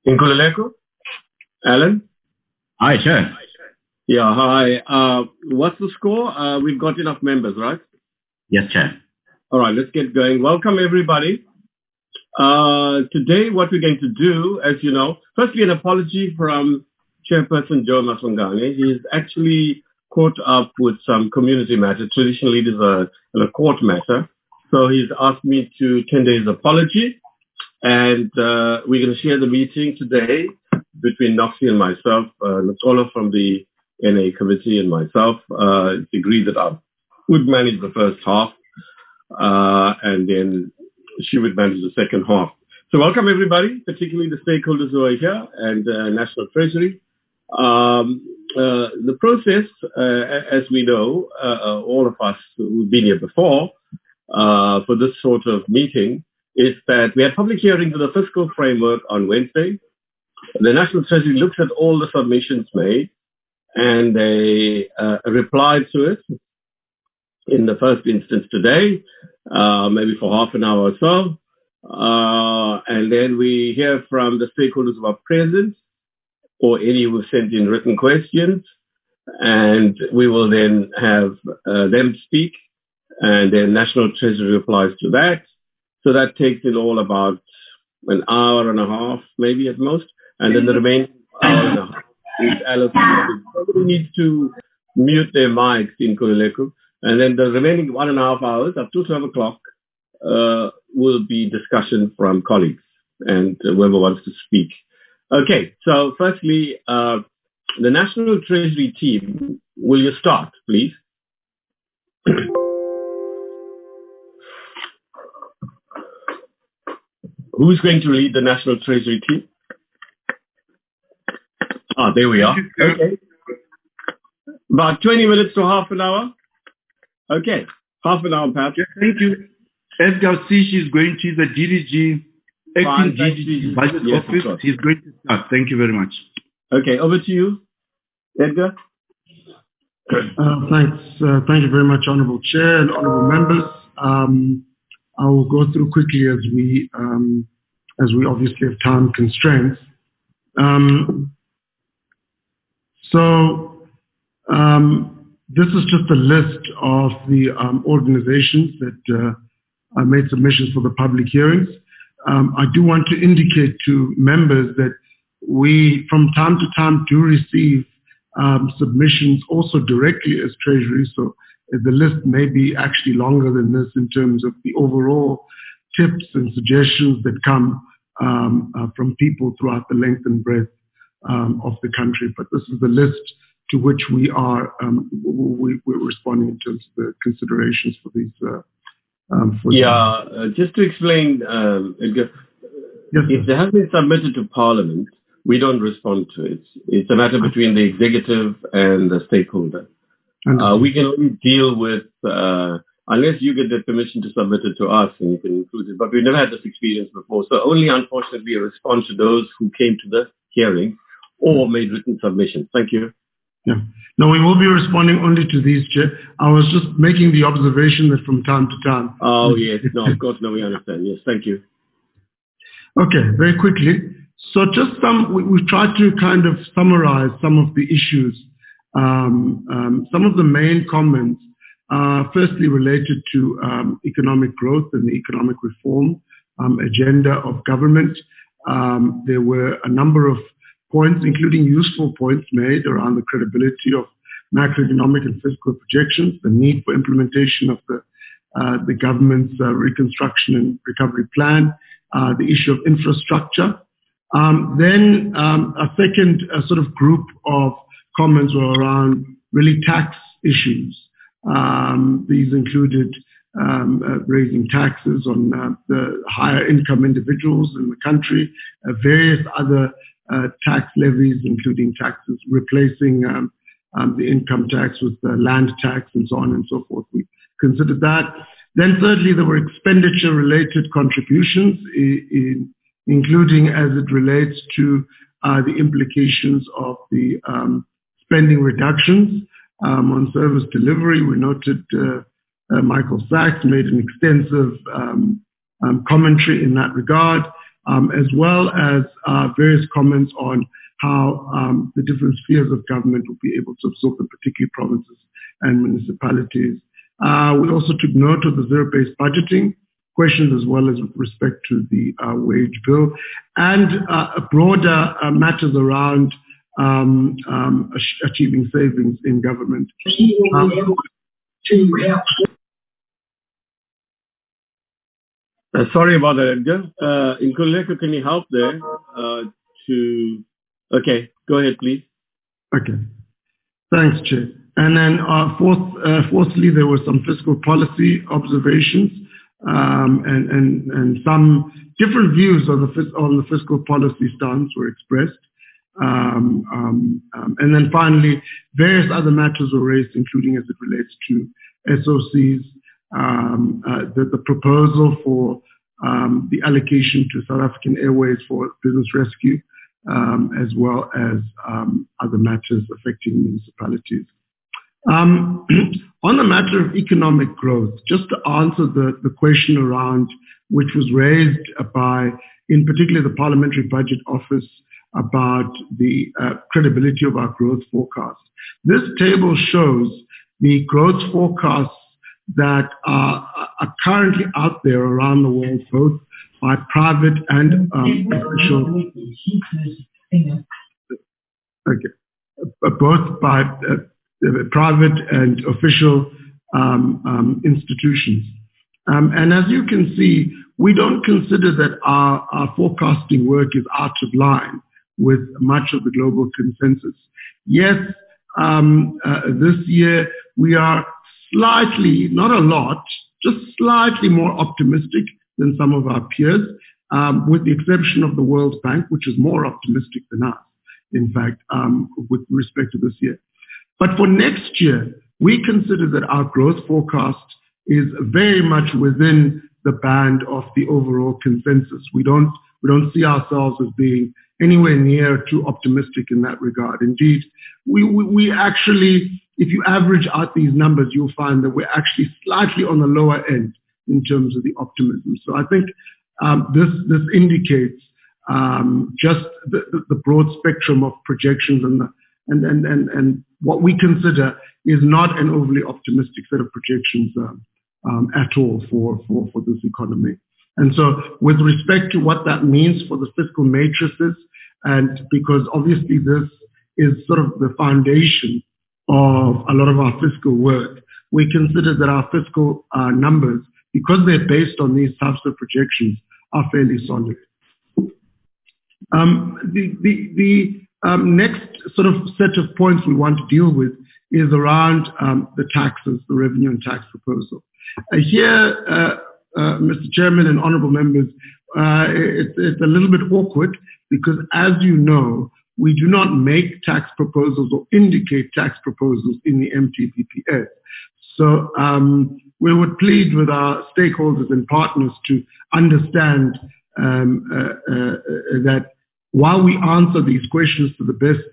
Nkululeko? Alan? Hi, Chair. Yeah, hi. What's the score? We've got enough members, right? Yes, Chair. All right, let's get going. Welcome, everybody. Today, what we're going to do, as you know, firstly, an apology from Chairperson Joe Maswangane. He's actually caught up with some community matter. Traditionally, it is a court matter. So he's asked me to tender his apology. And we're going to share the meeting today between Noxie and myself. Nicolo from the NA committee and myself agreed that I would manage the first half, and then she would manage the second half. So welcome everybody, particularly the stakeholders who are here and National Treasury. The process, as we know, all of us who've been here before, for this sort of meeting, is that we had public hearings of the fiscal framework on Wednesday. The National Treasury looks at all the submissions made and they replied to it in the first instance today, maybe for half an hour or so. And then we hear from the stakeholders who are present or any who sent in written questions. And we will then have them speak, and then National Treasury replies to that. So that takes in all about an hour and a half, maybe at most. And then the remaining hour and a half is allocated. Somebody needs to mute their mics in Nkululeko. And then the remaining 1.5 hours, up to 12 o'clock, will be discussion from colleagues and whoever wants to speak. Okay, so firstly, the National Treasury team, will you start, please? Who's going to lead the National Treasury team? There we are. Okay. About 20 minutes to half an hour? Okay. Half an hour, perhaps. Thank you. Edgar Sish is going to the DDG, acting DDG budget office. He's going to start. Thank you very much. Okay, over to you, Edgar. Thanks. Thank you very much, Honourable Chair and Honourable Members. I will go through quickly as we obviously have time constraints. This is just a list of the organizations that made submissions for the public hearings. I do want to indicate to members that we, from time to time, do receive submissions also directly as Treasury. So the list may be actually longer than this in terms of the overall tips and suggestions that come from people throughout the length and breadth of the country. But this is the list to which we are we're responding in terms of the considerations for these. Just to explain, Edgar, if it has been submitted to Parliament, we don't respond to it. It's a matter between the executive and the stakeholder. We can only deal with, unless you get the permission to submit it to us and you can include it. But we've never had this experience before. So only, unfortunately, a response to those who came to the hearing or made written submissions. Thank you. Yeah. No, we will be responding only to these, Chair. I was just making the observation that from time to time. Oh, yes. No, of course. No, we understand. Yes, thank you. Okay, very quickly. So just we've tried to kind of summarize some of the issues. Some of the main comments are firstly related to economic growth and the economic reform agenda of government. There were a number of points, including useful points made around the credibility of macroeconomic and fiscal projections, the need for implementation of the government's reconstruction and recovery plan, the issue of infrastructure. Then a second sort of group of comments were around really tax issues. These included raising taxes on the higher income individuals in the country, various other tax levies, including taxes, replacing the income tax with the land tax and so on and so forth. We considered that. Then thirdly, there were expenditure-related contributions, including as it relates to the implications of the spending reductions on service delivery. We noted Michael Sachs made an extensive commentary in that regard. as well as various comments on how the different spheres of government will be able to absorb them, particularly provinces and municipalities. We also took note of the zero-based budgeting questions as well as with respect to the wage bill and broader matters around achieving savings in government. Sorry about that, Edgar. Nkululeko, can you help there? Okay, go ahead, please. Okay. Thanks, Chair. And then fourthly, there were some fiscal policy observations and some different views on the fiscal policy stance were expressed. And then finally, various other matters were raised, including as it relates to SOCs, the proposal for the allocation to South African Airways for business rescue, as well as other matters affecting municipalities. On the matter of economic growth, just to answer the question around which was raised by, in particular, the Parliamentary Budget Office about the credibility of our growth forecast. This table shows the growth forecasts that are currently out there around the world, both by private and official. Both by private and official institutions. And as you can see, we don't consider that our forecasting work is out of line with much of the global consensus. Yes, this year we are slightly, not a lot, just slightly more optimistic than some of our peers, with the exception of the World Bank, which is more optimistic than us, in fact, with respect to this year. But for next year, we consider that our growth forecast is very much within the band of the overall consensus. We don't see ourselves as being anywhere near too optimistic in that regard. Indeed, we actually, if you average out these numbers, you'll find that we're actually slightly on the lower end in terms of the optimism. So I think this indicates just the broad spectrum of projections and what we consider is not an overly optimistic set of projections at all for this economy. And so with respect to what that means for the fiscal matrices, and because obviously this is sort of the foundation of a lot of our fiscal work, we consider that our fiscal numbers, because they're based on these types of projections, are fairly solid. The next sort of set of points we want to deal with is around the taxes, the revenue and tax proposal. Here, Mr. Chairman and honorable members, it's a little bit awkward because, as you know, we do not make tax proposals or indicate tax proposals in the MTBPS. So we would plead with our stakeholders and partners to understand that while we answer these questions to the best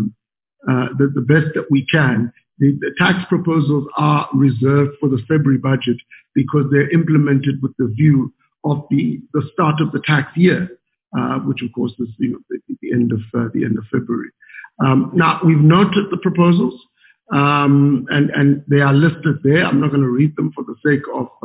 that we can, the tax proposals are reserved for the February budget because they're implemented with the view of the start of the tax year, which of course is the end of February. Now we've noted the proposals and they are listed there. I'm not going to read them for the sake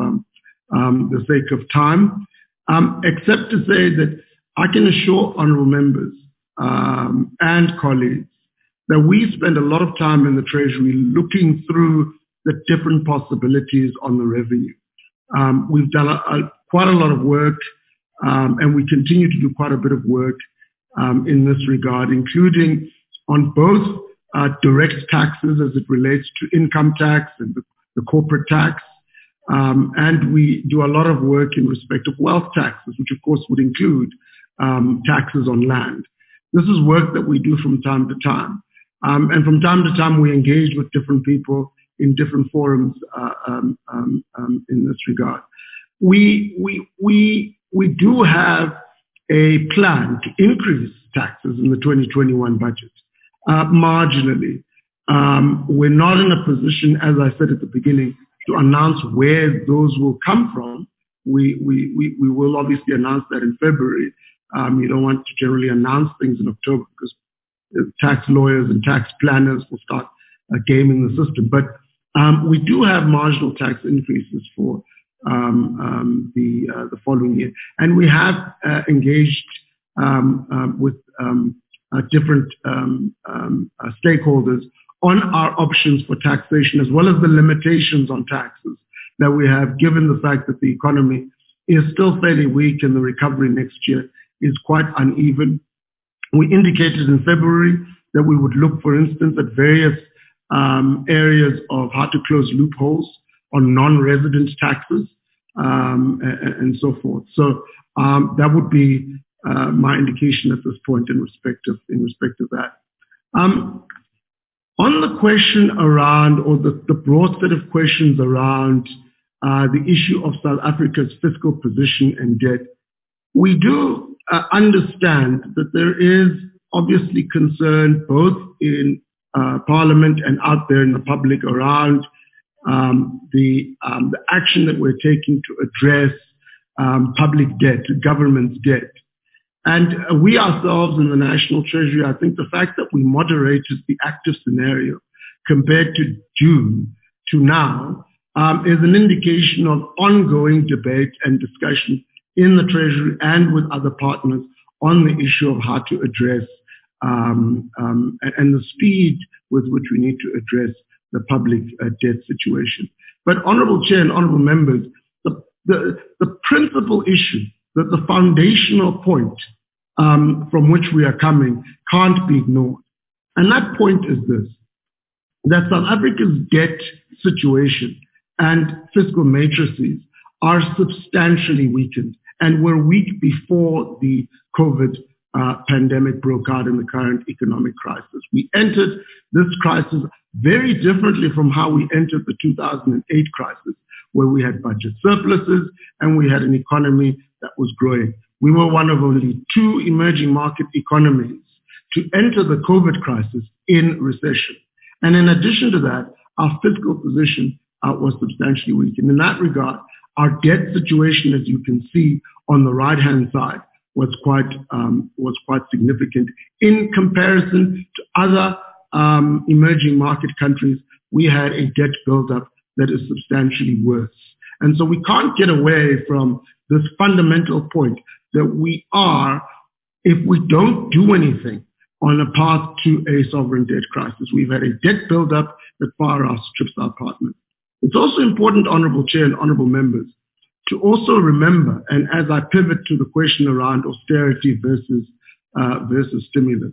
of time, except to say that I can assure honourable members and colleagues that we spend a lot of time in the Treasury looking through the different possibilities on the revenue. We've done quite a lot of work and we continue to do quite a bit of work in this regard, including on both direct taxes as it relates to income tax and the corporate tax. And we do a lot of work in respect of wealth taxes, which of course would include taxes on land. This is work that we do from time to time. And from time to time, we engage with different people in different forums in this regard. We do have a plan to increase taxes in the 2021 budget, marginally. We're not in a position, as I said at the beginning, to announce where those will come from. We will obviously announce that in February. You don't want to generally announce things in October because tax lawyers and tax planners will start gaming the system. But we do have marginal tax increases for the following year. And we have engaged with different stakeholders on our options for taxation, as well as the limitations on taxes that we have, given the fact that the economy is still fairly weak and the recovery next year is quite uneven. We indicated in February that we would look, for instance, at various areas of how to close loopholes on non-resident taxes and so forth. So that would be my indication at this point in respect of that. On the question around, or the broad set of questions around the issue of South Africa's fiscal position and debt, we do understand that there is obviously concern both in Parliament and out there in the public around the action that we're taking to address public debt, government's debt. And we ourselves in the National Treasury, I think the fact that we moderated the active scenario compared to June to now is an indication of ongoing debate and discussion in the Treasury and with other partners on the issue of how to address and the speed with which we need to address the public debt situation. But Honourable Chair and Honourable Members, the principal issue, that the foundational point from which we are coming can't be ignored. And that point is this, that South Africa's debt situation and fiscal matrices are substantially weakened and were weak before the COVID pandemic broke out in the current economic crisis. We entered this crisis very differently from how we entered the 2008 crisis, where we had budget surpluses and we had an economy that was growing. We were one of only two emerging market economies to enter the COVID crisis in recession. And in addition to that, our fiscal position was substantially weak. And in that regard, our debt situation, as you can see on the right-hand side, was quite significant in comparison to other emerging market countries. We had a debt buildup that is substantially worse. And so we can't get away from this fundamental point that we are, if we don't do anything, on a path to a sovereign debt crisis. We've had a debt buildup that far outstrips our partners. It's also important, Honourable Chair and Honourable Members, to also remember, and as I pivot to the question around austerity versus stimulus,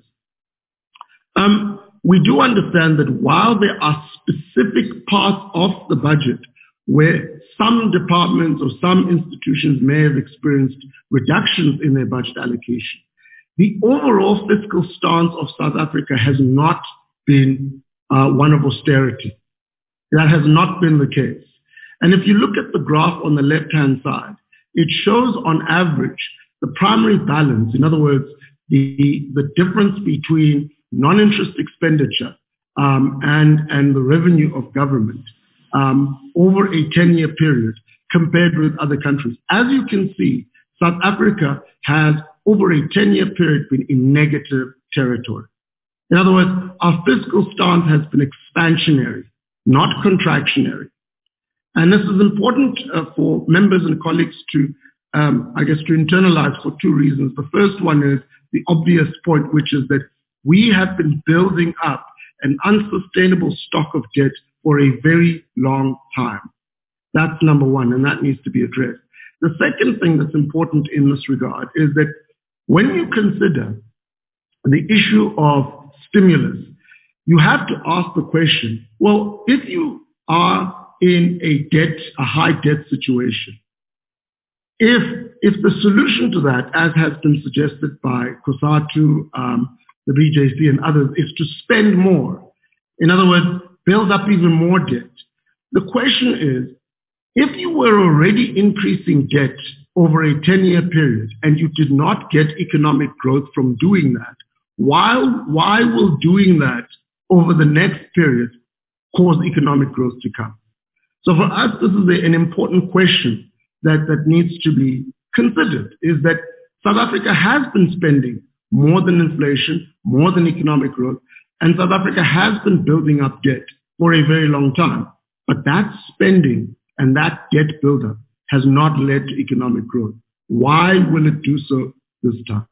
we do understand that while there are specific parts of the budget where some departments or some institutions may have experienced reductions in their budget allocation, the overall fiscal stance of South Africa has not been one of austerity. That has not been the case. And if you look at the graph on the left-hand side, it shows on average the primary balance, in other words, the difference between non-interest expenditure and the revenue of government over a 10-year period compared with other countries. As you can see, South Africa has, over a 10-year period, been in negative territory. In other words, our fiscal stance has been expansionary, not contractionary. And this is important for members and colleagues to, to internalize for two reasons. The first one is the obvious point, which is that we have been building up an unsustainable stock of debt for a very long time. That's number one, and that needs to be addressed. The second thing that's important in this regard is that when you consider the issue of stimulus, you have to ask the question, well, if you are in a high debt situation, if the solution to that, as has been suggested by COSATU, the BJC and others, is to spend more, in other words, build up even more debt, the question is, if you were already increasing debt over a 10-year period and you did not get economic growth from doing that, why will doing that over the next period cause economic growth to come? So for us, this is an important question that needs to be considered, is that South Africa has been spending more than inflation, more than economic growth, and South Africa has been building up debt for a very long time. But that spending and that debt buildup has not led to economic growth. Why will it do so this time?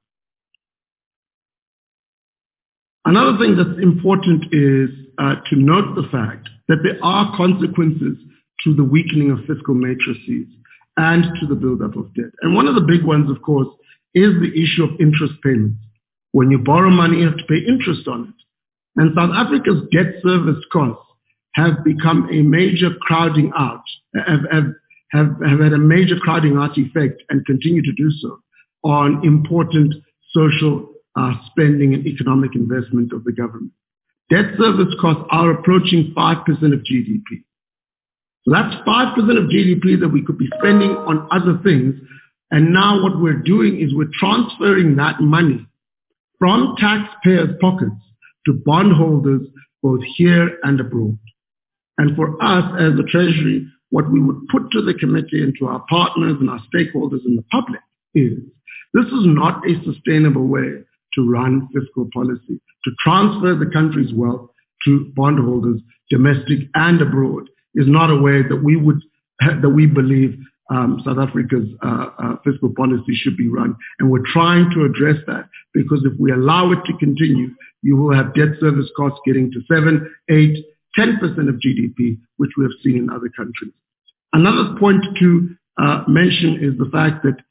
Another thing that's important is to note the fact that there are consequences to the weakening of fiscal matrices and to the buildup of debt. And one of the big ones, of course, is the issue of interest payments. When you borrow money, you have to pay interest on it. And South Africa's debt service costs have become a major crowding out, have had a major crowding out effect and continue to do so on important social spending and economic investment of the government. Debt service costs are approaching 5% of GDP. So that's 5% of GDP that we could be spending on other things. And now what we're doing is we're transferring that money from taxpayers' pockets to bondholders both here and abroad. And for us as the Treasury, what we would put to the committee and to our partners and our stakeholders in the public is this is not a sustainable way to run fiscal policy. To transfer the country's wealth to bondholders, domestic and abroad, is not a way that we believe South Africa's fiscal policy should be run. And we're trying to address that because if we allow it to continue, you will have debt service costs getting to 7, 8, 10% of GDP, which we have seen in other countries. Another point to mention is the fact that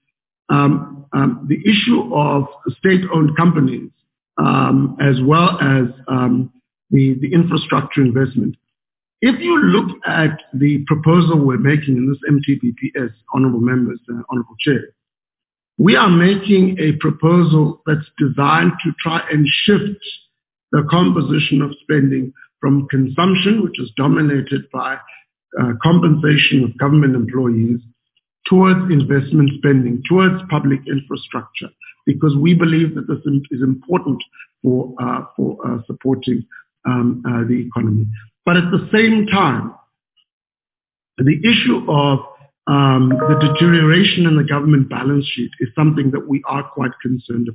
the issue of state-owned companies, as well as the infrastructure investment. If you look at the proposal we're making in this MTBPS, honorable members, honorable chair, we are making a proposal that's designed to try and shift the composition of spending from consumption, which is dominated by compensation of government employees, towards investment spending, towards public infrastructure, because we believe that this is important for supporting the economy. But at the same time, the issue of the deterioration in the government balance sheet is something that we are quite concerned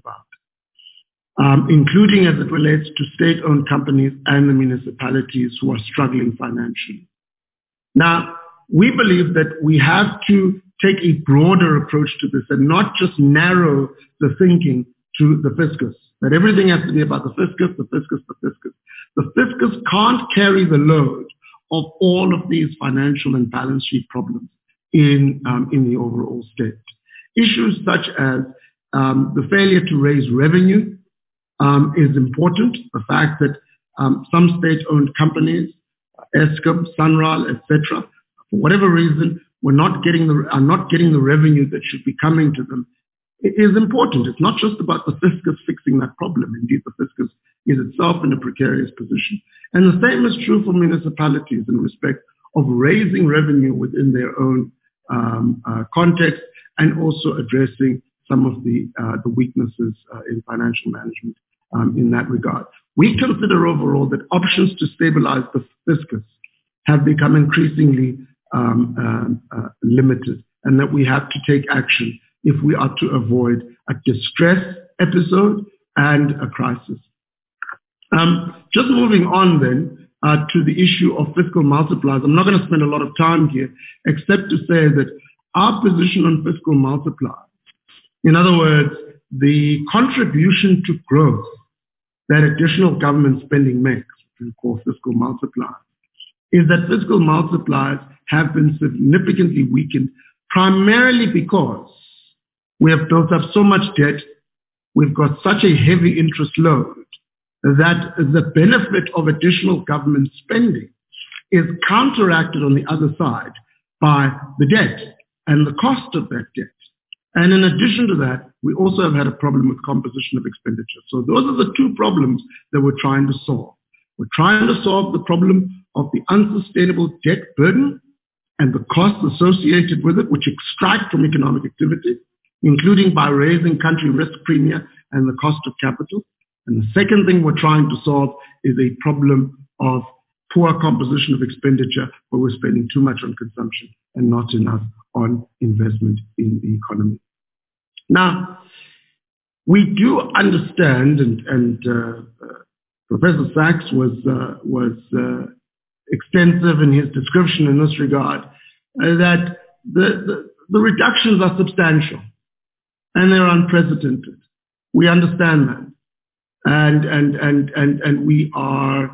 about, including as it relates to state-owned companies and the municipalities who are struggling financially. Now, we believe that we have to take a broader approach to this and not just narrow the thinking to the fiscus, that everything has to be about the fiscus, the fiscus, the fiscus. The fiscus can't carry the load of all of these financial and balance sheet problems in the overall state. Issues such as the failure to raise revenue is important. The fact that some state-owned companies, Eskom, Sanral, etc., for whatever reason, are not getting the revenue that should be coming to them. It is important. It's not just about the fiscus fixing that problem. Indeed, the fiscus is itself in a precarious position. And the same is true for municipalities in respect of raising revenue within their own context and also addressing some of the weaknesses in financial management in that regard. We consider overall that options to stabilize the fiscus have become increasingly limited, and that we have to take action if we are to avoid a distress episode and a crisis. Just moving on then to the issue of fiscal multipliers. I'm not going to spend a lot of time here, except to say that our position on fiscal multipliers, in other words, the contribution to growth that additional government spending makes, which we call fiscal multipliers, is that fiscal multipliers have been significantly weakened, primarily because we have built up so much debt, we've got such a heavy interest load, that the benefit of additional government spending is counteracted on the other side by the debt and the cost of that debt. And in addition to that, we also have had a problem with composition of expenditure. So those are the two problems that we're trying to solve. We're trying to solve the problem of the unsustainable debt burden and the costs associated with it, which extract from economic activity, including by raising country risk premia and the cost of capital. And the second thing we're trying to solve is a problem of poor composition of expenditure, where we're spending too much on consumption and not enough on investment in the economy. Now, We do understand, and Professor Sachs was extensive in his description in this regard, that the reductions are substantial and they're unprecedented. We understand that, and we are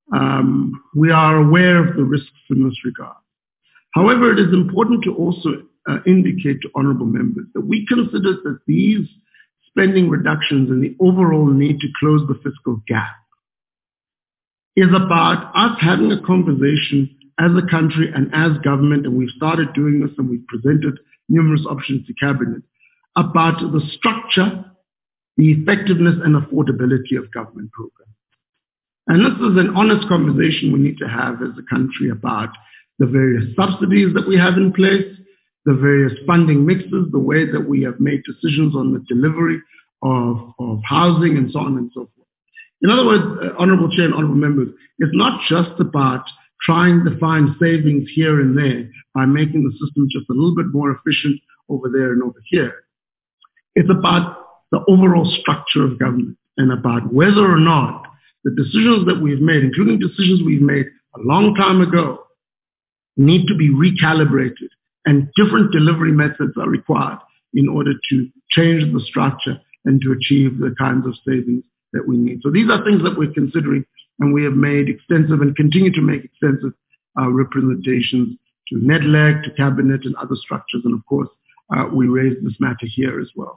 aware of the risks in this regard. However, it is important to also indicate to honourable members that we consider that these spending reductions and the overall need to close the fiscal gap is about us having a conversation as a country and as government, and we've started doing this and we've presented numerous options to Cabinet, about the structure, the effectiveness and affordability of government programs. And this is an honest conversation we need to have as a country about the various subsidies that we have in place, the various funding mixes, the way that we have made decisions on the delivery of housing and so on and so forth. In other words, Honourable Chair and Honourable Members, it's not just about trying to find savings here and there by making the system just a little bit more efficient over there and over here. It's about the overall structure of government and about whether or not the decisions that we've made, including decisions we've made a long time ago, need to be recalibrated, and different delivery methods are required in order to change the structure and to achieve the kinds of savings that we need. So these are things that we're considering, and we have made extensive and continue to make extensive representations to NEDLAC, to Cabinet and other structures, and of course we raised this matter here as well.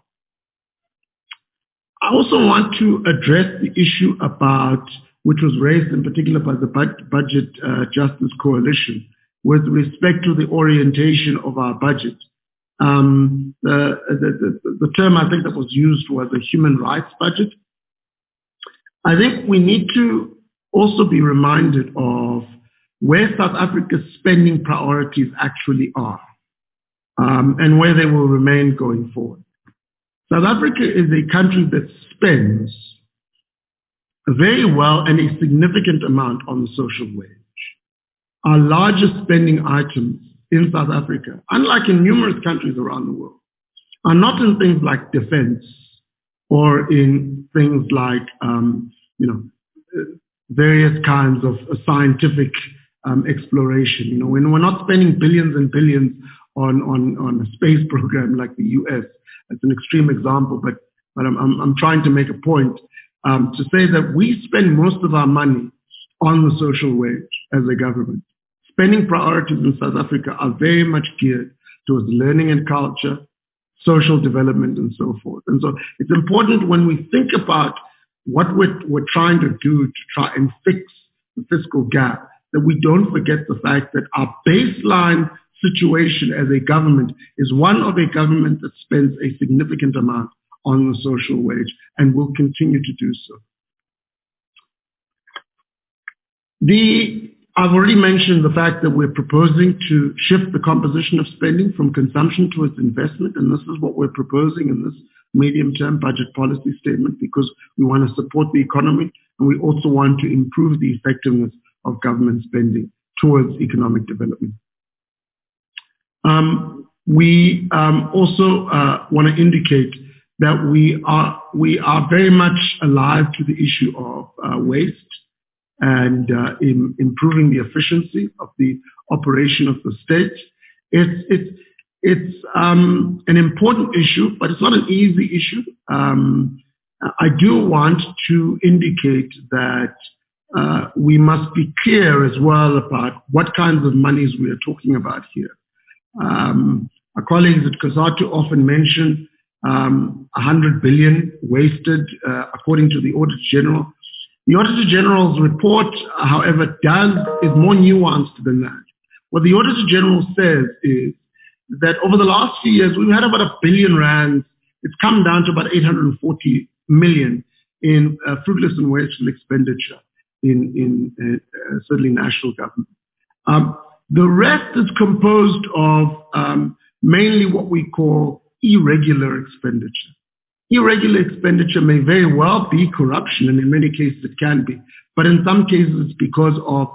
I also want to address the issue about, which was raised in particular by the Budget Justice Coalition, with respect to the orientation of our budget. The term I think that was used was a human rights budget. I think we need to also be reminded of where South Africa's spending priorities actually are, and where they will remain going forward. South Africa is a country that spends very well and a significant amount on the social wage. Our largest spending items in South Africa, unlike in numerous countries around the world, are not in things like defense or in things like, various kinds of scientific exploration. When we're not spending billions and billions on a space program like the US. It's an extreme example, but I'm trying to make a point to say that we spend most of our money on the social wage as a government. Spending priorities in South Africa are very much geared towards learning and culture, social development, and so forth. And so it's important when we think about what we're trying to do to try and fix the fiscal gap, that we don't forget the fact that our baseline situation as a government is one of a government that spends a significant amount on the social wage and will continue to do so. I've already mentioned the fact that we're proposing to shift the composition of spending from consumption towards investment, and this is what we're proposing in this medium-term budget policy statement, because we want to support the economy and we also want to improve the effectiveness of government spending towards economic development. We also want to indicate that we are very much alive to the issue of waste and improving the efficiency of the operation of the state. It's an important issue, but it's not an easy issue. I do want to indicate that we must be clear as well about what kinds of monies we are talking about here. Our colleagues at COSATU often mention 100 billion wasted according to the Auditor General. The Auditor General's report, however, is more nuanced than that. What the Auditor General says is that over the last few years, we've had about R1 billion. It's come down to about 840 million in fruitless and wasteful expenditure in certainly national government. The rest is composed of mainly what we call irregular expenditure. Irregular expenditure may very well be corruption, and in many cases it can be. But in some cases it's because of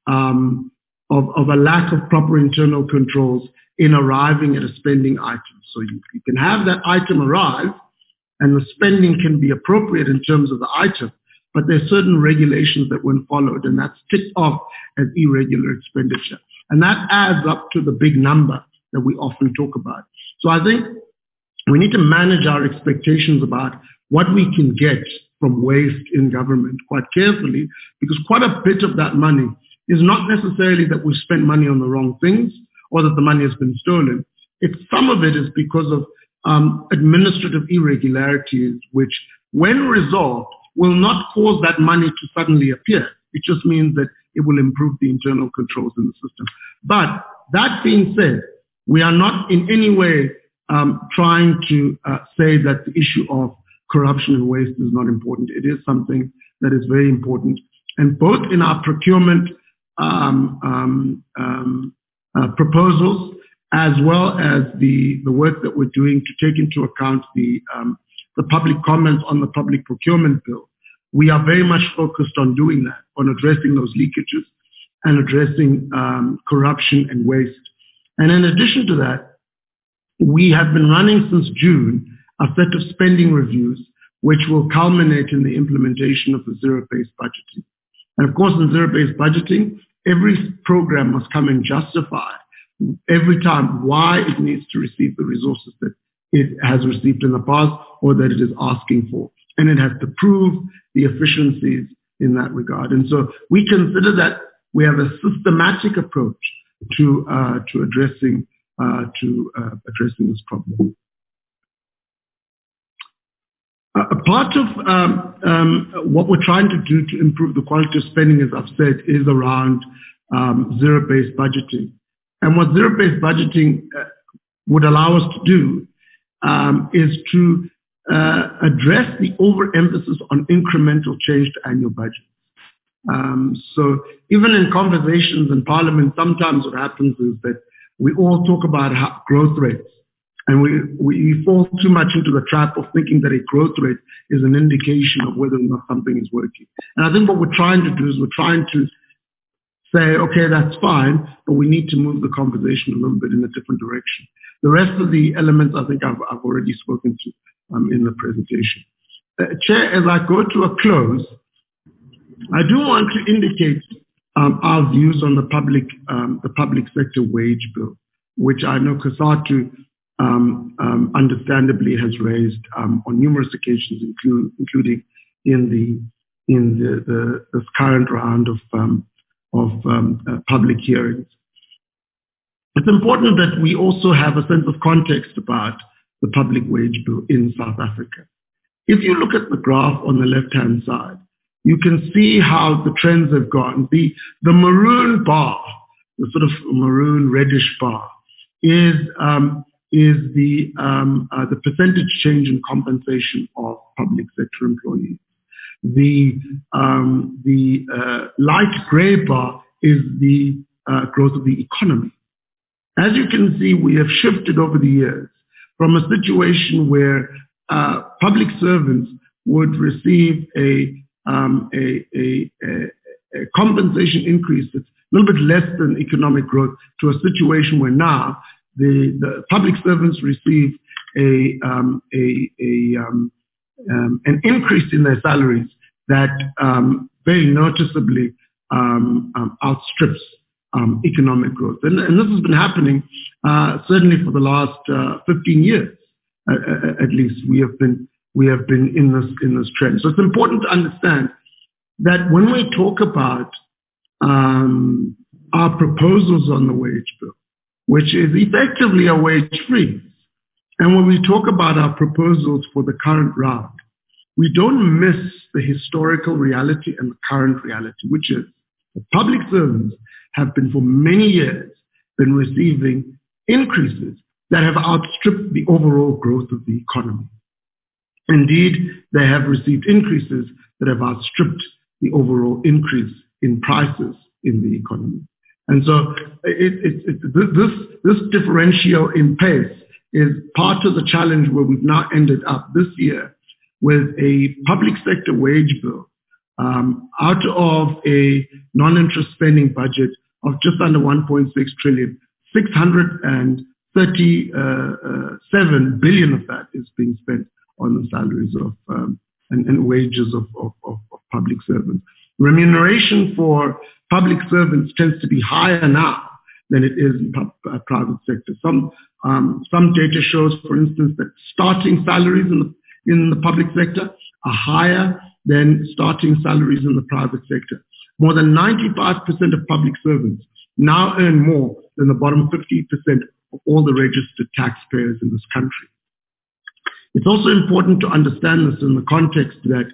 a lack of proper internal controls in arriving at a spending item. So you can have that item arrive, and the spending can be appropriate in terms of the item, but there are certain regulations that weren't followed, and that's ticked off as irregular expenditure. And that adds up to the big number that we often talk about. So I think we need to manage our expectations about what we can get from waste in government quite carefully, because quite a bit of that money is not necessarily that we spent money on the wrong things or that the money has been stolen. Some of it is because of administrative irregularities, which, when resolved, will not cause that money to suddenly appear. It just means that it will improve the internal controls in the system. But that being said, we are not in any way trying to say that the issue of corruption and waste is not important. It is something that is very important. And both in our procurement proposals, as well as the work that we're doing to take into account the public comments on the public procurement bill, we are very much focused on doing that, on addressing those leakages and addressing corruption and waste. And in addition to that, we have been running since June a set of spending reviews, which will culminate in the implementation of the zero-based budgeting. And of course, in zero-based budgeting, every program must come and justify every time why it needs to receive the resources that it has received in the past or that it is asking for. And it has to prove the efficiencies in that regard. And so we consider that we have a systematic approach to addressing this problem. A part of what we're trying to do to improve the quality of spending, as I've said, is around zero-based budgeting. And what zero-based budgeting would allow us to do is to address the overemphasis on incremental change to annual budgets. So even in conversations in Parliament, sometimes what happens is that we all talk about growth rates, and we fall too much into the trap of thinking that a growth rate is an indication of whether or not something is working. And I think what we're trying to do is we're trying to say, okay, that's fine, but we need to move the conversation a little bit in a different direction. The rest of the elements I think I've already spoken to in the presentation. Chair, as I go to a close, I do want to indicate our views on the public sector wage bill, which I know Cosatu understandably has raised on numerous occasions, including in this current round of public hearings. It's important that we also have a sense of context about the public wage bill in South Africa. If you look at the graph on the left-hand side, you can see how the trends have gone. The maroon bar, the sort of maroon reddish bar, is the percentage change in compensation of public sector employees. The light gray bar is the growth of the economy. As you can see, we have shifted over the years from a situation where public servants would receive a compensation increase that's a little bit less than economic growth, to a situation where now the public servants receive an increase in their salaries that very noticeably outstrips economic growth. And this has been happening certainly for the last 15 years, at least. We have been in this trend. So it's important to understand that when we talk about our proposals on the wage bill, which is effectively a wage freeze, and when we talk about our proposals for the current round, we don't miss the historical reality and the current reality, which is that public servants have been for many years been receiving increases that have outstripped the overall growth of the economy. Indeed, they have received increases that have outstripped the overall increase in prices in the economy. And so this differential in pace is part of the challenge where we've now ended up this year with a public sector wage bill out of a non-interest spending budget of just under 1.6 trillion, 637 billion of that is being spent on the salaries of and wages of public servants. Remuneration for public servants tends to be higher now than it is in private sector. Some data shows, for instance, that starting salaries in the public sector are higher than starting salaries in the private sector. More than 95% of public servants now earn more than the bottom 50% of all the registered taxpayers in this country. It's also important to understand this in the context that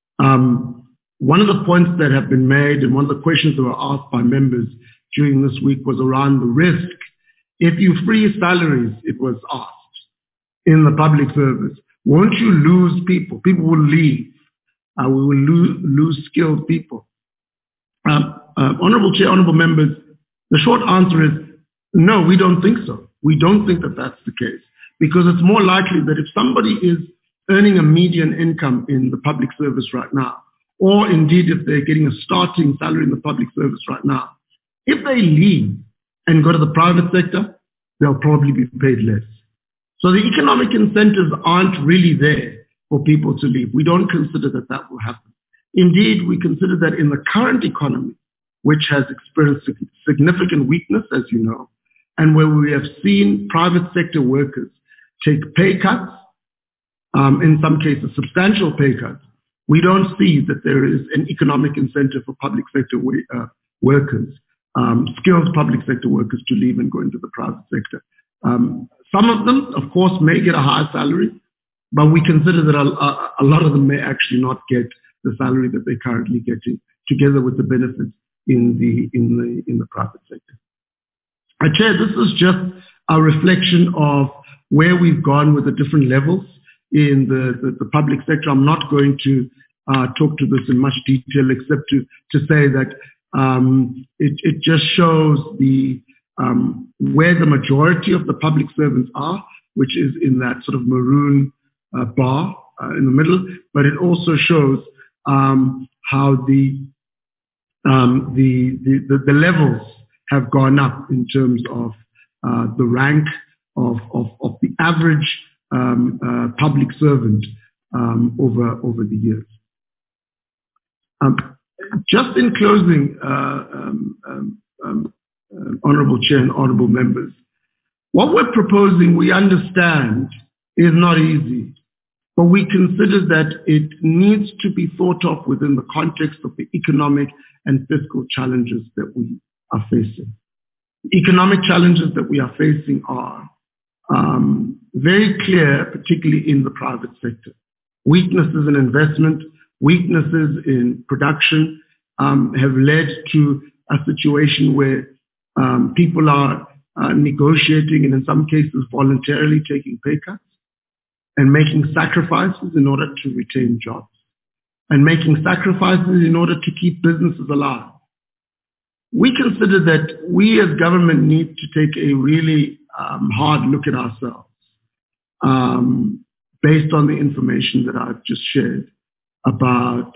one of the points that have been made and one of the questions that were asked by members during this week was around the risk. If you freeze salaries, it was asked, in the public service, won't you lose people? People will leave. We will lose skilled people. Honourable Chair, honourable members, the short answer is no, we don't think so. We don't think that that's the case, because it's more likely that if somebody is earning a median income in the public service right now, or indeed if they're getting a starting salary in the public service right now, if they leave and go to the private sector, they'll probably be paid less. So the economic incentives aren't really there for people to leave. We don't consider that that will happen. Indeed, we consider that in the current economy, which has experienced significant weakness, as you know, and where we have seen private sector workers take pay cuts, in some cases substantial pay cuts, we don't see that there is an economic incentive for public sector workers, skilled public sector workers, to leave and go into the private sector. Some of them, of course, may get a higher salary, but we consider that a lot of them may actually not get the salary that they're currently getting, together with the benefits in the private sector. Chair, this is just a reflection of where we've gone with the different levels in the public sector. I'm not going to talk to this in much detail, except to say that it just shows where the majority of the public servants are, which is in that sort of maroon bar in the middle, but it also shows how the levels have gone up in terms of the rank of the average public servant over the years. Just in closing, Honourable Chair and Honourable Members, what we're proposing, we understand, is not easy, but we consider that it needs to be thought of within the context of the economic and fiscal challenges that we are facing. The economic challenges that we are facing are very clear, particularly in the private sector. Weaknesses in investment, weaknesses in production have led to a situation where people are negotiating and in some cases voluntarily taking pay cuts and making sacrifices in order to retain jobs and making sacrifices in order to keep businesses alive. We consider that we as government need to take a really hard look at ourselves based on the information that I've just shared about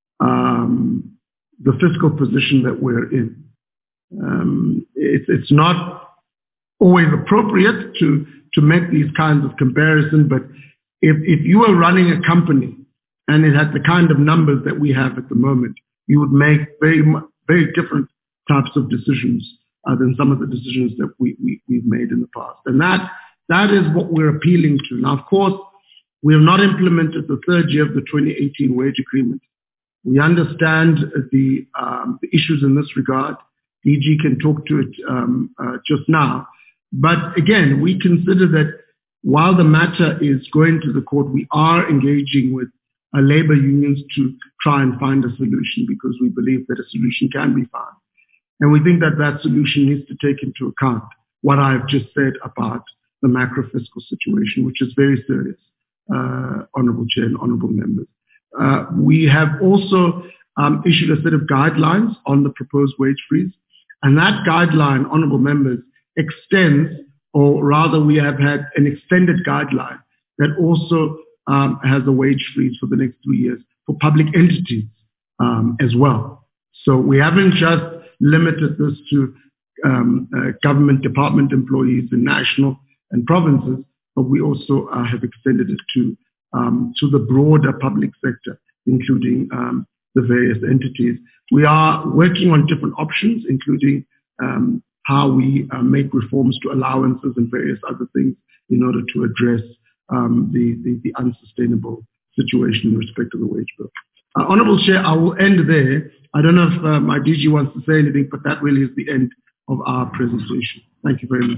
the fiscal position that we're in. It's not always appropriate to make these kinds of comparisons, but if you were running a company and it had the kind of numbers that we have at the moment, you would make very different types of decisions than some of the decisions that we've made in the past. And that is what we're appealing to. Now, of course, we have not implemented the third year of the 2018 wage agreement. We understand the issues in this regard. DG can talk to it just now. But again, we consider that while the matter is going to the court, we are engaging with labor unions to try and find a solution, because we believe that a solution can be found. And we think that that solution needs to take into account what I've just said about the macro-fiscal situation, which is very serious, Honourable Chair and Honourable Members. We have also issued a set of guidelines on the proposed wage freeze. And that guideline, Honourable Members, extends, or rather we have had an extended guideline that also has a wage freeze for the next 3 years for public entities as well. So we haven't just limited this to government department employees in national and provinces, but we also have extended it to to the broader public sector, including the various entities. We are working on different options, including how we make reforms to allowances and various other things in order to address the unsustainable situation in respect to the wage bill. Honourable Chair, I will end there. I don't know if my DG wants to say anything, but that really is the end of our presentation. Thank you very much.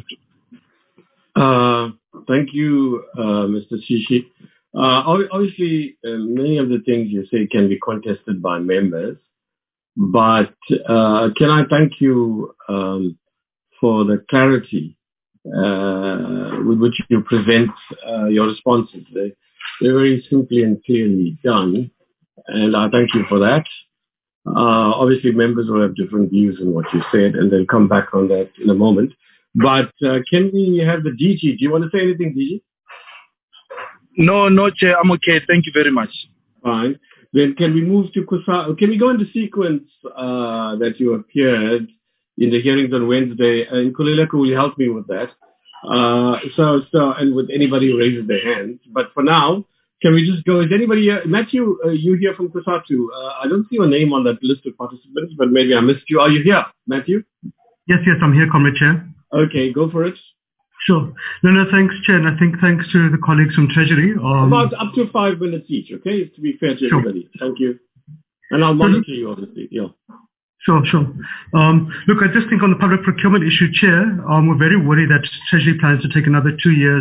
Thank you, Mr. Shishi. Obviously, many of the things you say can be contested by members, but can I thank you for the clarity with which you present your responses. They're very simply and clearly done, and I thank you for that. Obviously, members will have different views on what you said, and they'll come back on that in a moment. But can we have the DG? Do you want to say anything, DG? No, Chair, I'm okay. Thank you very much. Fine. Then can we move to COSATU? Can we go in the sequence that you appeared in the hearings on Wednesday? And Kulileko will help me with that. And with anybody who raises their hands. But for now, can we just go? Is anybody here? Matthew, you here from COSATU? I don't see your name on that list of participants, but maybe I missed you. Are you here, Matthew? Yes, I'm here, Comrade Chair. Okay, go for it. Sure. No, thanks, Chair. And I think thanks to the colleagues from Treasury. About up to 5 minutes each, okay? To be fair to everybody. Thank you. And I'll monitor you, obviously. Yeah. Sure. Look, I just think on the public procurement issue, Chair, we're very worried that Treasury plans to take another 2 years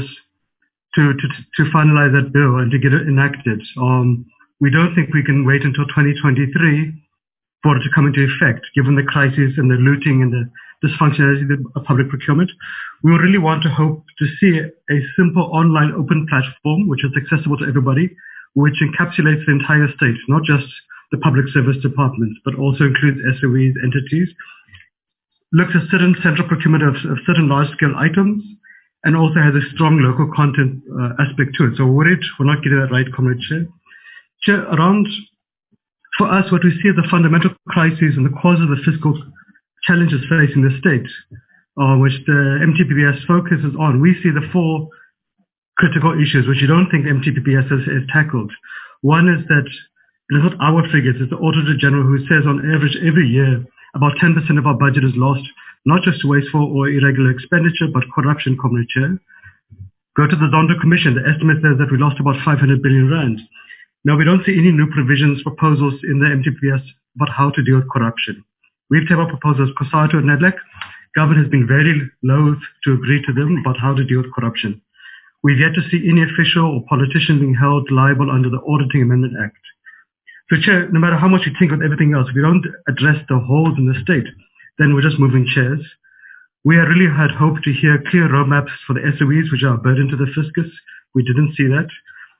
to finalize that bill and to get it enacted. We don't think we can wait until 2023 for it to come into effect, given the crisis and the looting and the dysfunctionality of public procurement. We really want to hope to see a simple online open platform which is accessible to everybody, which encapsulates the entire state, not just the public service departments, but also includes SOEs, entities, looks at certain central procurement of certain large-scale items, and also has a strong local content aspect to it. So we're worried we're not getting that right, Comrade Chair. Chair, for us, what we see as the fundamental crisis and the cause of the fiscal challenges facing the state, which the MTPPS focuses on, we see the 4 critical issues which you don't think the MTPPS has tackled. One is that it's not our figures, it's the Auditor General who says on average every year about 10% of our budget is lost, not just to wasteful or irregular expenditure, but corruption, Comrade Chair. Go to the Zondo Commission, the estimate says that we lost about 500 billion rand. Now, we don't see any new provisions, proposals in the MTPPS about how to deal with corruption. We've tabled proposals, COSATU and NEDLAC. Government has been very loath to agree to them about how to deal with corruption. We've yet to see any official or politician being held liable under the Auditing Amendment Act. So, Chair, no matter how much you think of everything else, if we don't address the holes in the state, then we're just moving chairs. We really had hoped to hear clear roadmaps for the SOEs, which are a burden to the fiscus. We didn't see that.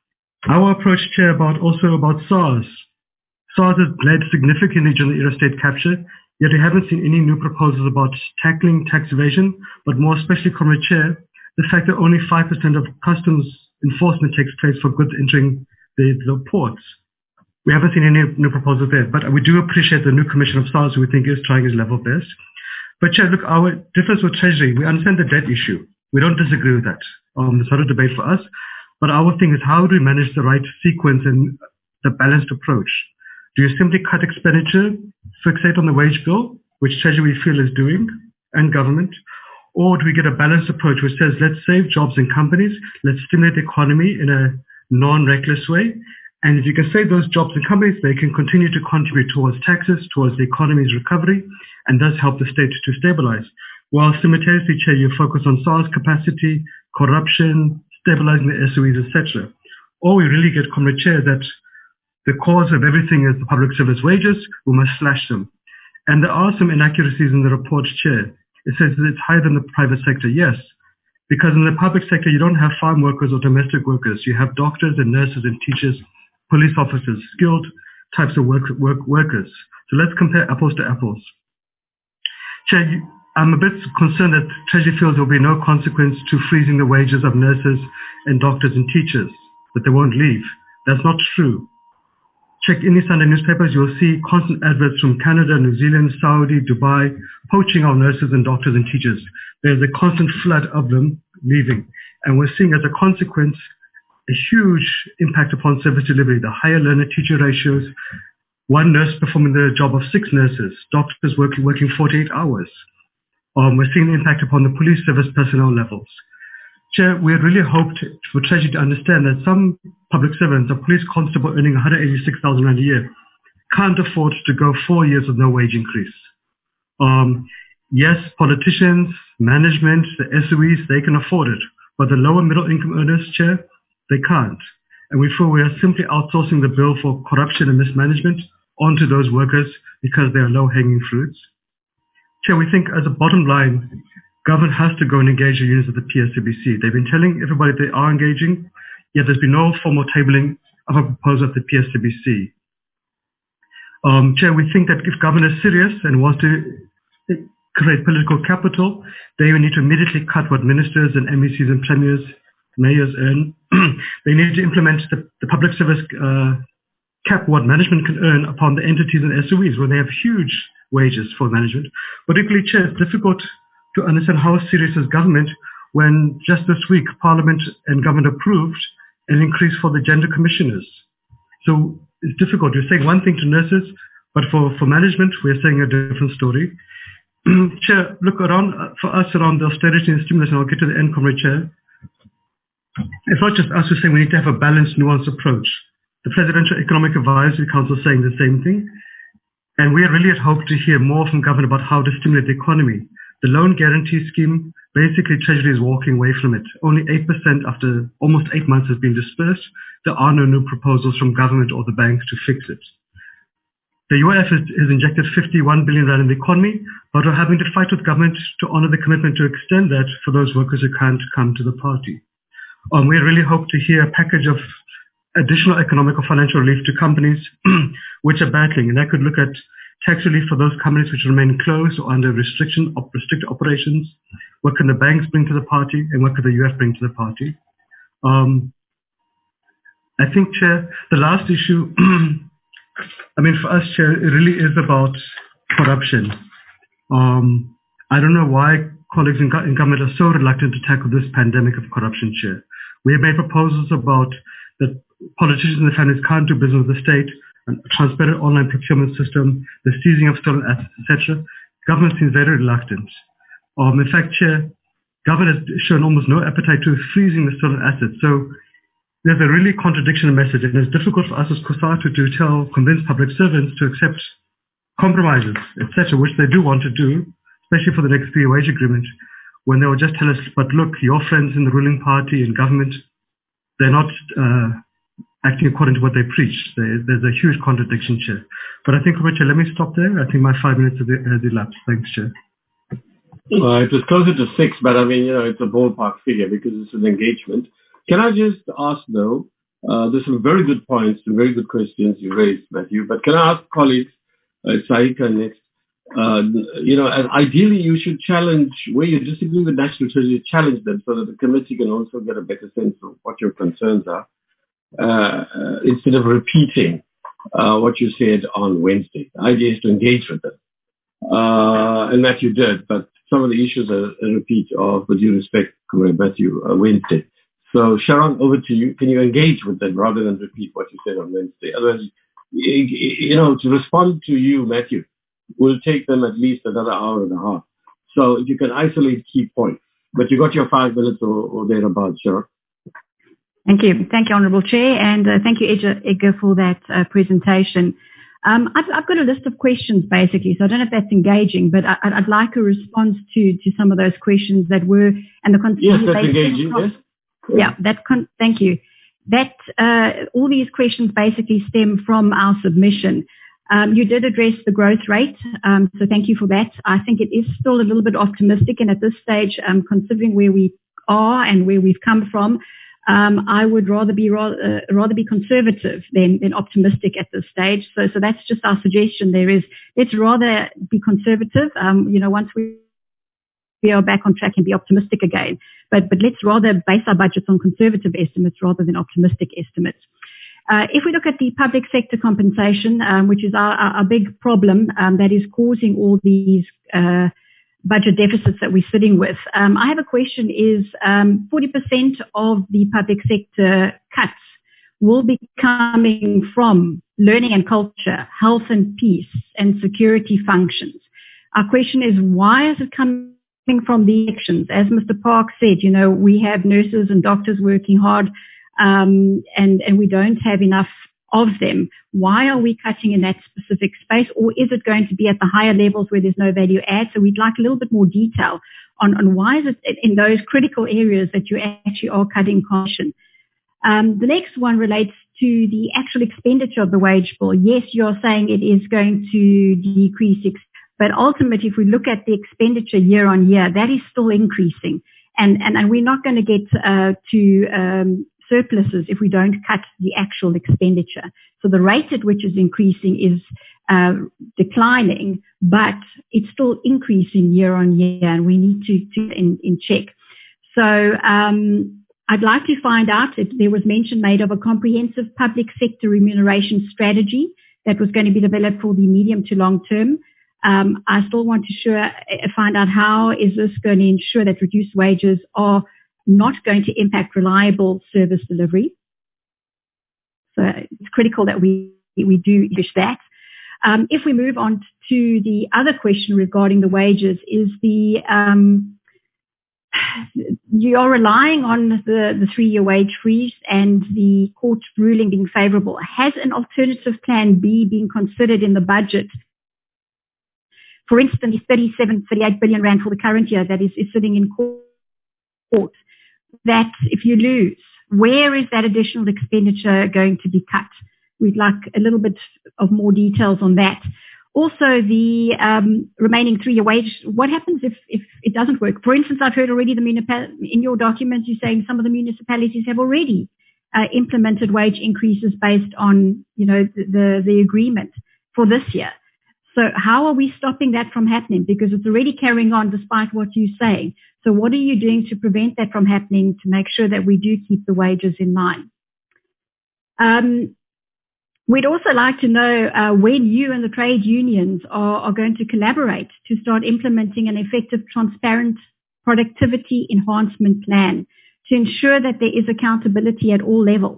Our approach, Chair, also about SARS. SARS has bled significantly during the era of state capture, yet we haven't seen any new proposals about tackling tax evasion, but more especially, Comrade Chair, the fact that only 5% of customs enforcement takes place for goods entering the ports. We haven't seen any new proposals there, but we do appreciate the new commission of SARS, who we think is trying his level best. But Chair, look, our difference with Treasury, we understand the debt issue. We don't disagree with that. It's not a debate for us. But our thing is, how do we manage the right sequence and the balanced approach? Do you simply cut expenditure, fixate on the wage bill, which Treasury we feel is doing, and government? Or do we get a balanced approach which says, let's save jobs in companies, let's stimulate the economy in a non-reckless way, and if you can save those jobs in companies, they can continue to contribute towards taxes, towards the economy's recovery, and thus help the state to stabilize. While simultaneously, Chair, you focus on SARS capacity, corruption, stabilizing the SOEs, etc. Or we really get, Comrade Chair, that the cause of everything is the public service wages, we must slash them. And there are some inaccuracies in the report, Chair. It says that it's higher than the private sector. Yes, because in the public sector, you don't have farm workers or domestic workers. You have doctors and nurses and teachers, police officers, skilled types of workers. So let's compare apples to apples. Chair, I'm a bit concerned that Treasury feels there will be no consequence to freezing the wages of nurses and doctors and teachers, that they won't leave. That's not true. Check any Sunday newspapers, you'll see constant adverts from Canada, New Zealand, Saudi, Dubai, poaching our nurses and doctors and teachers. There's a constant flood of them leaving. And we're seeing as a consequence a huge impact upon service delivery. The higher learner-teacher ratios, one nurse performing the job of 6 nurses, doctors working 48 hours. We're seeing the impact upon the police service personnel levels. Chair, we had really hoped for Treasury to understand that some public servants, a police constable earning 186,000 rand a year, can't afford to go 4 years with no wage increase. Yes, politicians, management, the SOEs, they can afford it, but the lower middle income earners, Chair, they can't. And we feel we are simply outsourcing the bill for corruption and mismanagement onto those workers because they are low-hanging fruits. Chair, we think as a bottom line, government has to go and engage the unions of the PSCBC. They've been telling everybody they are engaging, yet there's been no formal tabling of a proposal at the PSCBC. Chair, we think that if government is serious and wants to create political capital, they will need to immediately cut what ministers and MECs and premiers, mayors earn. They need to implement the public service cap what management can earn upon the entities and SOEs where they have huge wages for management. But equally, Chair, it's difficult to understand how serious is government when just this week Parliament and government approved an increase for the gender commissioners. So it's difficult. You're saying one thing to nurses, but for management, we're saying a different story. Chair, look around for us around the austerity and stimulus, and I'll get to the end, Comrade Chair. It's not just us who are saying we need to have a balanced, nuanced approach. The Presidential Economic Advisory Council is saying the same thing. And we really had hoped to hear more from government about how to stimulate the economy. The loan guarantee scheme, basically Treasury is walking away from it. Only 8% after almost 8 months has been dispersed. There are no new proposals from government or the banks to fix it. The UIF has injected 51 billion rand in the economy, but we're having to fight with government to honor the commitment to extend that for those workers who can't come to the party. We really hope to hear a package of additional economic or financial relief to companies which are battling, and that could look at tax relief for those companies which remain closed or under restricted operations. What can the banks bring to the party, and what could the UF bring to the party? I think, Chair, the last issue, I mean, for us, Chair, it really is about corruption. I don't know why colleagues in government are so reluctant to tackle this pandemic of corruption, Chair. We have made proposals about that politicians and their families can't do business with the state, a transparent online procurement system, the seizing of stolen assets, etc. Government seems very reluctant. In fact, Chair, government has shown almost no appetite to freezing the stolen assets. So there's a really contradiction in message, and it's difficult for us as COSATU to convince public servants to accept compromises, etc., which they do want to do, especially for the next 3-year wage agreement, when they will just tell us, but look, your friends in the ruling party and government, they're not acting according to what they preach. There's a huge contradiction, Chair. But I think, Richard, let me stop there. I think my 5 minutes has elapsed. Thanks, Chair. It was closer to 6, but I mean, it's a ballpark figure because it's an engagement. Can I just ask, though, there's some very good points and very good questions you raised, Matthew, but can I ask colleagues, Saika next, ideally you should challenge, where you disagree with National Treasury, challenge them so that the committee can also get a better sense of what your concerns are, instead of repeating what you said on Wednesday. The idea is to engage with them. And Matthew did, but some of the issues are a repeat of, with due respect, Comrade Matthew, Wednesday. So Sharon, over to you. Can you engage with them rather than repeat what you said on Wednesday? Otherwise, to respond to you, Matthew, will take them at least another hour and a half. So if you can isolate key points. But you got your 5 minutes or thereabouts, Sharon. Thank you. Thank you, Honourable Chair, and thank you, Edgar, for that presentation. I've got a list of questions, basically, so I don't know if that's engaging, but I'd like a response to some of those questions that were, and the yes, that's engaging, yes. Yeah, thank you. All these questions basically stem from our submission. You did address the growth rate, so thank you for that. I think it is still a little bit optimistic, and at this stage, considering where we are and where we've come from, I would rather be conservative than optimistic at this stage. So that's just our suggestion. Let's rather be conservative. Once we are back on track and be optimistic again. But let's rather base our budgets on conservative estimates rather than optimistic estimates. If we look at the public sector compensation, which is our big problem, that is causing all these budget deficits that we're sitting with. I have a question is 40% of the public sector cuts will be coming from learning and culture, health and peace, and security functions. Our question is, why is it coming from the sections? As Mr. Park said, we have nurses and doctors working hard, and we don't have enough of them. Why are we cutting in that specific space? Or is it going to be at the higher levels where there's no value add? So we'd like a little bit more detail on why is it in those critical areas that you actually are cutting caution. The next one relates to the actual expenditure of the wage bill. Yes, you're saying it is going to decrease, but ultimately, if we look at the expenditure year on year, that is still increasing. And we're not going to get to surpluses if we don't cut the actual expenditure. So the rate at which is increasing is declining, but it's still increasing year on year, and we need to in check. So I'd like to find out if there was mention made of a comprehensive public sector remuneration strategy that was going to be developed for the medium to long term. I still want to find out how is this going to ensure that reduced wages are not going to impact reliable service delivery. So it's critical that we do push that. If we move on to the other question regarding the wages, is you are relying on the 3-year wage freeze and the court ruling being favorable. Has an alternative plan B been considered in the budget? For instance, 38 billion rand for the current year that is sitting in court. That if you lose, where is that additional expenditure going to be cut? We'd like a little bit of more details on that. Also, the remaining 3-year wage, what happens if it doesn't work? For instance, I've heard already in your documents you're saying some of the municipalities have already implemented wage increases based on, the agreement for this year. So how are we stopping that from happening? Because it's already carrying on despite what you're saying. So what are you doing to prevent that from happening to make sure that we do keep the wages in line? We'd also like to know when you and the trade unions are going to collaborate to start implementing an effective, transparent productivity enhancement plan to ensure that there is accountability at all levels.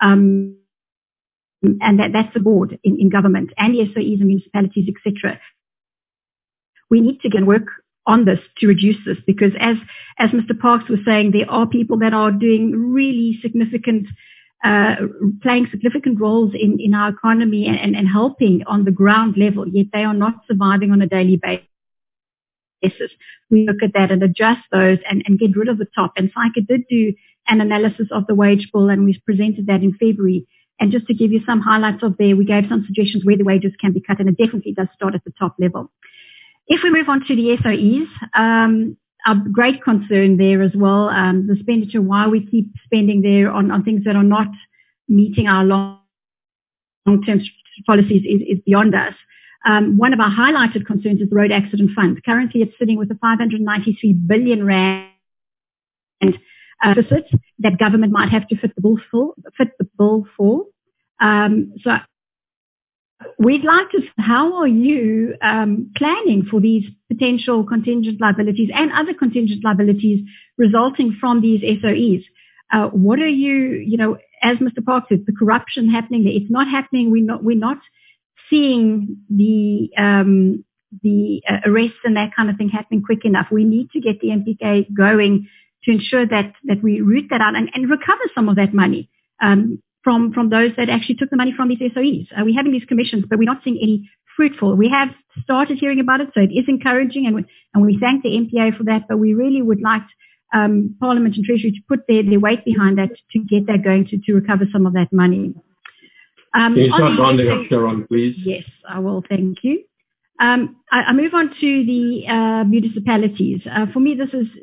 And that's the board in government and the SOEs and municipalities, etc. We need to get work on this to reduce this because as Mr. Parks was saying, there are people that are doing really significant, playing significant roles in our economy and helping on the ground level, yet they are not surviving on a daily basis. We look at that and adjust those and get rid of the top. And SAICA did do an analysis of the wage bill and we presented that in February. And just to give you some highlights of there, we gave some suggestions where the wages can be cut, and it definitely does start at the top level. If we move on to the SOEs, our great concern there as well, the expenditure, why we keep spending there on things that are not meeting our long-term policies is beyond us. One of our highlighted concerns is the Road Accident Fund. Currently, it's sitting with a 593 billion rand deficit that government might have to fit the bill for. So we'd like to, how are you planning for these potential contingent liabilities and other contingent liabilities resulting from these SOEs? What are you, as Mr. Park said, the corruption happening there? It's not happening. We're not seeing the arrests and that kind of thing happening quick enough. We need to get the MPK going to ensure that we root that out and recover some of that money from those that actually took the money from these SOEs. We're having these commissions, but we're not seeing any fruitful. We have started hearing about it, so it is encouraging, and we thank the MPA for that, but we really would like Parliament and Treasury to put their weight behind that to get that going to recover some of that money. Can you start rounding up, Sharon, please? Yes, I will. Thank you. I move on to the municipalities. For me, this is,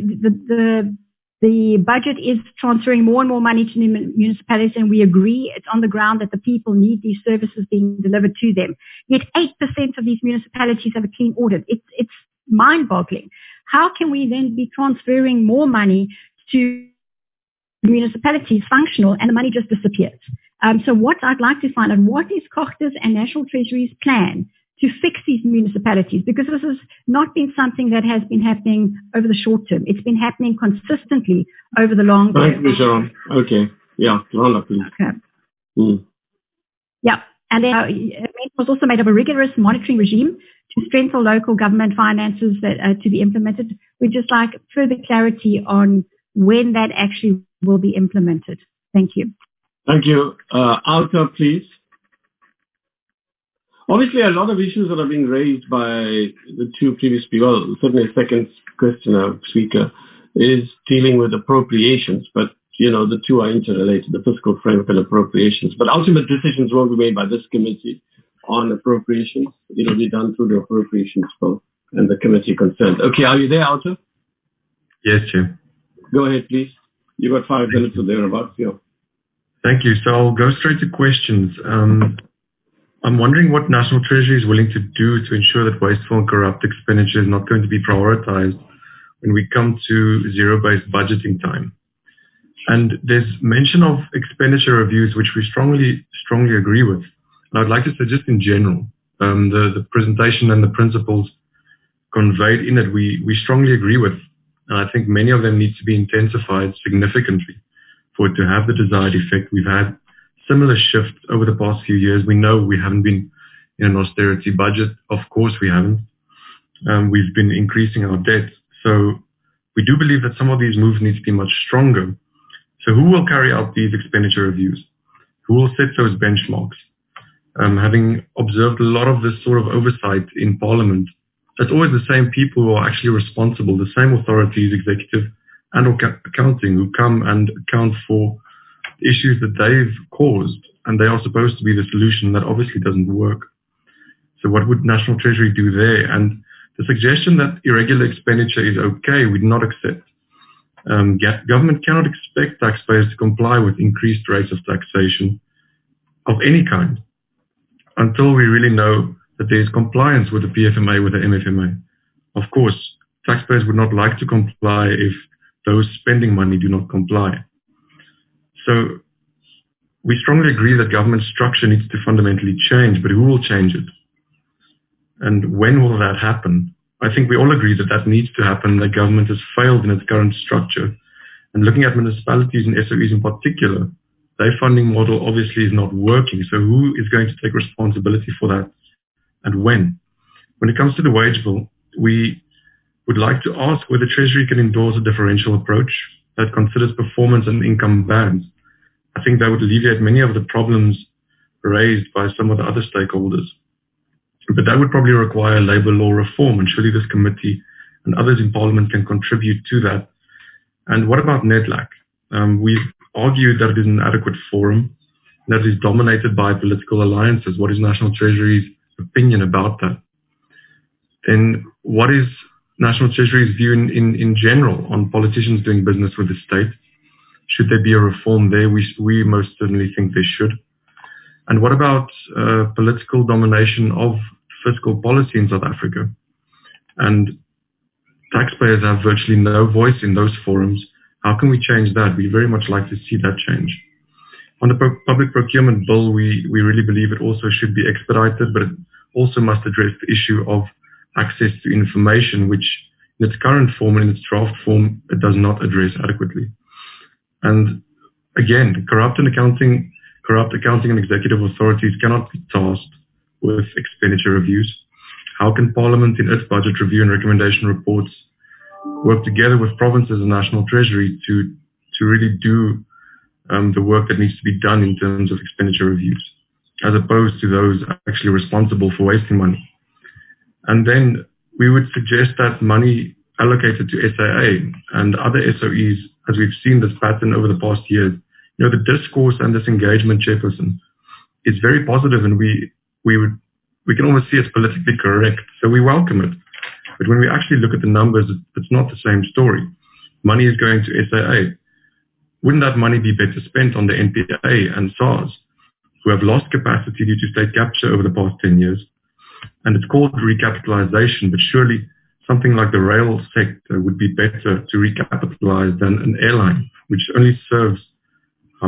the budget is transferring more and more money to municipalities, and we agree it's on the ground that the people need these services being delivered to them. Yet 8% of these municipalities have a clean audit. It's mind-boggling. How can we then be transferring more money to municipalities functional and the money just disappears? So what I'd like to find out, what is Cogta's and National Treasury's plan to fix these municipalities, because this has not been something that has been happening over the short term. It's been happening consistently over the long term. Thank you, Sharon. Okay. Yeah, Rhonda, please. Okay. Yeah. And then it was also made of a rigorous monitoring regime to strengthen local government finances that to be implemented. We'd just like further clarity on when that actually will be implemented. Thank you. Thank you. Alta, please. Obviously, a lot of issues that are being raised by the two previous people, certainly the second questioner, speaker, is dealing with appropriations, but the two are interrelated, the fiscal framework and appropriations. But ultimate decisions won't be made by this committee on appropriations. It'll be done through the appropriations bill and the committee concerned. Okay, are you there, Alta? Yes, Chair. Go ahead, please. You've got 5 minutes or thereabouts. Yeah. Thank you. So I'll go straight to questions. I'm wondering what National Treasury is willing to do to ensure that wasteful and corrupt expenditure is not going to be prioritized when we come to zero-based budgeting time. And there's mention of expenditure reviews, which we strongly agree with. And I'd like to suggest in general, the presentation and the principles conveyed in it, we strongly agree with. And I think many of them need to be intensified significantly for it to have the desired effect. We've had similar shifts over the past few years. We know we haven't been in an austerity budget. Of course we haven't. We've been increasing our debt. So we do believe that some of these moves need to be much stronger. So who will carry out these expenditure reviews? Who will set those benchmarks? Having observed a lot of this sort of oversight in Parliament, it's always the same people who are actually responsible, the same authorities, executive and accounting, who come and account for issues that they've caused, and they are supposed to be the solution. That obviously doesn't work. So what would National Treasury do there? And the suggestion that irregular expenditure is okay, we do not accept. Government cannot expect taxpayers to comply with increased rates of taxation of any kind until we really know that there is compliance with the PFMA, with the MFMA. Of course, taxpayers would not like to comply if those spending money do not comply. So we strongly agree that government structure needs to fundamentally change, but who will change it? And when will that happen? I think we all agree that that needs to happen, that government has failed in its current structure. And looking at municipalities and SOEs in particular, their funding model obviously is not working. So who is going to take responsibility for that and when? When it comes to the wage bill, we would like to ask whether Treasury can endorse a differential approach that considers performance and income bands. I think that would alleviate many of the problems raised by some of the other stakeholders. But that would probably require labour law reform, and surely this committee and others in Parliament can contribute to that. And what about NEDLAC? We've argued that it is an adequate forum, that it is dominated by political alliances. What is National Treasury's opinion about that? Then what is National Treasury's view in general on politicians doing business with the state? Should there be a reform there? We most certainly think there should. And what about political domination of fiscal policy in South Africa? And taxpayers have virtually no voice in those forums. How can we change that? We very much like to see that change. On the public procurement bill, we really believe it also should be expedited, but it also must address the issue of access to information, which in its current form and in its draft form, it does not address adequately. And again, corrupt accounting and executive authorities cannot be tasked with expenditure reviews. How can Parliament in its budget review and recommendation reports work together with provinces and National Treasury to really do the work that needs to be done in terms of expenditure reviews, as opposed to those actually responsible for wasting money? And then we would suggest that money allocated to SAA and other SOEs, as we've seen this pattern over the past years, the discourse and this engagement, Chairperson, is very positive, and we can almost see it's politically correct. So we welcome it. But when we actually look at the numbers, it's not the same story. Money is going to SAA. Wouldn't that money be better spent on the NPA and SARS, who have lost capacity due to state capture over the past 10 years? And it's called recapitalization, but surely something like the rail sector would be better to recapitalize than an airline, which only serves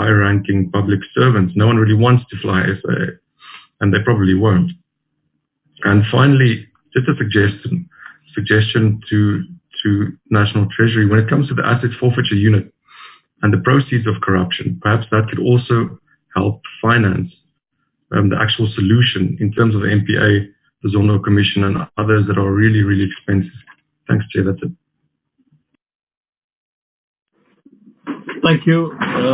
high-ranking public servants. No one really wants to fly SAA, and they probably won't. And finally, just a suggestion to National Treasury, when it comes to the asset forfeiture unit and the proceeds of corruption, perhaps that could also help finance the actual solution in terms of the MPA, the Zondo Commission, and others that are really, really expensive. Thanks, Chair. That's it. Thank you.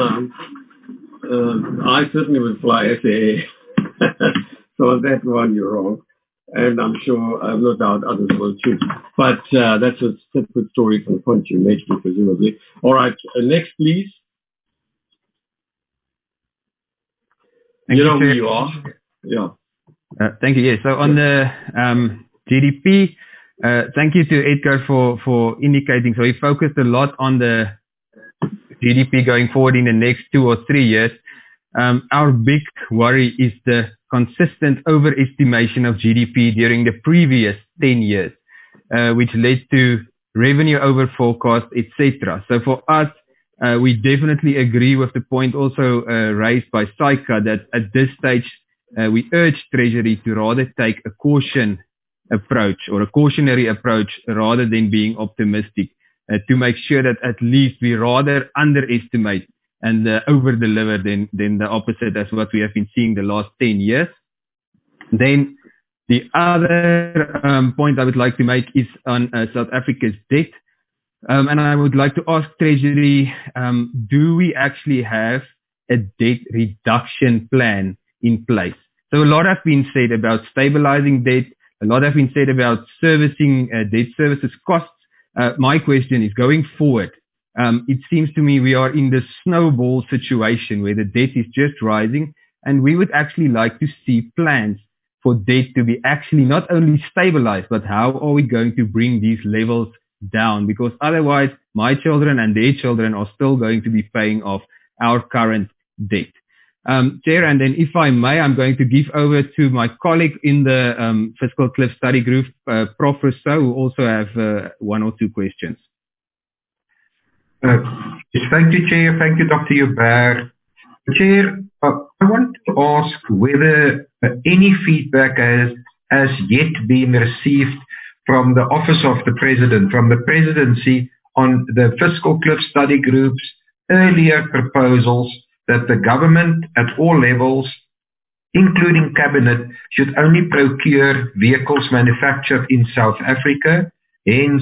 I certainly will fly SAA. So on that one, you're wrong. And I'm sure, I have no doubt others will too. But that's a separate story from the point you made, presumably. All right, next, please. You know who you are. Yeah. Thank you. Yeah. So on the GDP, thank you to Edgar for indicating. So he focused a lot on the GDP going forward in the next 2 or 3 years. Our big worry is the consistent overestimation of GDP during the previous 10 years, which led to revenue over forecast, etc. So for us, we definitely agree with the point also raised by Saika that at this stage, we urge Treasury to rather take a caution approach or a cautionary approach rather than being optimistic, to make sure that at least we rather underestimate and over-deliver than the opposite as what we have been seeing the last 10 years. Then the other point I would like to make is on South Africa's debt. And I would like to ask Treasury, do we actually have a debt reduction plan in place? So a lot has been said about stabilizing debt. A lot has been said about servicing debt services costs. My question is, going forward, it seems to me we are in the snowball situation where the debt is just rising, and we would actually like to see plans for debt to be actually not only stabilized, but how are we going to bring these levels down? Because otherwise, my children and their children are still going to be paying off our current debt. Chair, and then if I may, I'm going to give over to my colleague in the Fiscal Cliff Study Group, Prof. Rousseau, who also have 1 or 2 questions. Thank you, Chair. Thank you, Dr. Joubert. Chair, I want to ask whether any feedback has yet been received from the Office of the President, from the Presidency, on the Fiscal Cliff Study Group's earlier proposals that the government at all levels, including Cabinet, should only procure vehicles manufactured in South Africa, hence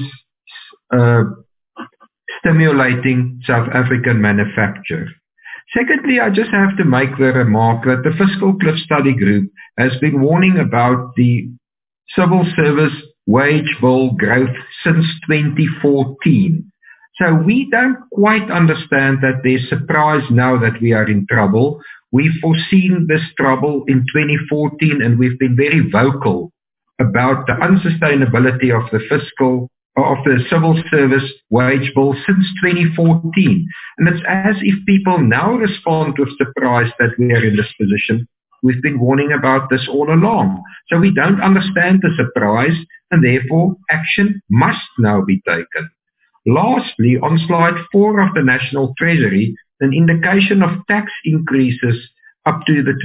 stimulating South African manufacture. Secondly, I just have to make the remark that the Fiscal Cliff Study Group has been warning about the civil service wage bill growth since 2014. So we don't quite understand that there's surprise now that we are in trouble. We've foreseen this trouble in 2014, and we've been very vocal about the unsustainability of the civil service wage bill since 2014. And it's as if people now respond with surprise that we are in this position. We've been warning about this all along. So we don't understand the surprise, and therefore action must now be taken. Lastly, on slide 4 of the National Treasury, an indication of tax increases up to the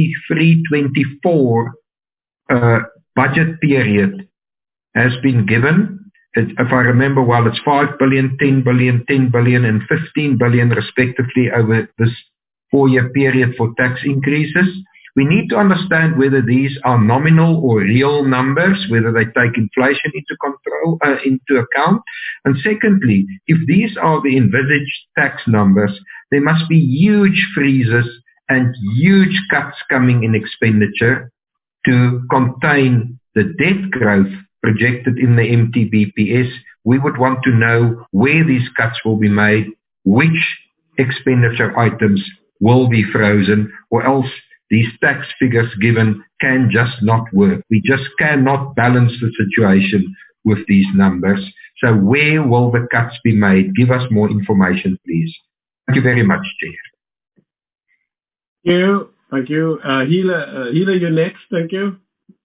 23-24 budget period has been given. If I remember well, it's 5 billion, 10 billion, 10 billion, and 15 billion respectively over this 4-year period for tax increases. We need to understand whether these are nominal or real numbers, whether they take inflation into account. And secondly, if these are the envisaged tax numbers, there must be huge freezes and huge cuts coming in expenditure to contain the debt growth projected in the MTBPS. We would want to know where these cuts will be made, which expenditure items will be frozen, or else these tax figures given can just not work. We just cannot balance the situation with these numbers. So where will the cuts be made? Give us more information, please. Thank you very much, Chair. Thank you. Thank you. Hila, you're next. Thank you.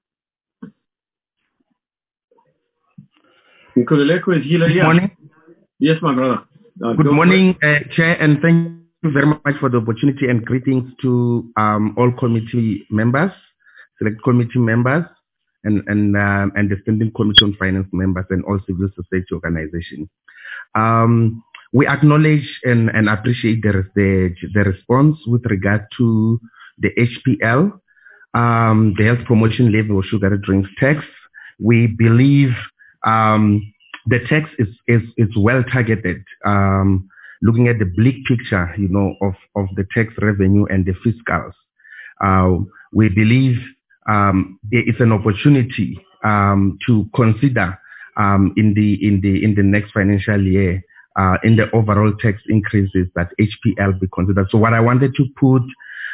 Nkululeko, is Hila here? Good morning. Yes, my brother. Good morning, Chair, and thank you very much for the opportunity, and greetings to all committee members, select committee members, the Standing Committee on Finance members and all civil society organizations. We acknowledge and appreciate the response with regard to the HPL, the Health Promotion Levy or Sugar Drinks tax. We believe the tax is well targeted, looking at the bleak picture, of the tax revenue and the fiscals. We believe there is an opportunity to consider in the next financial year in the overall tax increases that HPL be considered. So what I wanted to put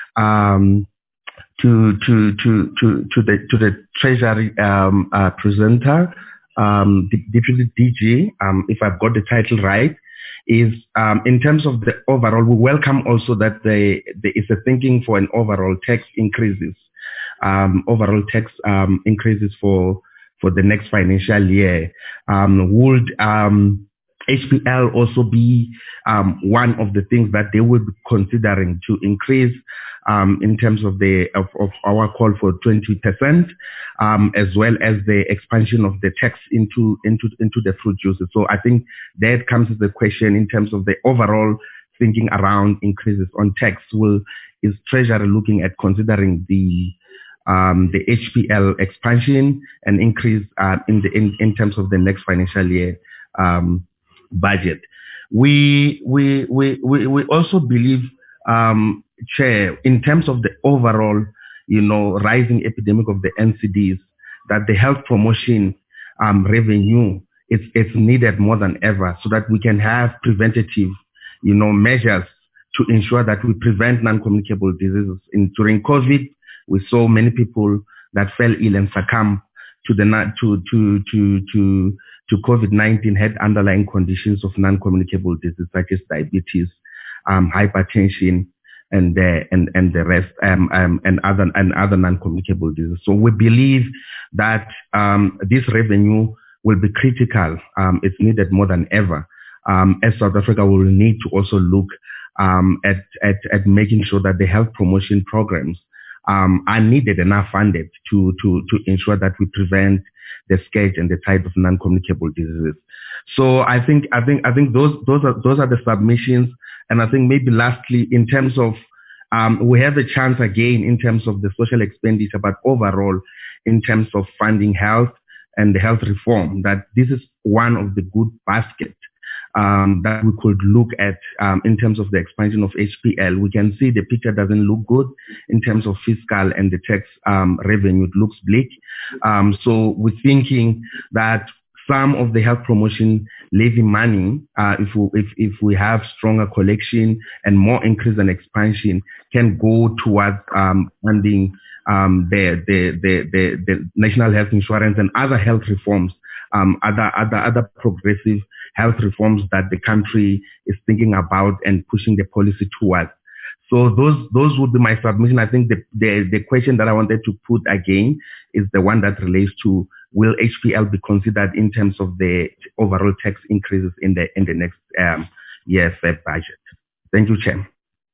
to the Treasury presenter, Deputy DG, if I've got the title right, is in terms of the overall, we welcome also that there is a thinking for an overall tax increases, for the next financial year. Would HPL also be one of the things that they would be considering to increase in terms of our call for 20%, as well as the expansion of the tax into the fruit juices. So I think that comes to the question in terms of the overall thinking around increases on tax. Is Treasury looking at considering the HPL expansion and increase in terms of the next financial year budget? We also believe, Chair, in terms of the overall, rising epidemic of the NCDs, that the health promotion revenue is needed more than ever, so that we can have preventative, measures to ensure that we prevent non-communicable diseases. During COVID, we saw many people that fell ill and succumbed to COVID-19 had underlying conditions of non-communicable disease such as diabetes, hypertension, and the rest, and other non-communicable diseases. So we believe that this revenue will be critical. It's needed more than ever. As South Africa will need to also look at making sure that the health promotion programs are needed and are funded to ensure that we prevent the scourge and the type of non-communicable diseases. So I think those are the submissions. And I think maybe lastly, in terms of we have a chance again in terms of the social expenditure, but overall in terms of funding health and the health reform, that this is one of the good baskets that we could look at in terms of the expansion of HPL. We can see the picture doesn't look good in terms of fiscal and the tax revenue. It looks bleak. So we're thinking that some of the health promotion levy money, if we have stronger collection and more increase and expansion, can go towards funding the national health insurance and other health reforms, other progressive health reforms that the country is thinking about and pushing the policy towards. So those would be my submission. I think the question that I wanted to put again is the one that relates to, will HPL be considered in terms of the overall tax increases in the next year's budget? Thank you, Chair.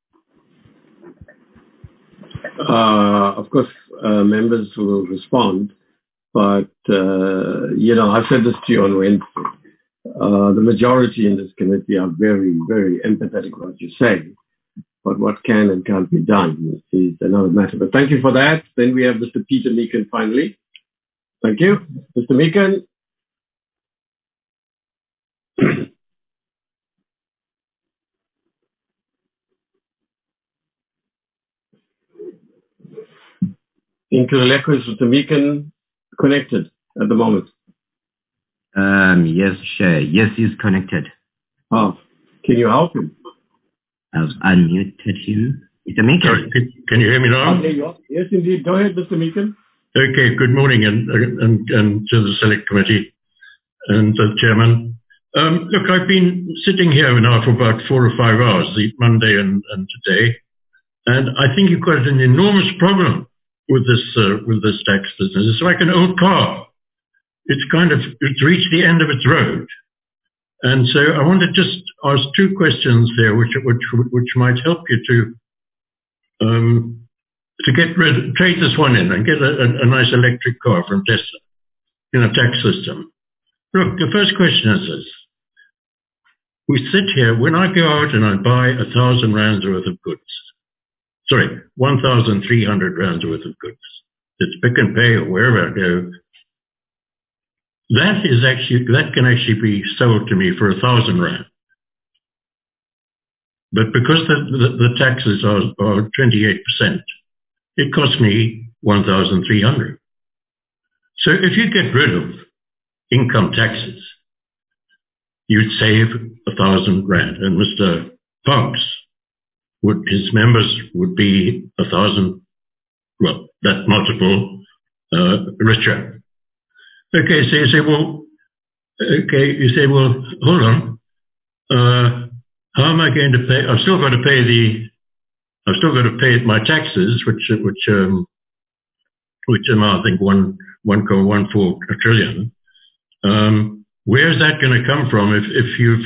Of course, members will respond, but I've said this to you on Wednesday. The majority in this committee are very, very empathetic with what you say, but what can and can't be done is another matter. But thank you for that. Then we have Mr. Peter Meekin finally. Thank you. Mr. Meekin. In Kuleleko, is Mr. Meekin connected at the moment? Yes, Chair. Yes, he's connected. Oh, can you help him? I've unmuted him. Mr. Meekin. Sorry, can you hear me now? There you are. Yes, indeed. Go ahead, Mr. Meekin. Okay, good morning and to the Select Committee and the Chairman. Look, I've been sitting here now for about 4 or 5 hours, Monday and today, and I think you've got an enormous problem with this tax business. It's like an old car. It's reached the end of its road. And so I want to just ask 2 questions there, which might help you to trade this one in and get a nice electric car from Tesla in a tax system. Look, the first question is this. We sit here, when I go out and I buy 1,000 rands worth of goods, 1,300 rands worth of goods, it's Pick n Pay or wherever I go, that can actually be sold to me for 1,000 rand. But because the taxes are 28%, it costs me 1,300. So if you get rid of income taxes, you'd save 1,000 rand. And Mr. Parks, his members would be 1,000, well, that multiple richer. Okay, so you say, well, hold on. How am I going to pay? I've still got to pay my taxes, which amount, I think, 1.14 trillion. Where is that going to come from if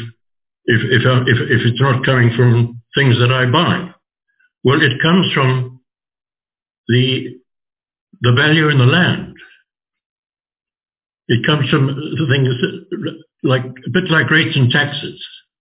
it's not coming from things that I buy? Well, it comes from the value in the land. It comes from things like a bit like rates and taxes.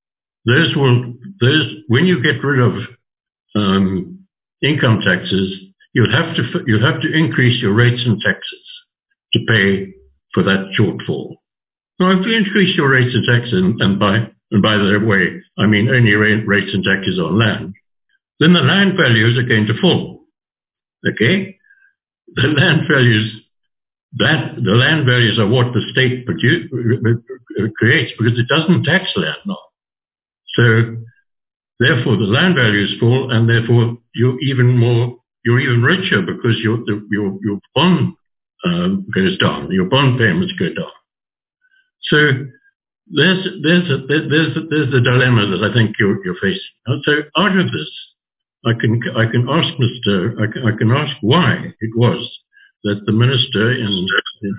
When you get rid of income taxes, you'll have to increase your rates and taxes to pay for that shortfall. Now, if you increase your rates and taxes, and by the way, I mean only rates and taxes on land, then the land values are going to fall. Okay, the land values are what the state creates because it doesn't tax land now. So therefore, the land values fall, and therefore you're even richer because your bond goes down, your bond payments go down. So there's the dilemma that I think you're facing. And so out of this, I can ask why it was that the minister in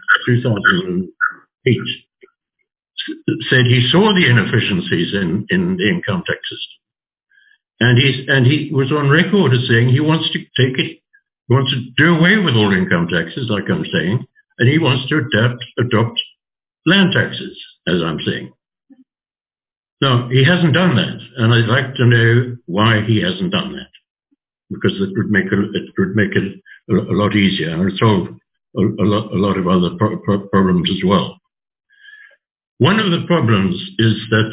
2008 said he saw the inefficiencies in the income tax system, and he was on record as saying he wants to do away with all income taxes, like I'm saying, and he wants to adopt land taxes, as I'm saying. Now, he hasn't done that, and I'd like to know why he hasn't done that, because it would make it a lot easier and solve a lot of other problems as well. One of the problems is that,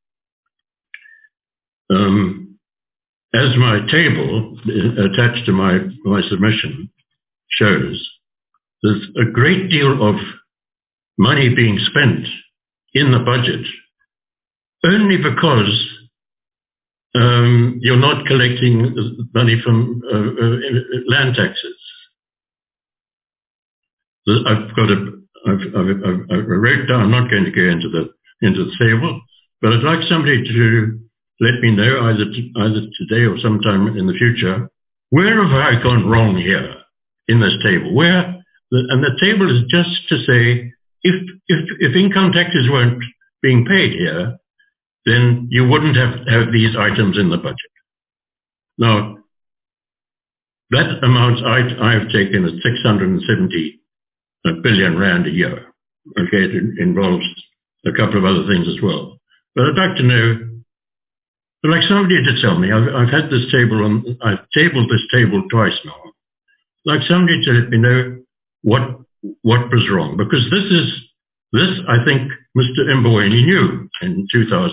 as my table attached to my submission shows, there's a great deal of money being spent in the budget only because you're not collecting money from land taxes. I wrote down, I'm not going to go into the table, but I'd like somebody to let me know either today or sometime in the future, where have I gone wrong here in this table? And the table is just to say, if income taxes weren't being paid here, then you wouldn't have these items in the budget. Now, that amount I have taken is 670 billion rand a year. Okay, it involves a couple of other things as well. But I'd like to know, like somebody did tell me, I've had this table I've tabled this table twice now. Like somebody to let me know what was wrong, because this I think Mr. Mboweni knew in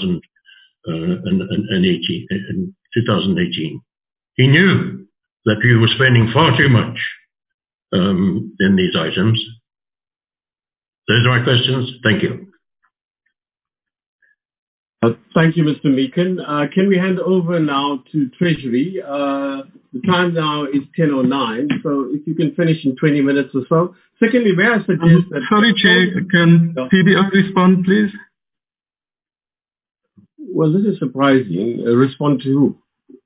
2018. He knew that we were spending far too much in these items. Those are my questions. Thank you. Thank you, Mr. Meakin. Can we hand over now to Treasury? The time now is 10:09, so if you can finish in 20 minutes or so. Secondly, may I suggest that... Sorry, Chair, can CBO respond, please? Well, this is surprising. Respond to who?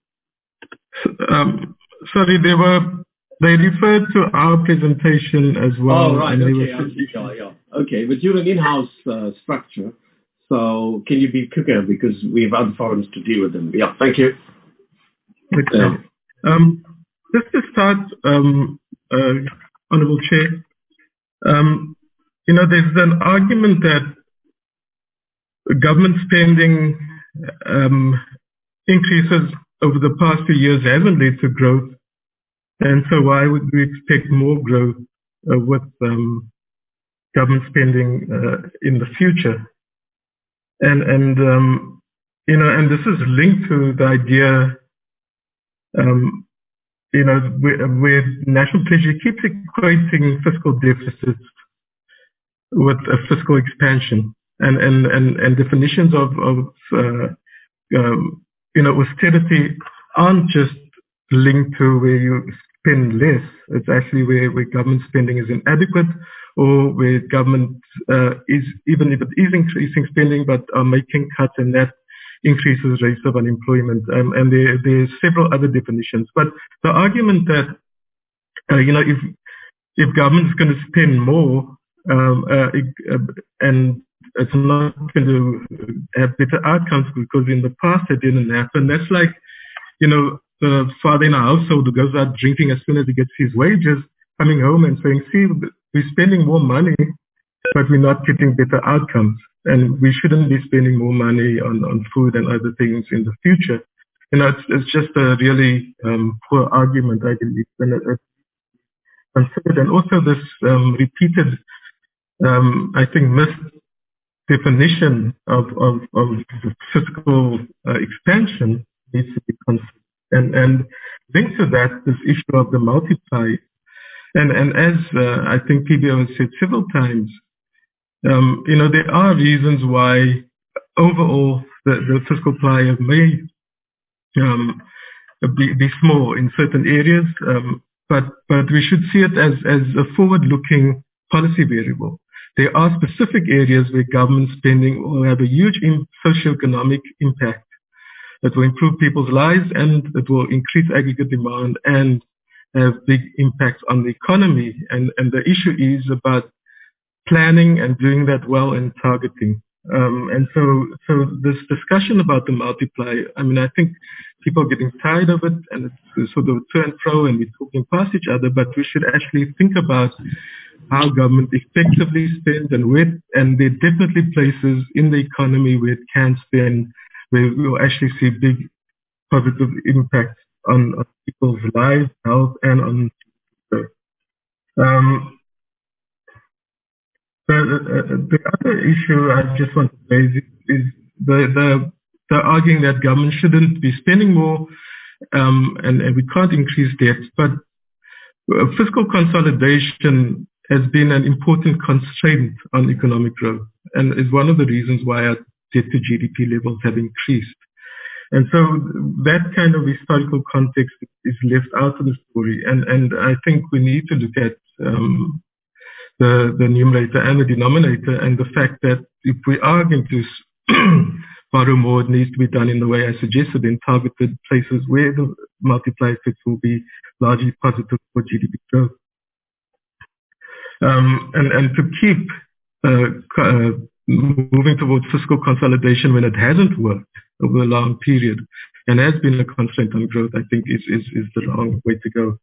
Sorry, they referred to our presentation as well. Oh, right, okay. Okay, but you're an in-house structure. So can you be quicker, because we have other forums to deal with them. Yeah, thank you. just to start, Honourable Chair, there's an argument that government spending increases over the past few years haven't led to growth, and so why would we expect more growth with government spending in the future? And this is linked to the idea, where National Treasury keeps equating fiscal deficits with a fiscal expansion, and definitions of austerity aren't just linked to where you spend less. It's actually where government spending is inadequate, or where government is, even if it is increasing spending, but are making cuts, and that increases rates of unemployment. And there's several other definitions. But the argument that if government is going to spend more, and it's not going to have better outcomes because in the past it didn't happen. That's like, the father in a household who goes out drinking as soon as he gets his wages, coming home and saying, see, we're spending more money, but we're not getting better outcomes. And we shouldn't be spending more money on food and other things in the future. It's just a really poor argument, I believe. And also this repeated, I think, misdefinition of fiscal expansion needs to be considered. And linked to that, this issue of the multiplier. And as I think PBO has said several times, there are reasons why overall the fiscal pie may be small in certain areas, but we should see it as a forward-looking policy variable. There are specific areas where government spending will have a huge socioeconomic impact. It will improve people's lives, and it will increase aggregate demand and have big impacts on the economy. And the issue is about planning and doing that well and targeting. And so this discussion about the multiplier, I think people are getting tired of it, and it's sort of to and fro, and we're talking past each other, but we should actually think about how government effectively spends and there are definitely places in the economy where it can spend, where we'll actually see big positive impacts on people's lives, health, and on the other issue I just want to raise is the arguing that government shouldn't be spending more, and we can't increase debt. But fiscal consolidation has been an important constraint on economic growth, and is one of the reasons why our debt to GDP levels have increased. And so that kind of historical context is left out of the story, and I think we need to look at the numerator and the denominator, and the fact that if we are going to borrow more, it needs to be done in the way I suggested, in targeted places where the multiplier effects will be largely positive for GDP growth. And to keep moving towards fiscal consolidation when it hasn't worked over a long period and has been a constraint on growth, I think is the wrong way to go.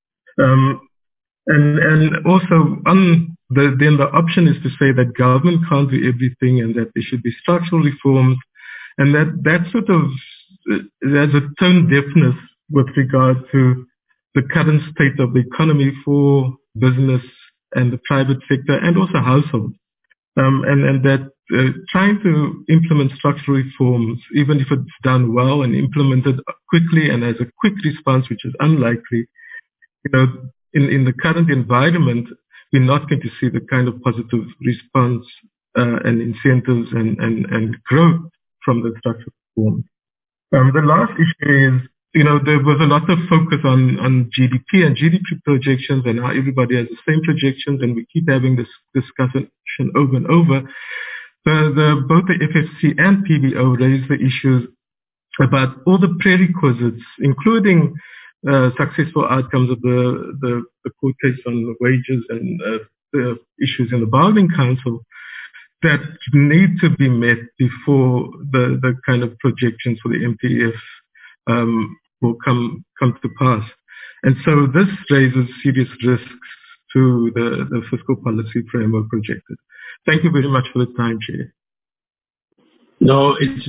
And also, then the option is to say that government can't do everything and that there should be structural reforms, and that sort of has a tone deafness with regard to the current state of the economy for business and the private sector and also households. And that trying to implement structural reforms, even if it's done well and implemented quickly and as a quick response, which is unlikely, in the current environment, we're not going to see the kind of positive response and incentives and growth from the structural reforms. The last issue is, there was a lot of focus on GDP and GDP projections and how everybody has the same projections, and we keep having this discussion over and over. Both the FFC and PBO raised the issues about all the prerequisites, including successful outcomes of the court case on wages and the issues in the bargaining council that need to be met before the kind of projections for the MPF will come to pass. And so this raises serious risks to the fiscal policy framework projected. Thank you very much for the time, Chair. No, it's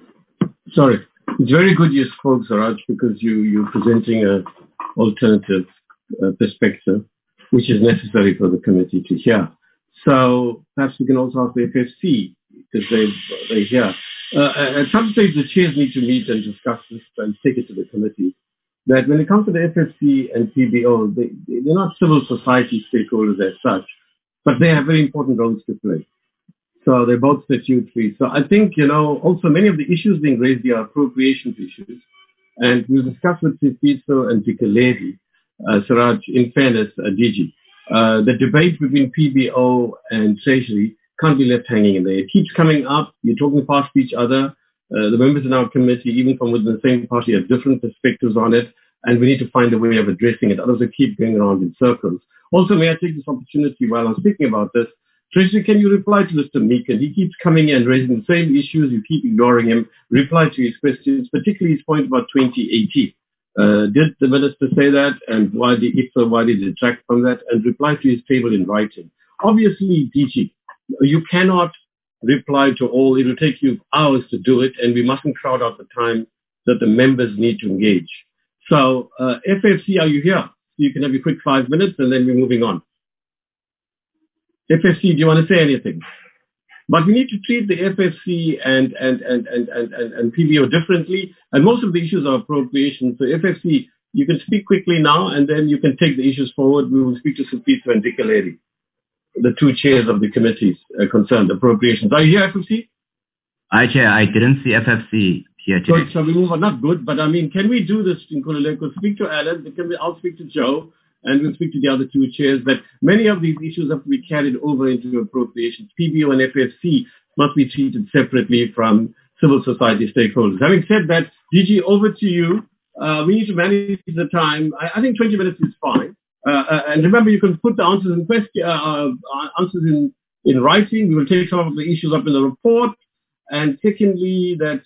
very good you spoke, Saraj, because you're presenting an alternative perspective, which is necessary for the committee to hear. So perhaps we can also ask the FFC, because they're here. At some stage, the chairs need to meet and discuss this and take it to the committee. That when it comes to the FFC and PBO, they're not civil society stakeholders as such, but they have very important roles to play. So they're both statutory. So I think, also many of the issues being raised here are appropriations issues. And we'll discuss with Sifiso and Dikeledi, Saraj, in fairness, DG. The debate between PBO and Treasury can't be left hanging in there. It keeps coming up. You're talking past each other. The members in our committee, even from within the same party, have different perspectives on it. And we need to find a way of addressing it. Otherwise, we keep going around in circles. Also, may I take this opportunity while I'm speaking about this? Treasury, can you reply to Mr. Meekin? He keeps coming in raising the same issues. You keep ignoring him. Reply to his questions, particularly his point about 2018. Did the minister say that? And why did he detract from that? And reply to his table in writing. Obviously, DG, you cannot reply to all. It will take you hours to do it, and we mustn't crowd out the time that the members need to engage. So, FFC, are you here? So you can have your quick 5 minutes, and then we're moving on. FFC, do you want to say anything? But we need to treat the FFC and PBO differently, and most of the issues are appropriation. So FFC, you can speak quickly now, and then you can take the issues forward. We will speak to Sifiso and Dikeledi, the two chairs of the committees concerned, appropriations. Are you here, FFC? Hi, Chair. I didn't see FFC here today. Good, so we move on. Not good, but I mean, can we do this in Nkululeko? Speak to Alan. I'll speak to Joe. And we'll speak to the other two chairs, that many of these issues have to be carried over into appropriations. PBO and FFC must be treated separately from civil society stakeholders. Having said that, DG, over to you. We need to manage the time. I think 20 minutes is fine. And remember, you can put the answers in writing. We will take some of the issues up in the report. And secondly, that,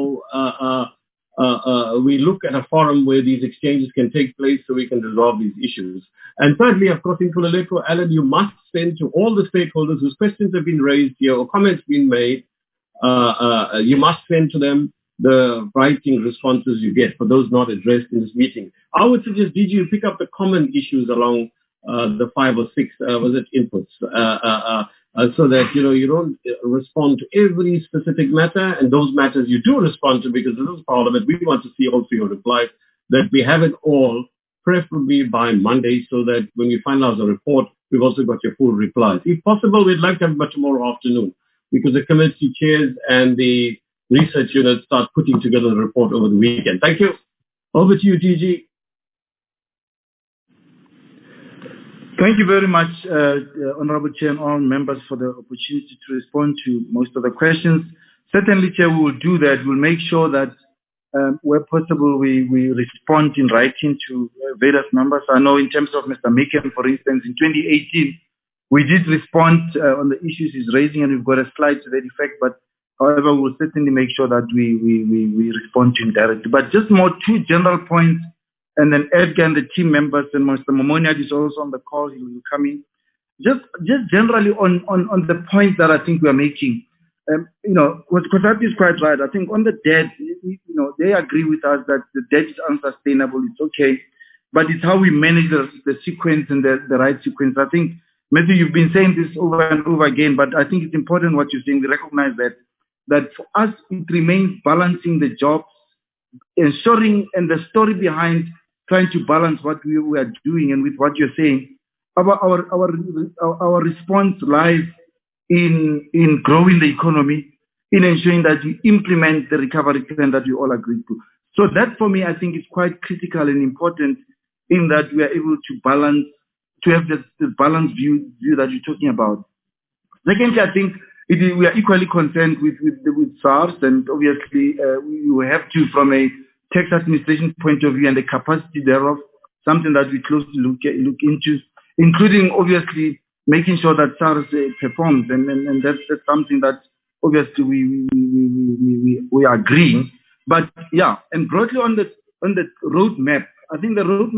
we look at a forum where these exchanges can take place so we can resolve these issues. And thirdly, of course, in Nkululeko, Alan, you must send to all the stakeholders whose questions have been raised here or comments been made, you must send to them the writing responses you get for those not addressed in this meeting. I would suggest, DG, you pick up the common issues along the 5 or 6, inputs, so that, you don't respond to every specific matter, and those matters you do respond to, because this is Parliament. We want to see also your replies, that we have it all, preferably by Monday, so that when we finalize the report, we've also got your full replies. If possible, we'd like to have much tomorrow afternoon, because the committee chairs and the research unit start putting together the report over the weekend. Thank you. Over to you, DG. Thank you very much, Honorable Chair and all members, for the opportunity to respond to most of the questions. Certainly, Chair, we will do that. We'll make sure that where possible, we respond in writing to various members. I know in terms of Mr. Meekin, for instance, in 2018, we did respond on the issues he's raising, and we've got a slide to that effect. But however, we'll certainly make sure that we respond to him directly. But just more two general points. And then Edgar and the team members, and Mr. Momoniad is also on the call. He will come in. Just generally on the point that I think we are making, what Kotapi is quite right. I think on the debt, they agree with us that the debt is unsustainable. It's okay, but it's how we manage the sequence and the right sequence. I think maybe you've been saying this over and over again, but I think it's important what you're saying. We recognize that for us, it remains balancing the jobs, ensuring, and the story behind trying to balance what we are doing, and with what you're saying, our response lies in growing the economy, in ensuring that we implement the recovery plan that we all agreed to. So that, for me, I think is quite critical and important, in that we are able to balance, to have this balanced view that you're talking about. Secondly, I think we are equally concerned with SARS, and obviously we have to, from a tax administration point of view and the capacity thereof, something that we closely look into, including obviously making sure that SARS performs, and that's something that obviously we are agreeing. But yeah, and broadly on the roadmap, I think the roadmap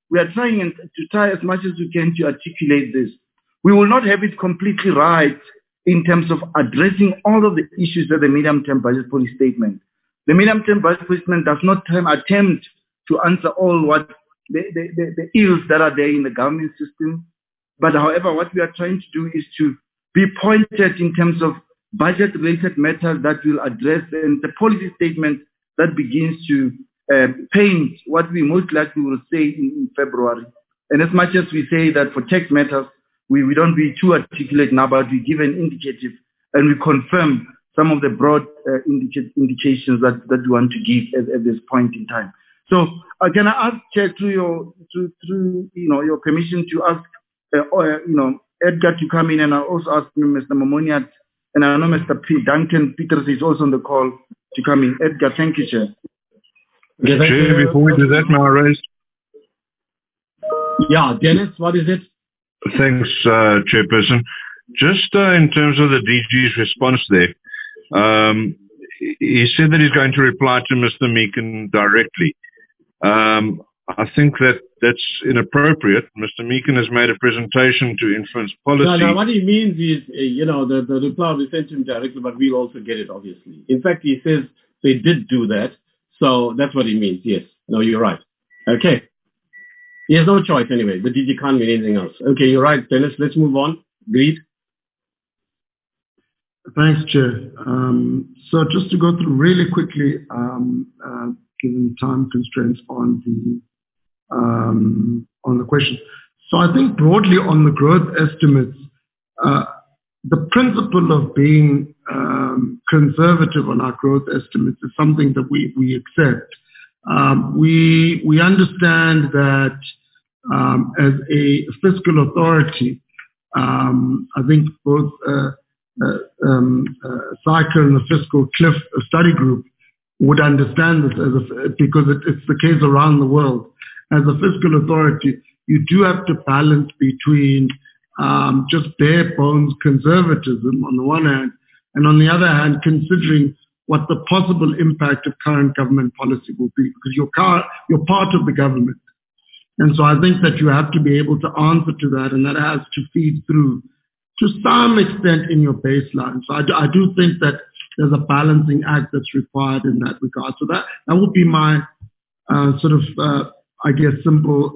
we are trying to try as much as we can to articulate this. We will not have it completely right in terms of addressing all of the issues that the medium-term budget policy statement. The medium-term budget policy statement does not attempt to answer all what the ills that are there in the government system. But however, what we are trying to do is to be pointed in terms of budget-related matters that will address and the policy statement that begins to paint what we most likely will say in February. And as much as we say that for tax matters, we don't be too articulate now, but we give an indicative and we confirm some of the broad indications that we want to give at this point in time. So can I ask Chair through your permission to ask Edgar to come in, and I also ask Mr. Momoniat, and I know Mr. Duncan Peters is also on the call to come in. Edgar, thank you, Chair. Chair, before we do that, may I raise? Yeah, Dennis, what is it? Thanks, Chairperson. Just in terms of the DG's response there, he said that he's going to reply to Mr. Meakin directly. I think that's inappropriate. Mr. Meakin has made a presentation to influence policy. No, what he means is, the reply will be sent to him directly, but we'll also get it, obviously. In fact, he says they did do that. So that's what he means, yes. No, you're right. Okay. He has no choice anyway. The DG can't mean anything else. Okay, you're right, Dennis. Let's move on. Agreed? Thanks, Chair. So just to go through really quickly, given time constraints on the question. So I think broadly on the growth estimates, the principle of being conservative on our growth estimates is something that we accept. We understand that as a fiscal authority, I think both SAICA and the Fiscal Cliff Study Group would understand this because it's the case around the world. As a fiscal authority, you do have to balance between just bare bones conservatism on the one hand, and on the other hand, considering what the possible impact of current government policy will be, because you're part of the government. And so I think that you have to be able to answer to that, and that has to feed through to some extent in your baseline. So I do think that there's a balancing act that's required in that regard. So that would be my simple,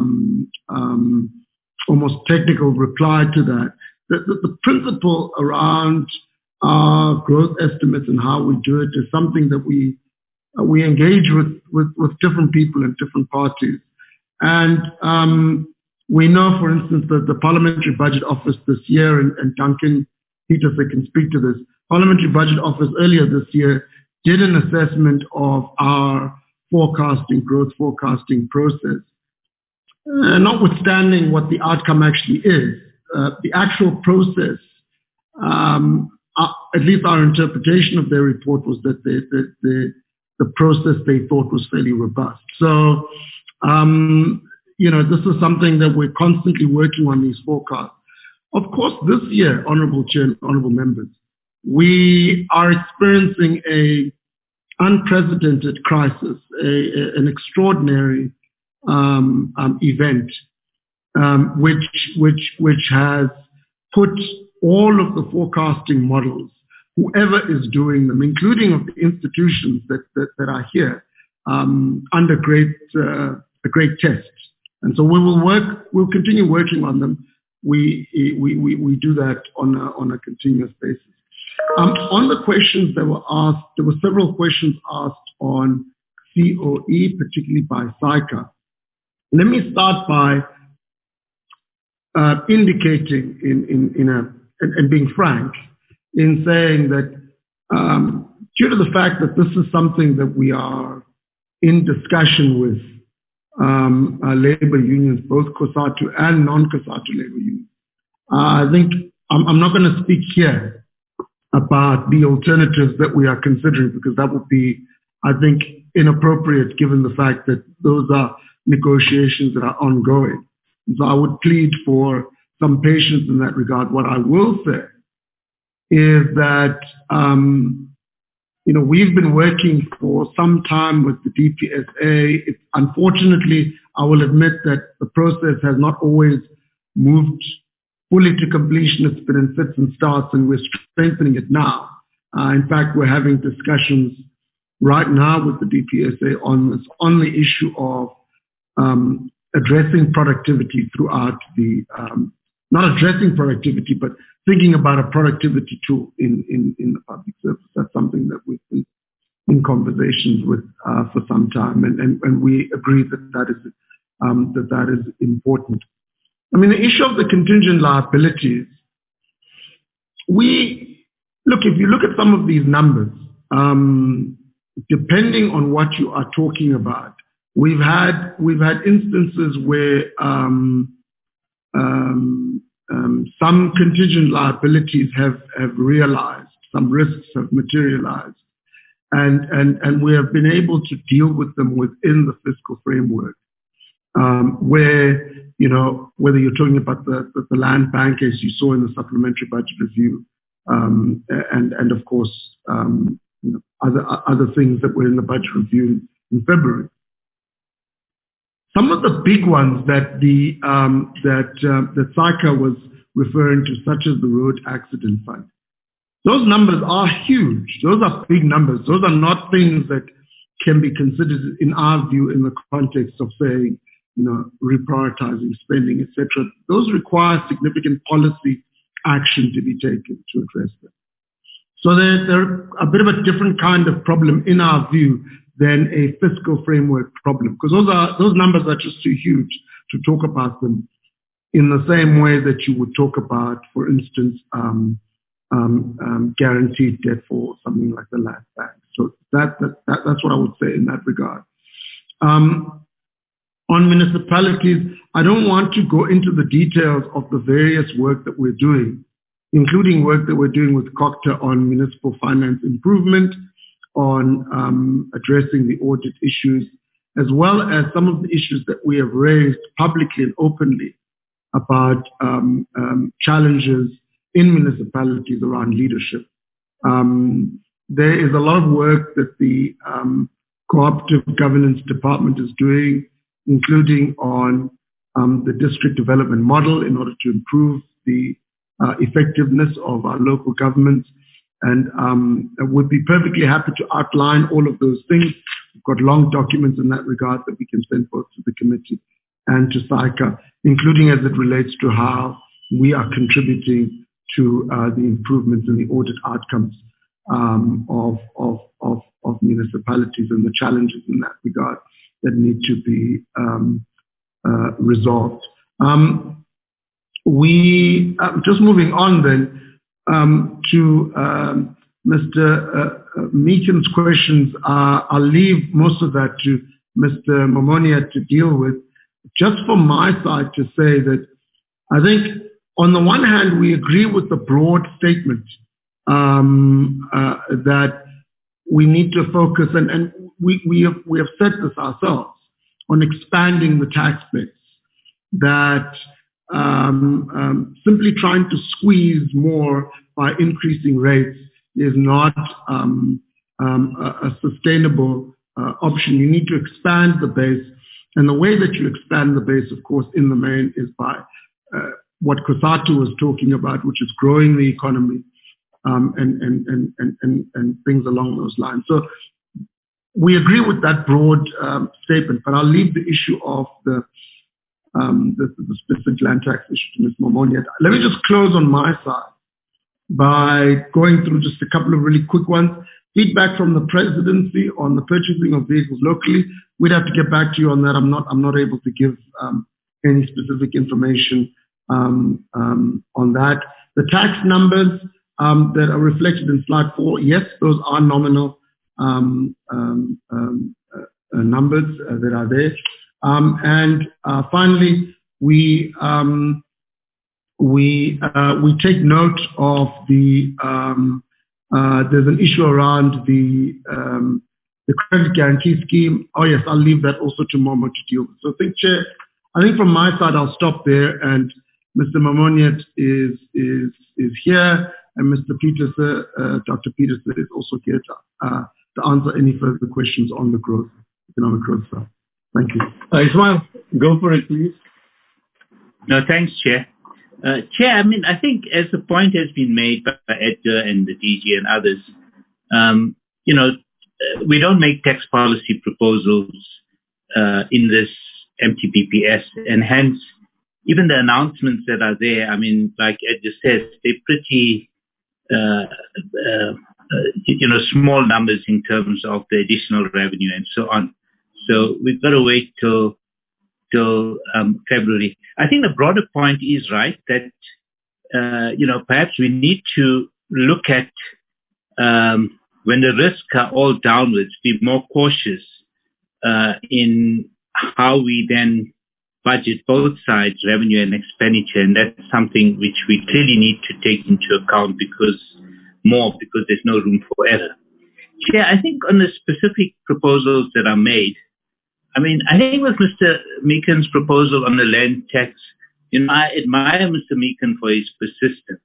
almost technical reply to that. The principle around our growth estimates and how we do it is something that we engage with different people in different parties. And we know, for instance, that the Parliamentary Budget Office this year, and Duncan Peters can speak to this, Parliamentary Budget Office earlier this year did an assessment of our growth forecasting process. Notwithstanding what the outcome actually is, the actual process, at least our interpretation of their report was that the process they thought was fairly robust. So, this is something that we're constantly working on, these forecasts. Of course, this year, Honourable Chair and Honourable Members, we are experiencing an unprecedented crisis, an extraordinary event, which has put all of the forecasting models, whoever is doing them, including of the institutions that are here, under a great test. And so we'll continue working on them. We do that on a continuous basis. On the questions that were asked, there were several questions asked on COE, particularly by SAICA. Let me start by indicating and being frank in saying that due to the fact that this is something that we are in discussion with labor unions, both COSATU and non-COSATU labor unions, I think I'm not going to speak here about the alternatives that we are considering, because that would be, I think, inappropriate given the fact that those are negotiations that are ongoing. So I would plead for some patience in that regard. What I will say is that we've been working for some time with the DPSA. Unfortunately, I will admit that the process has not always moved fully to completion. It's been in fits and starts, and we're strengthening it now. In fact, we're having discussions right now with the DPSA on the issue of addressing productivity throughout the, not addressing productivity, but thinking about a productivity tool in the public service. That's something that we've been in conversations with for some time, and we agree that is important. I mean, the issue of the contingent liabilities, if you look at some of these numbers, depending on what you are talking about, we've had instances where some contingent liabilities have realized, some risks have materialized, and we have been able to deal with them within the fiscal framework, where, whether you're talking about the land bank, as you saw in the supplementary budget review, and of course, other things that were in the budget review in February. Some of the big ones that that SAICA was referring to, such as the Road Accident Fund, those numbers are huge. Those are big numbers. Those are not things that can be considered, in our view, in the context of saying, reprioritizing spending, etc. Those require significant policy action to be taken to address them. So they're a bit of a different kind of problem, in our view, than a fiscal framework problem, because those numbers are just too huge to talk about them in the same way that you would talk about, for instance, guaranteed debt for something like the land bank. So that's what I would say in that regard. On municipalities, I don't want to go into the details of the various work that we're doing, including work that we're doing with COCTA on municipal finance improvement, on addressing the audit issues, as well as some of the issues that we have raised publicly and openly about challenges in municipalities around leadership. There is a lot of work that the Cooperative Governance Department is doing, including on the district development model in order to improve the effectiveness of our local governments. And I would be perfectly happy to outline all of those things. We've got long documents in that regard that we can send both to the committee and to SAICA, including as it relates to how we are contributing to the improvements in the audit outcomes of municipalities and the challenges in that regard that need to be resolved. Just moving on then to Mr. Meakin's questions. I'll leave most of that to Mr. Momonia to deal with. Just from my side to say that I think on the one hand, we agree with the broad statement that we need to focus, and we have said this ourselves, on expanding the tax base, that simply trying to squeeze more by increasing rates is not a sustainable option. You need to expand the base, and the way that you expand the base, of course, in the main is by what Cosatu was talking about, which is growing the economy and things along those lines. So we agree with that broad statement, but I'll leave the issue of the specific land tax issue to Ms. Momonia. Let me just close on my side by going through just a couple of really quick ones. Feedback from the presidency on the purchasing of vehicles locally. We'd have to get back to you on that. I'm not able to give any specific information on that. The tax numbers that are reflected in slide 4, yes, those are nominal numbers that are there. And finally, we take note of the there's an issue around the credit guarantee scheme. Oh yes, I'll leave that also to Momo to deal with. So Chair, I think from my side I'll stop there, and Mr. Momonia is here. and Mr. Peterson, Dr. Peterson is also here to answer any further questions on the growth, economic growth side. Thank you. Ismail, go for it, please. No, thanks, Chair. Chair, I think as the point has been made by Edgar and the DG and others, we don't make tax policy proposals in this MTBPS, and hence even the announcements that are there, like Edgar says, they're pretty, small numbers in terms of the additional revenue and so on. So we've got to wait till February. I think the broader point is right that, perhaps we need to look at when the risks are all downwards, be more cautious in how we then budget both sides, revenue and expenditure, and that's something which we clearly need to take into account because there's no room for error. Chair, I think on the specific proposals that are made, I think with Mr. Meeken's proposal on the land tax, I admire Mr. Meeken for his persistence.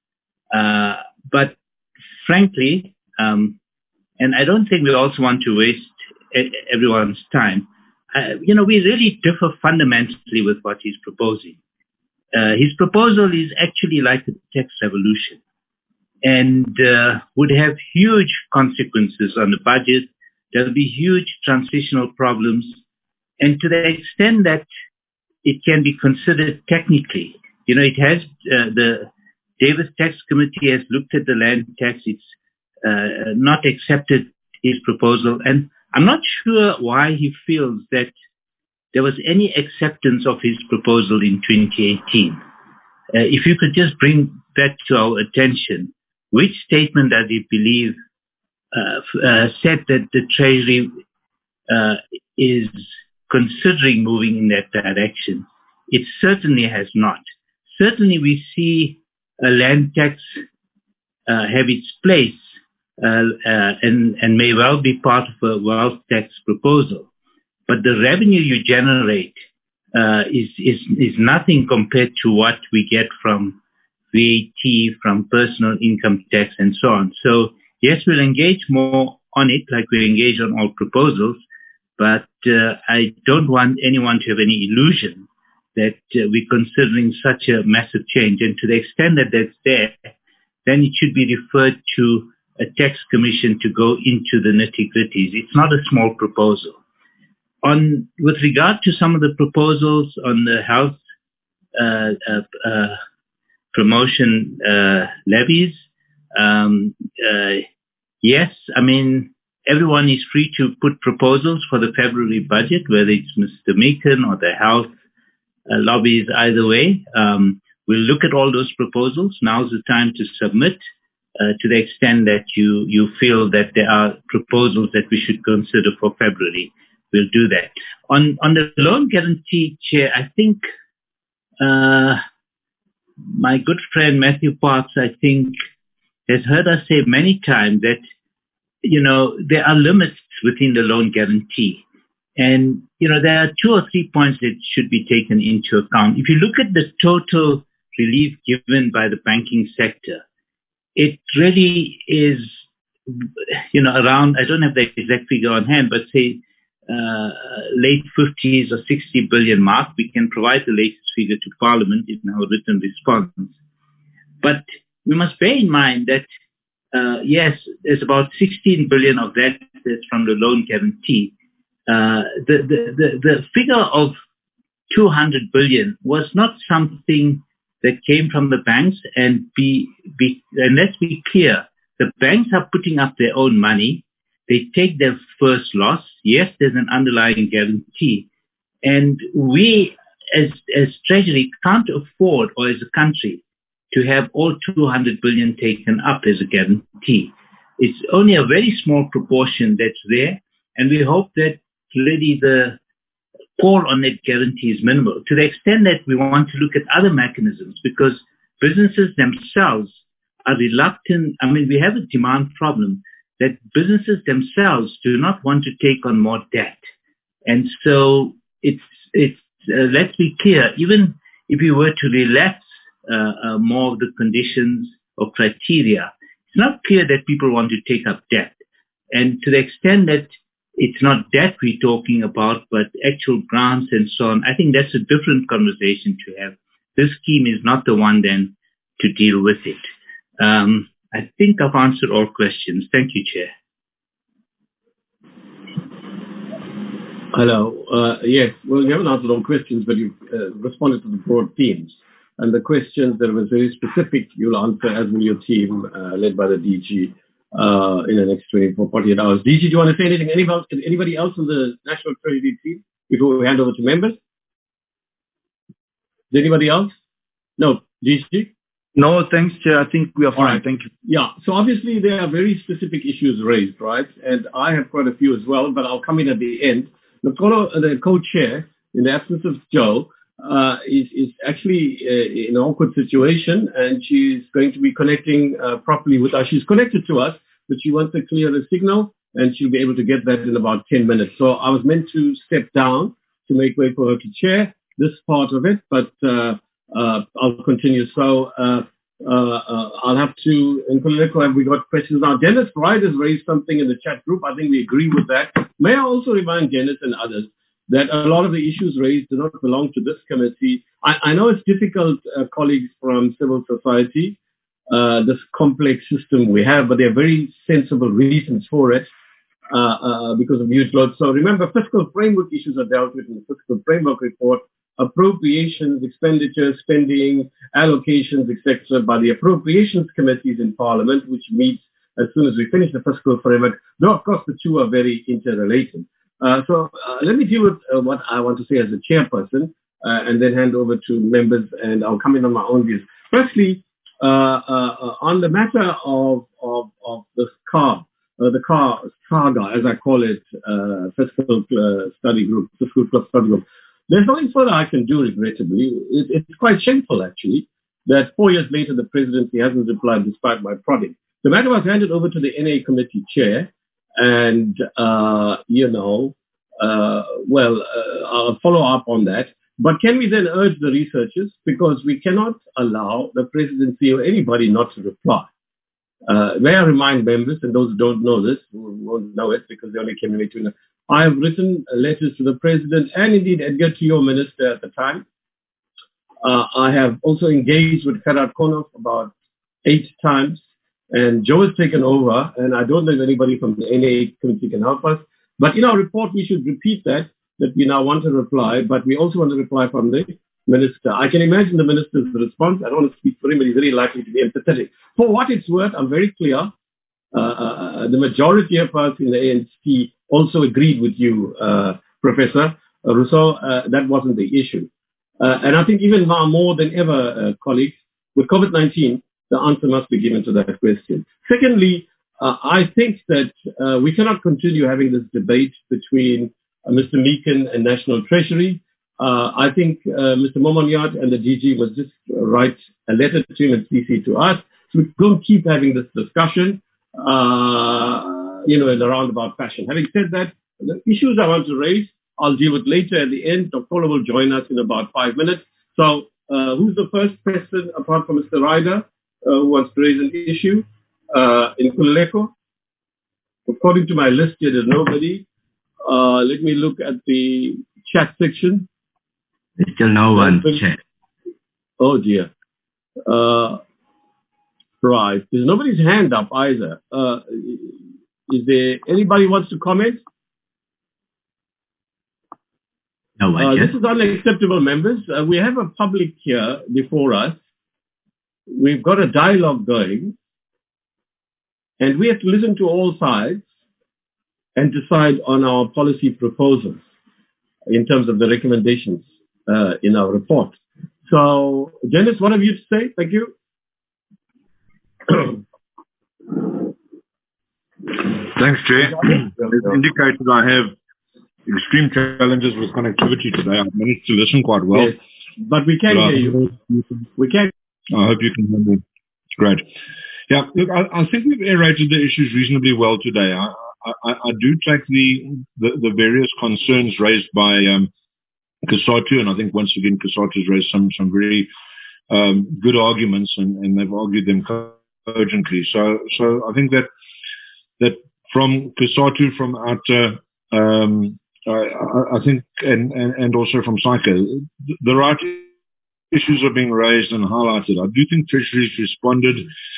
But frankly, and I don't think we also want to waste everyone's time, we really differ fundamentally with what he's proposing. His proposal is actually like a tax revolution and would have huge consequences on the budget. There'll be huge transitional problems. And to the extent that it can be considered technically, it has, the Davis Tax Committee has looked at the land tax. It's not accepted his proposal. And I'm not sure why he feels that there was any acceptance of his proposal in 2018. If you could just bring that to our attention, which statement does he believe said that the Treasury is considering moving in that direction? It certainly has not. Certainly we see a land tax have its place and may well be part of a wealth tax proposal. But the revenue you generate is nothing compared to what we get from VAT, from personal income tax and so on. So yes, we'll engage more on it like we engage on all proposals, but I don't want anyone to have any illusion that we're considering such a massive change. And to the extent that that's there, then it should be referred to a tax commission to go into the nitty-gritties. It's not a small proposal. With regard to some of the proposals on the health promotion levies, yes, everyone is free to put proposals for the February budget, whether it's Mr. Meeken or the health lobbies, either way. We'll look at all those proposals. Now's the time to submit to the extent that you feel that there are proposals that we should consider for February. We'll do that. On the loan guarantee, Chair, I think my good friend Matthew Parks, I think, has heard us say many times that, there are limits within the loan guarantee. And, there are 2 or 3 points that should be taken into account. If you look at the total relief given by the banking sector, it really is, around, I don't have the exact figure on hand, but say late 50s or 60 billion mark. We can provide the latest figure to Parliament in our written response. But we must bear in mind that, yes, there's about 16 billion of that that's from the loan guarantee. The figure of 200 billion was not something that came from the banks, and let's be clear, the banks are putting up their own money. They take their first loss. Yes, there's an underlying guarantee. And we, as Treasury, can't afford, or as a country, to have all 200 billion taken up as a guarantee. It's only a very small proportion that's there, and we hope that really the call on that guarantee is minimal, to the extent that we want to look at other mechanisms, because businesses themselves are reluctant. we have a demand problem that businesses themselves do not want to take on more debt. And so let's be clear, even if you were to relax more of the conditions or criteria, it's not clear that people want to take up debt. And to the extent that it's not debt we're talking about, but actual grants and so on, I think that's a different conversation to have. This scheme is not the one then to deal with it. I think I've answered all questions. Thank you, Chair. Hello. Yes, well, you haven't answered all questions, but you've responded to the broad themes. And the questions that were very specific, you'll answer, as will your team, led by the DG, in the next 24, 48 hours. DG, do you want to say anything? Anybody else on the National Treasury team before we hand over to members? Is anybody else? No. DG? No, thanks, Chair. I think we are fine. Right. Thank you. Yeah. So obviously there are very specific issues raised, right? And I have quite a few as well, but I'll come in at the end. The co-chair, in the absence of Joe, is actually in an awkward situation, and she's going to be connecting properly with us. She's connected to us, but she wants to clear the signal, and she'll be able to get that in about 10 minutes. So I was meant to step down to make way for her to chair this part of it, but I'll continue. So I'll have to, in Kulileko, have we got questions now? Dennis Wright has raised something in the chat group. I think we agree with that. May I also remind Dennis and others that a lot of the issues raised do not belong to this committee. I know it's difficult, colleagues from civil society, this complex system we have, but there are very sensible reasons for it because of huge load. So remember, fiscal framework issues are dealt with in the fiscal framework report. Appropriations, expenditure, spending, allocations, etc., by the appropriations committees in Parliament, which meets as soon as we finish the fiscal framework. Though, of course, the two are very interrelated. So let me deal with what I want to say as a chairperson, and then hand over to members, and I'll come in on my own views. Firstly, on the matter of the car saga, as I call it, fiscal study group, fiscal club study group. There's nothing further I can do, regrettably. It's quite shameful, actually, that 4 years later the presidency hasn't replied despite my prodding. The matter was handed over to the NA committee chair, and, I'll follow up on that. But can we then urge the researchers, because we cannot allow the presidency or anybody not to reply. May I remind members, and those who don't know this, who won't know it because they only came in between. I have written letters to the president and indeed Edgar to your minister at the time. I have also engaged with Gerard Konov about 8 times, and Joe has taken over, and I don't know if anybody from the NA committee can help us. But in our report, we should repeat that we now want a reply, but we also want a reply from the minister. I can imagine the minister's response. I don't want to speak for him, but he's very likely to be empathetic. For what it's worth, I'm very clear. The majority of us in the ANC also agreed with you, Professor Rousseau. That wasn't the issue. And I think even now more than ever, colleagues, with COVID-19, the answer must be given to that question. Secondly, I think that we cannot continue having this debate between Mr. Meakin and National Treasury. I think Mr. Momonyat and the DG must just write a letter to him and CC to us. So we don't keep having this discussion, in a roundabout fashion. Having said that, the issues I want to raise, I'll deal with later at the end. Dr. Kola will join us in about 5 minutes. So who's the first person, apart from Mr. Ryder, who wants to raise an issue in Kulileko? According to my list here, there's nobody. Let me look at the chat section. There's still no one, Chair. Oh, dear. Right. There's nobody's hand up either. Is there anybody who wants to comment? No one, this is unacceptable, members. We have a public here before us. We've got a dialogue going, and we have to listen to all sides and decide on our policy proposals in terms of the recommendations in our report. So, Dennis, what have you to say? Thank you. Thanks, Chair. As indicated, I have extreme challenges with connectivity today. I've managed to listen quite well. Yes, but we can hear you. We can. I hope you can hear me. It's great. Yeah, look, I think we've aerated the issues reasonably well today. I do take the various concerns raised by Cosatu, and I think once again Cosatu has raised some very good arguments, and they've argued them urgently. So I think that from Cosatu, from Outer, I think, and also from SAICA, the right issues are being raised and highlighted. I do think Treasury's responded,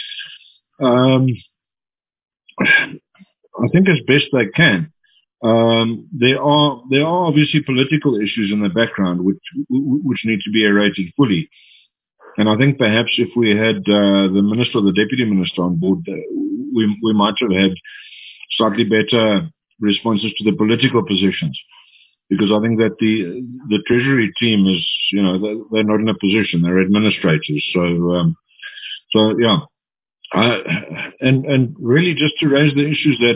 I think, as best they can. There are obviously political issues in the background which need to be aerated fully. And I think perhaps if we had the minister or the deputy minister on board, we might have had slightly better responses to the political positions. Because I think that the Treasury team is, they're not in a position; they're administrators. So yeah, and really just to raise the issues that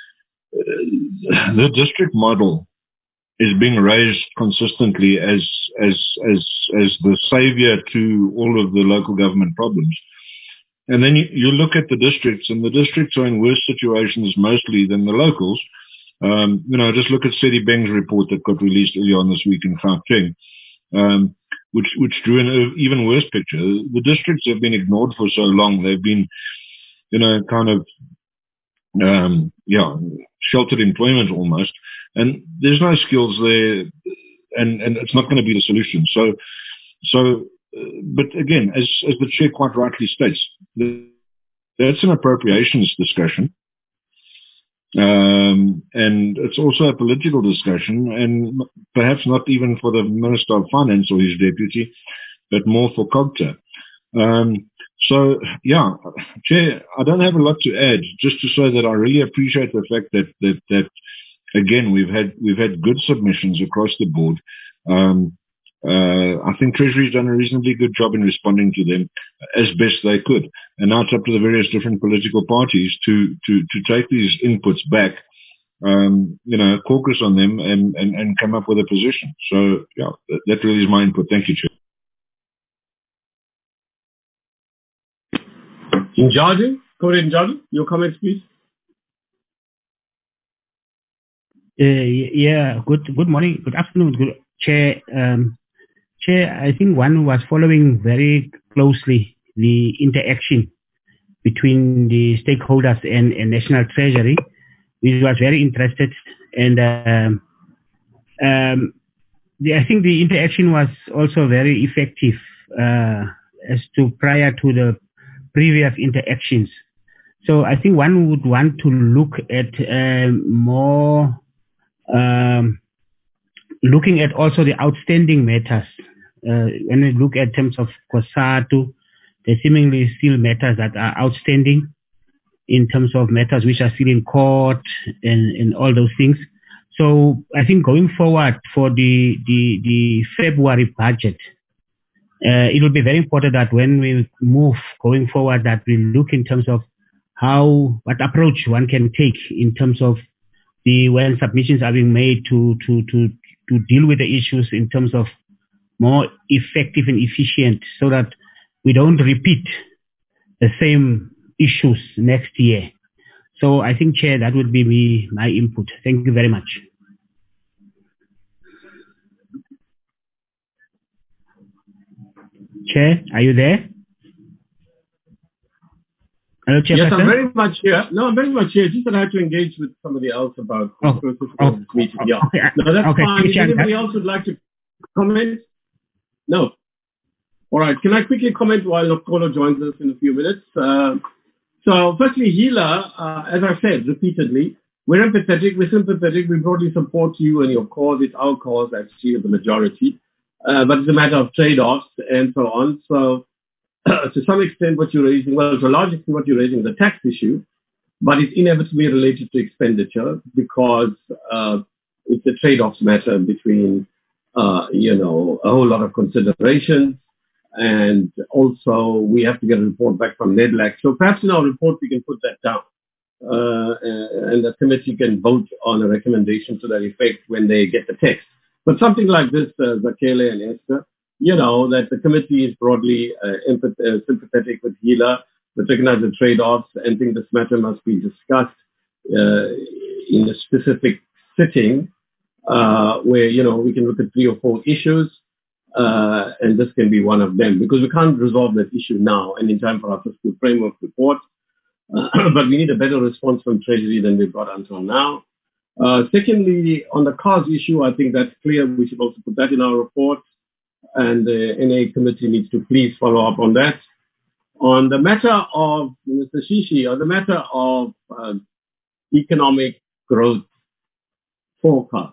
the district model is being raised consistently as the savior to all of the local government problems. And then you look at the districts, and the districts are in worse situations mostly than the locals. Just look at Seti Beng's report that got released earlier on this week in Gauteng, which drew an even worse picture. The districts have been ignored for so long. They've been, kind of, sheltered employment almost. And there's no skills there, and it's not going to be the solution. But again, as the chair quite rightly states, that's an appropriations discussion. And it's also a political discussion, and perhaps not even for the Minister of Finance or his deputy, but more for COGTA. Chair, I don't have a lot to add, just to say that I really appreciate the fact that again, we've had good submissions across the board. I think Treasury's done a reasonably good job in responding to them as best they could. And now it's up to the various different political parties to take these inputs back, caucus on them and come up with a position. So, yeah, that really is my input. Thank you, Chair. Njadu, your comments, please. Good morning, good afternoon, good Chair. Chair, I think one was following very closely the interaction between the stakeholders and National Treasury, which was very interested. And I think the interaction was also very effective as to prior to the previous interactions. So I think one would want to look at more looking at also the outstanding matters. When we look at terms of COSATU, there seemingly still matters that are outstanding in terms of matters which are still in court and all those things. So I think going forward for the February budget, it will be very important that when we move going forward, that we look in terms of what approach one can take in terms of when submissions are being made to deal with the issues in terms of more effective and efficient, so that we don't repeat the same issues next year. So I think, Chair, that would be my input. Thank you very much. Chair, are you there? Hello, Chair. Yes, I'm very much here. No, I'm very much here. Just that I had to engage with somebody else about the process of this meeting. Yeah. Okay. No, that's okay. fine. If anybody else would like to comment? No. All right. Can I quickly comment while Nokolo joins us in a few minutes? So firstly, Hila, as I've said repeatedly, we're empathetic, we're sympathetic, we broadly support you and your cause. It's our cause, actually, of the majority. But it's a matter of trade-offs and so on. So to some extent what you're raising, well, to a large extent what you're raising is a tax issue, but it's inevitably related to expenditure because it's a trade-offs matter between, a whole lot of considerations. And also we have to get a report back from NEDLAC. So perhaps in our report we can put that down. And the committee can vote on a recommendation to that effect when they get the text. But something like this, Zakele and Esther, that the committee is broadly sympathetic with Hila, but recognize the trade-offs and think this matter must be discussed in a specific sitting where, we can look at 3 or 4 issues and this can be one of them, because we can't resolve that issue now and in time for our fiscal framework report. But we need a better response from Treasury than we've got until now. Secondly, on the cars issue, I think that's clear. We should also put that in our report, and the NA committee needs to please follow up on that. On the matter of Mr. Shishi, on the matter of economic growth forecast,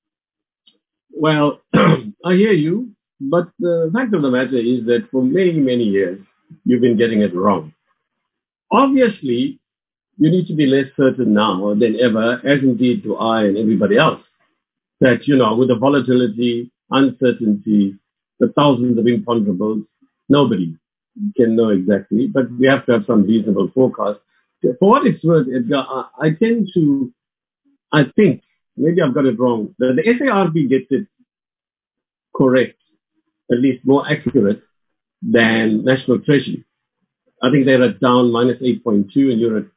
well, I hear you, but the fact of the matter is that for many, many years, you've been getting it wrong. Obviously, you need to be less certain now than ever, as indeed do I and everybody else, that, with the volatility, uncertainty, the thousands of imponderables, nobody can know exactly, but we have to have some reasonable forecast. For what it's worth, Edgar, I think, maybe I've got it wrong, that the SARB gets it correct, at least more accurate than National Treasury. I think they're at down -8.2 and you're at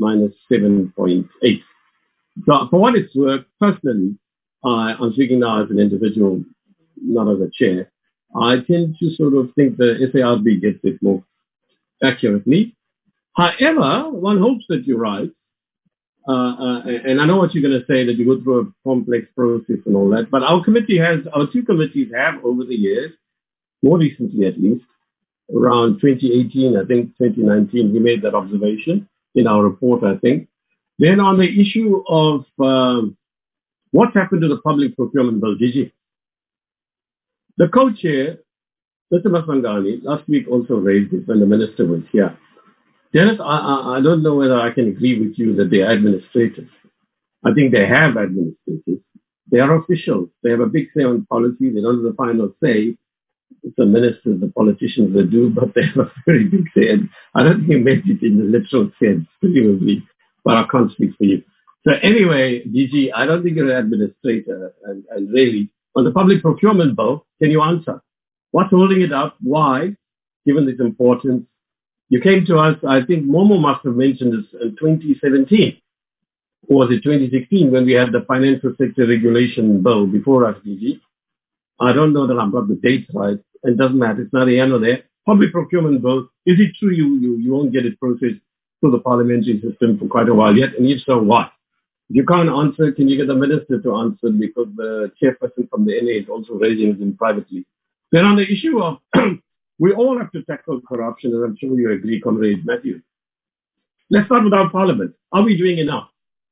-7.8. So for what it's worth, personally, I'm speaking now as an individual, not as a chair, I tend to sort of think the SARB gets it more accurately. However, one hopes that you're right. And I know what you're going to say, that you go through a complex process and all that, but our two committees have over the years, more recently at least, around 2018, I think 2019, we made that observation in our report, I think. Then on the issue of what's happened to the public procurement bill, Gigi, the co-chair, Mr. Masangani, last week also raised it when the minister was here. Dennis, I don't know whether I can agree with you that they are administrators. I think they have administrators. They are officials. They have a big say on policy. They don't have the final say. It's the ministers, the politicians that do, but they have a very big say. And I don't think he meant it in the literal sense, presumably, but I can't speak for you. So anyway, DG, I don't think you're an administrator. And really, on the public procurement bill, can you answer? What's holding it up? Why, given its importance? You came to us, I think Momo must have mentioned this in 2017, or was it 2016, when we had the financial sector regulation bill before us, DG. I don't know that I've got the dates right. It doesn't matter. It's not a here nor there. Public procurement bill. Is it true you won't get it processed through the parliamentary system for quite a while yet? And if so, what? If you can't answer, can you get the minister to answer? Because the chairperson from the NA is also raising it privately. Then on the issue of, we all have to tackle corruption, and I'm sure you agree, Comrade Matthew. Let's start with our parliament. Are we doing enough?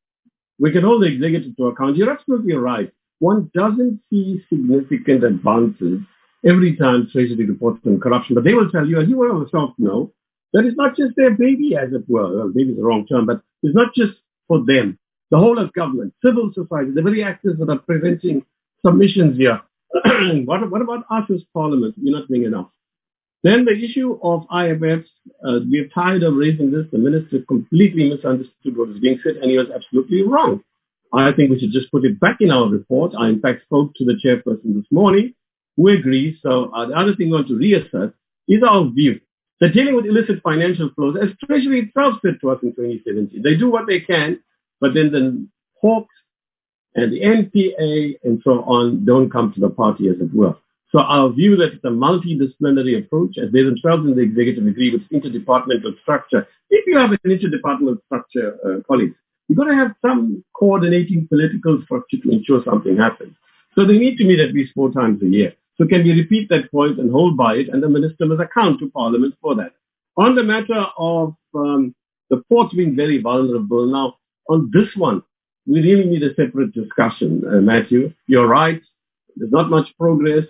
We can hold the executive to account. You're absolutely right. One doesn't see significant advances every time Treasury reports on corruption, but they will tell you, as you will yourself know, that it's not just their baby, as it were. Well, maybe is the wrong term, but it's not just for them. The whole of government, civil society, the very actors that are preventing submissions here. What about us as parliament? We're not doing enough. Then the issue of IMFs, we're tired of raising this. The minister completely misunderstood what was being said, and he was absolutely wrong. I think we should just put it back in our report. I, in fact, spoke to the chairperson this morning, who agrees. So the other thing I want to reassert is our view that dealing with illicit financial flows, as Treasury itself said to us in 2017, they do what they can, but then the Hawks and the NPA and so on don't come to the party, as it were. So our view that it's a multidisciplinary approach, as they themselves in the executive agree with interdepartmental structure. If you have an interdepartmental structure, colleagues, you've got to have some coordinating political structure to ensure something happens. So they need to meet at least 4 times a year. So can we repeat that point and hold by it, and the minister must account to Parliament for that. On the matter of the ports being very vulnerable, now on this one, we really need a separate discussion, Matthew. You're right. There's not much progress.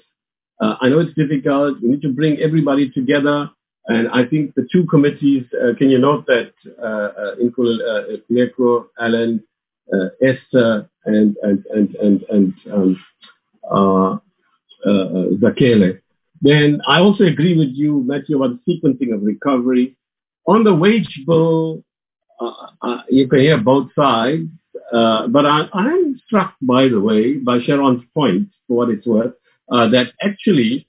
I know it's difficult. We need to bring everybody together. And I think the two committees, can you note that Inkuleko, Alan, Esther, and Zakele. Then I also agree with you, Matthew, about the sequencing of recovery. On the wage bill, you can hear both sides, but I'm struck, by the way, by Sharon's point, for what it's worth, that actually,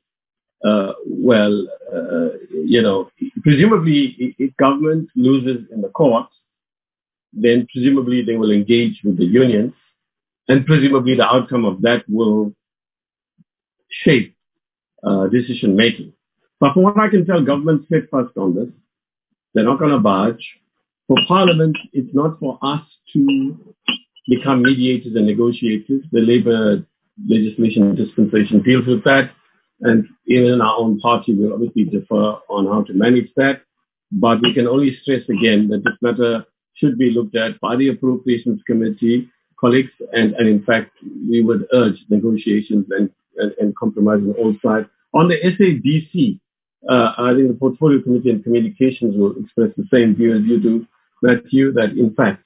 presumably if government loses in the courts, then presumably they will engage with the unions, and presumably the outcome of that will shape decision making. But from what I can tell, government's steadfast on this. They're not going to budge. For Parliament, it's not for us to become mediators and negotiators. The Labour legislation dispensation deals with that. And even in our own party, we'll obviously differ on how to manage that. But we can only stress again that this matter should be looked at by the Appropriations Committee, colleagues, and in fact, we would urge negotiations and compromise on all sides. On the SADC, I think the Portfolio Committee and Communications will express the same view as you do, Matthew, that in fact,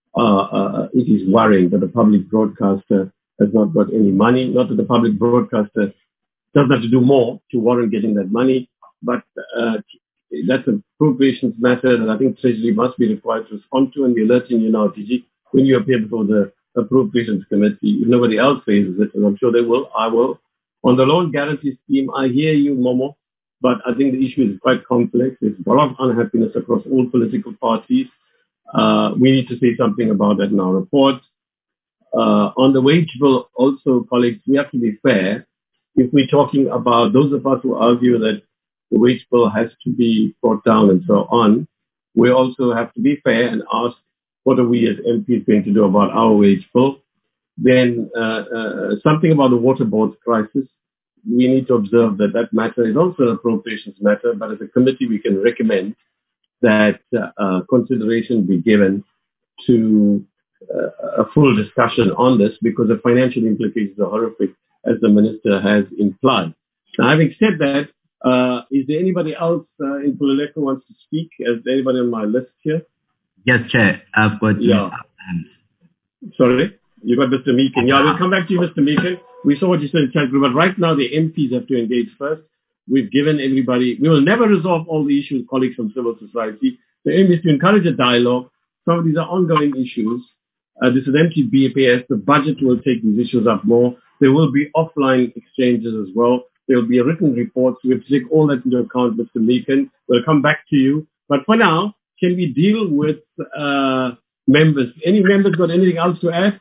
it is worrying that the public broadcaster has not got any money. Not that the public broadcaster doesn't have to do more to warrant getting that money, but that's an appropriations matter that I think Treasury must be required to respond to, and we're alerting you now, DG, when you appear before the Appropriations Committee. If nobody else raises it, and I'm sure they will, I will. On the loan guarantee scheme, I hear you, Momo, but I think the issue is quite complex. There's a lot of unhappiness across all political parties. We need to say something about that in our report. On the wage bill, also, colleagues, we have to be fair. If we're talking about those of us who argue that the wage bill has to be brought down and so on, we also have to be fair and ask, what are we as MPs going to do about our wage bill? Then something about the water board crisis. We need to observe that that matter is also an appropriations matter, but as a committee we can recommend that consideration be given to a full discussion on this, because the financial implications are horrific, as the Minister has implied. Now, having said that, is there anybody else in Pululeko who wants to speak? Is there anybody on my list here? Yes, Chair. I've got... Yeah. Sorry? You got Mr. Meakin. Yeah, we'll come back to you, Mr. Meakin. We saw what you said in chat group, but right now the MPs have to engage first. We've given everybody... We will never resolve all the issues, colleagues from civil society. The aim is to encourage a dialogue. Some of these are ongoing issues. This is MTBPS. The budget will take these issues up more. There will be offline exchanges as well. There will be a written report. So we have to take all that into account, Mr. Meakin. We'll come back to you. But for now, can we deal with members? Any members got anything else to add?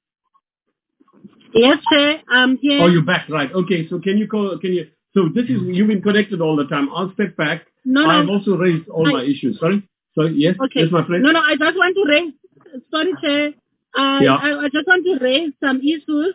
Yes, Chair. Yeah. Oh, you're back, right. Okay, so can you call, so this is, you've been connected all the time. I'll step back. No, I've also raised all my issues. Sorry, yes? Okay. Yes, my friend? No, I just want to raise, sorry, Chair. I just want to raise some issues.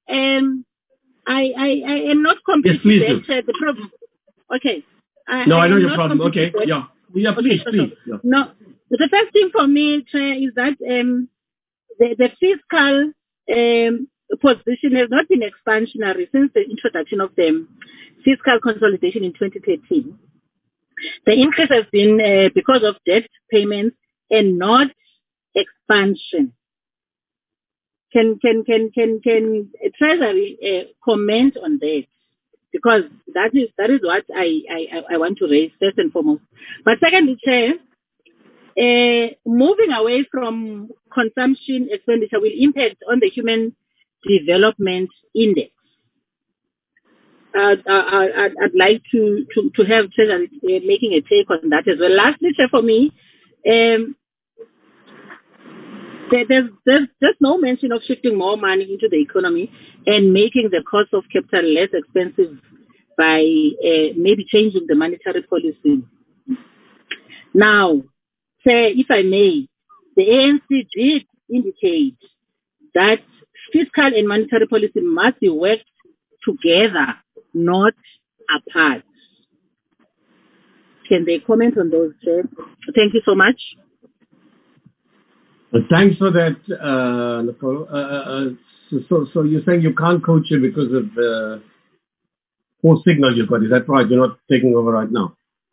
I am not completely the problem. Okay. I know your problem. Okay, yeah. Yeah, please. Yeah. No, the first thing for me, Chair, is that the fiscal position has not been expansionary since the introduction of the fiscal consolidation in 2013. The increase has been because of debt payments and not expansion. Can Treasury comment on that? Because that is what I want to raise first and foremost. But secondly, Chair, moving away from consumption expenditure will impact on the Human Development Index. I'd like to have Treasury making a take on that as well. Lastly, Chair, for me, there's just no mention of shifting more money into the economy and making the cost of capital less expensive by maybe changing the monetary policy. Now, Chair, if I may, the ANC did indicate that fiscal and monetary policy must be worked together, not apart. Can they comment on those, Chair? Thank you so much. Thanks for that, Nicole. So you're saying you can't coach it because of the poor signal you've got. Is that right? You're not taking over right now?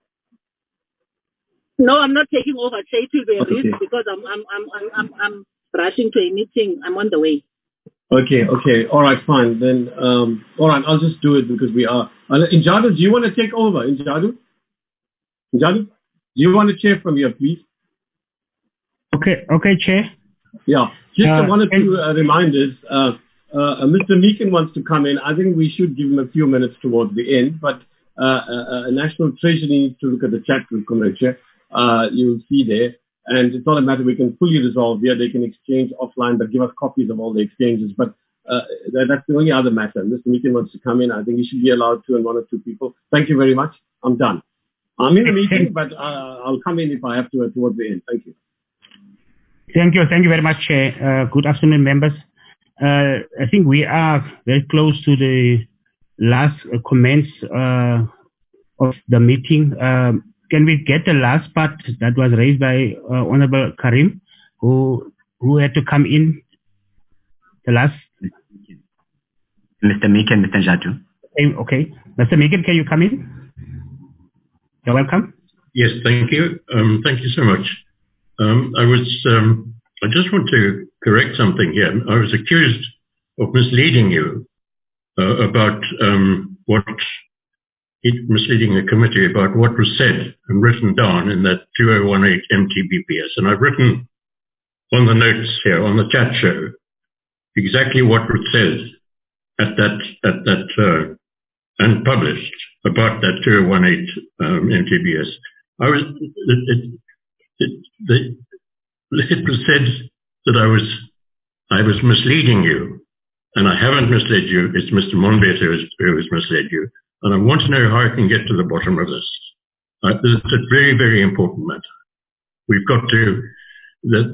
No, I'm not taking over. It will be a risk because I'm rushing to a meeting. I'm on the way. Okay. All right, fine. Then, all right, I'll just do it because we are. Njadu, do you want to take over? Njadu, do you want to chair from here, please? Okay, Chair. Yeah, just one or two reminders. Mr. Meakin wants to come in. I think we should give him a few minutes towards the end, but National Treasury needs to look at the chat group, Comrade Chair. You'll see there. And it's not a matter we can fully resolve here. They can exchange offline, but give us copies of all the exchanges. But That's the only other matter. Mr. Meekin wants to come in. I think he should be allowed to, and one or two people. Thank you very much. I'm done. I'm in the meeting, but I'll come in if I have to towards the end. Thank you. Thank you. Thank you very much, Chair. Good afternoon, members. I think we are very close to the last comments of the meeting. Can we get the last part that was raised by Honorable Karim, who had to come in? The last? Mr. Meekin, Mr. Jatu. Okay. Mr. Meekin, can you come in? You're welcome. Yes, thank you. Thank you so much. I just want to correct something here. I was accused of misleading you about misleading the committee about what was said and written down in that 2018 MTBPS. And I've written on the notes here on the chat show exactly what was said at that and published about that 2018 MTBS. It was said that I was misleading you, and I haven't misled you. It's Mr. Monbet who has misled you, and I want to know how I can get to the bottom of this. It's a very, very important matter. We've got to. There's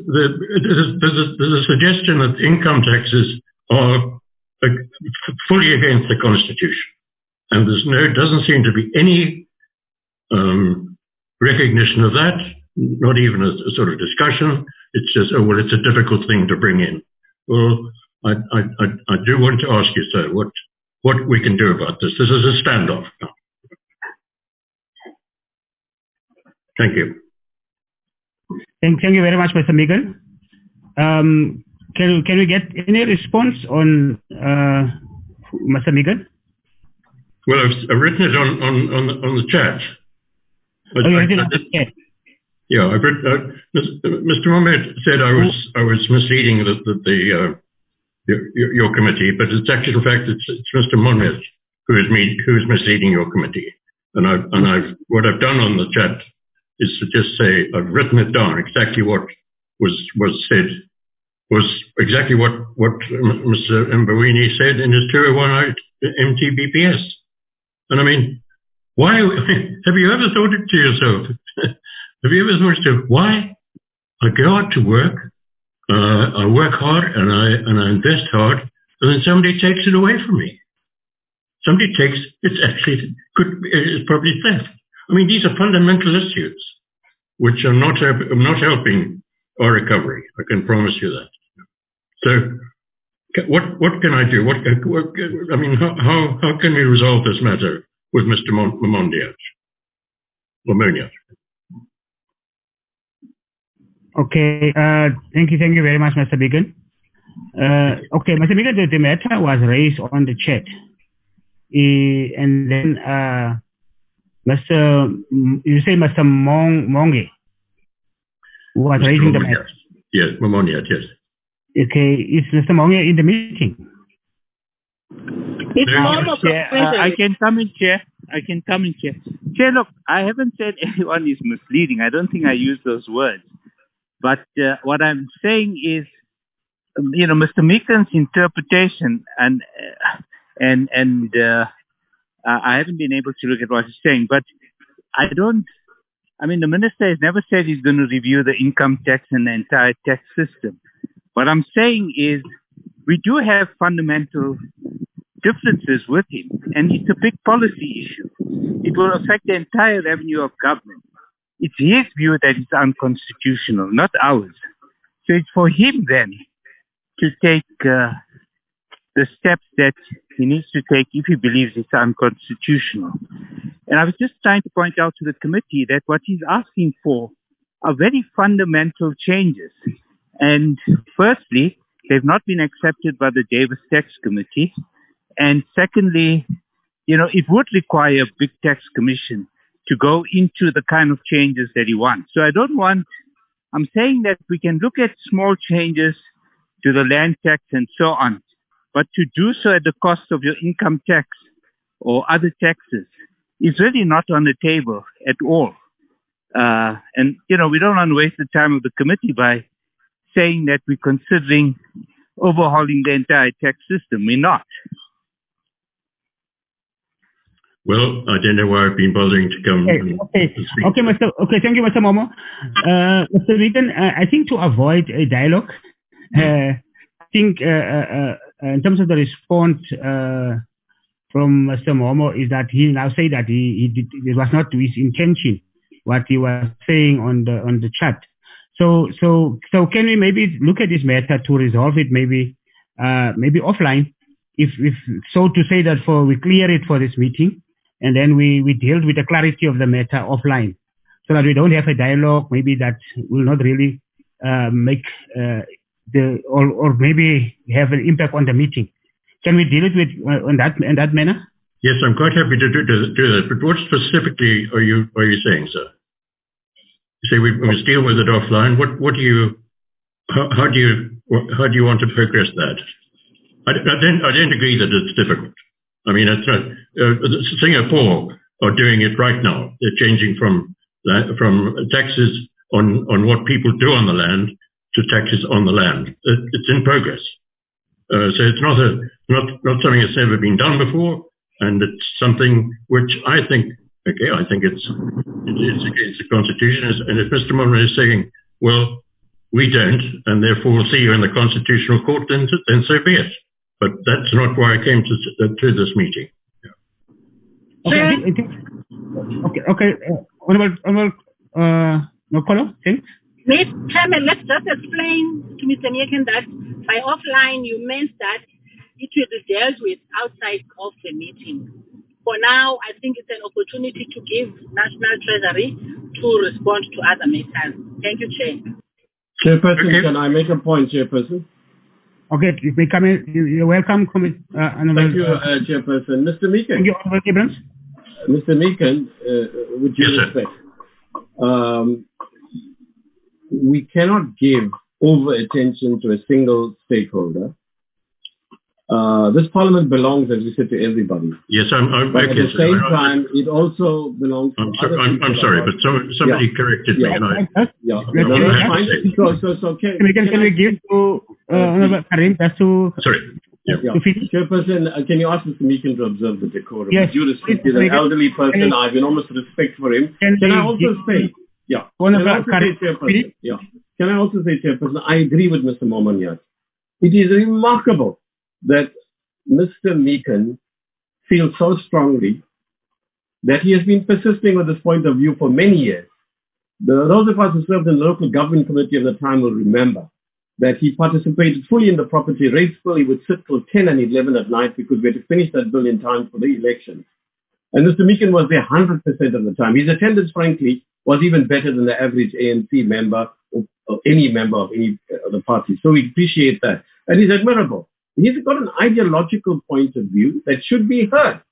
a suggestion that income taxes are fully against the Constitution, and doesn't seem to be any recognition of that. Not even a sort of discussion. It's just, oh, well, it's a difficult thing to bring in. Well, I do want to ask you, sir, what we can do about this. This is a standoff now. Thank you. Thank you very much, Mr. Meekin. Can we get any response on Mr. Meekin? Well, I've written it on the chat. Oh, you written it on the chat. Yeah, I've written. Mr. Mohammed said I was misleading your committee, but it's actually, in fact, it's Mr. Mohammed who is misleading your committee. And what I've done on the chat is to just say I've written it down exactly what was said was exactly what Mr. Mbawini said in his 201 MTBPS. And I mean, why have you ever thought it to yourself? Have you ever thought why I go out to work, I work hard and I invest hard, and then somebody takes it away from me? Somebody takes it's probably theft. I mean, these are fundamental issues which are not helping our recovery. I can promise you that. So, what can I do? I mean, how can we resolve this matter with Mr. Momoniat? Okay, thank you very much, Mr. Meekin. Okay, Mr. Meekin, the matter was raised on the chat. And then you say Mr. Monge who was raising the matter. Yes, Momoniat, yes. Okay, is Mr. Monge in the meeting? I can come in, Chair. Chair, look, I haven't said anyone is misleading. I don't think I used those words. But what I'm saying is, Mr. Meekin's interpretation, and I haven't been able to look at what he's saying, but the minister has never said he's going to review the income tax and the entire tax system. What I'm saying is, we do have fundamental differences with him, and it's a big policy issue. It will affect the entire revenue of government. It's his view that it's unconstitutional, not ours. So it's for him then to take the steps that he needs to take if he believes it's unconstitutional. And I was just trying to point out to the committee that what he's asking for are very fundamental changes. And firstly, they've not been accepted by the Davis Tax Committee. And secondly, it would require a big tax commission to go into the kind of changes that he wants. So I'm saying that we can look at small changes to the land tax and so on, but to do so at the cost of your income tax or other taxes is really not on the table at all. And we don't want to waste the time of the committee by saying that we're considering overhauling the entire tax system. We're not. Well, I don't know why I've been bothering to come. Okay, thank you, Mr. Momo. Mr. Meakin, I think to avoid a dialogue, I think in terms of the response from Mr. Momo is that he now say that it was not his intention what he was saying on the chat. So can we maybe look at this matter to resolve it maybe offline, if so to say that we clear it for this meeting, and then we deal with the clarity of the matter offline, so that we don't have a dialogue maybe that will not really make or maybe have an impact on the meeting. Can we deal it in that manner? Yes, I'm quite happy to do that. But what specifically are you saying, sir? You say we must deal with it offline. How do you want to progress that? I don't agree that it's difficult. I mean, it's not, Singapore are doing it right now. They're changing from taxes on what people do on the land to taxes on the land. It's in progress. So it's not something that's never been done before, and it's something which I think it's against the Constitution. And if Mr. Momo is saying, well, we don't, and therefore we'll see you in the Constitutional Court, then so be it. But that's not why I came to this meeting. Okay. Honorable Nokolo, thanks. Chairman, let's just explain to Mr. Meakin that by offline you meant that it will be dealt with outside of the meeting. For now, I think it's an opportunity to give National Treasury to respond to other matters. Thank you, Chair. Chairperson, okay. Can I make a point, Chairperson? Okay, you're welcome. Thank you, Chairperson. Mr. Meakin. Thank you, Honorable Abrams. Mr. Meakin, with due respect, we cannot give over attention to a single stakeholder. This Parliament belongs, as we said, to everybody. Yes, I'm but at the same time, it also belongs to other people. I'm sorry, but somebody corrected me. And can we give to Honorable Karim just to... Sorry. Chairperson, can you ask Mr. Meakin to observe the decorum? Yes. With due respect, he's an elderly person. I have enormous respect for him. Can I also say, Can I also say, Chairperson, I agree with Mr. Momonyat. It is remarkable that Mr. Meakin feels so strongly that he has been persisting with this point of view for many years. Those of us who served in the local government committee at the time will remember that he participated fully in the property rates bill. He would sit till 10 and 11 at night because we had to finish that bill in time for the elections. And Mr. Meakin was there 100% of the time. His attendance, frankly, was even better than the average ANC member or any member of any other party. So we appreciate that. And he's admirable. He's got an ideological point of view that should be heard.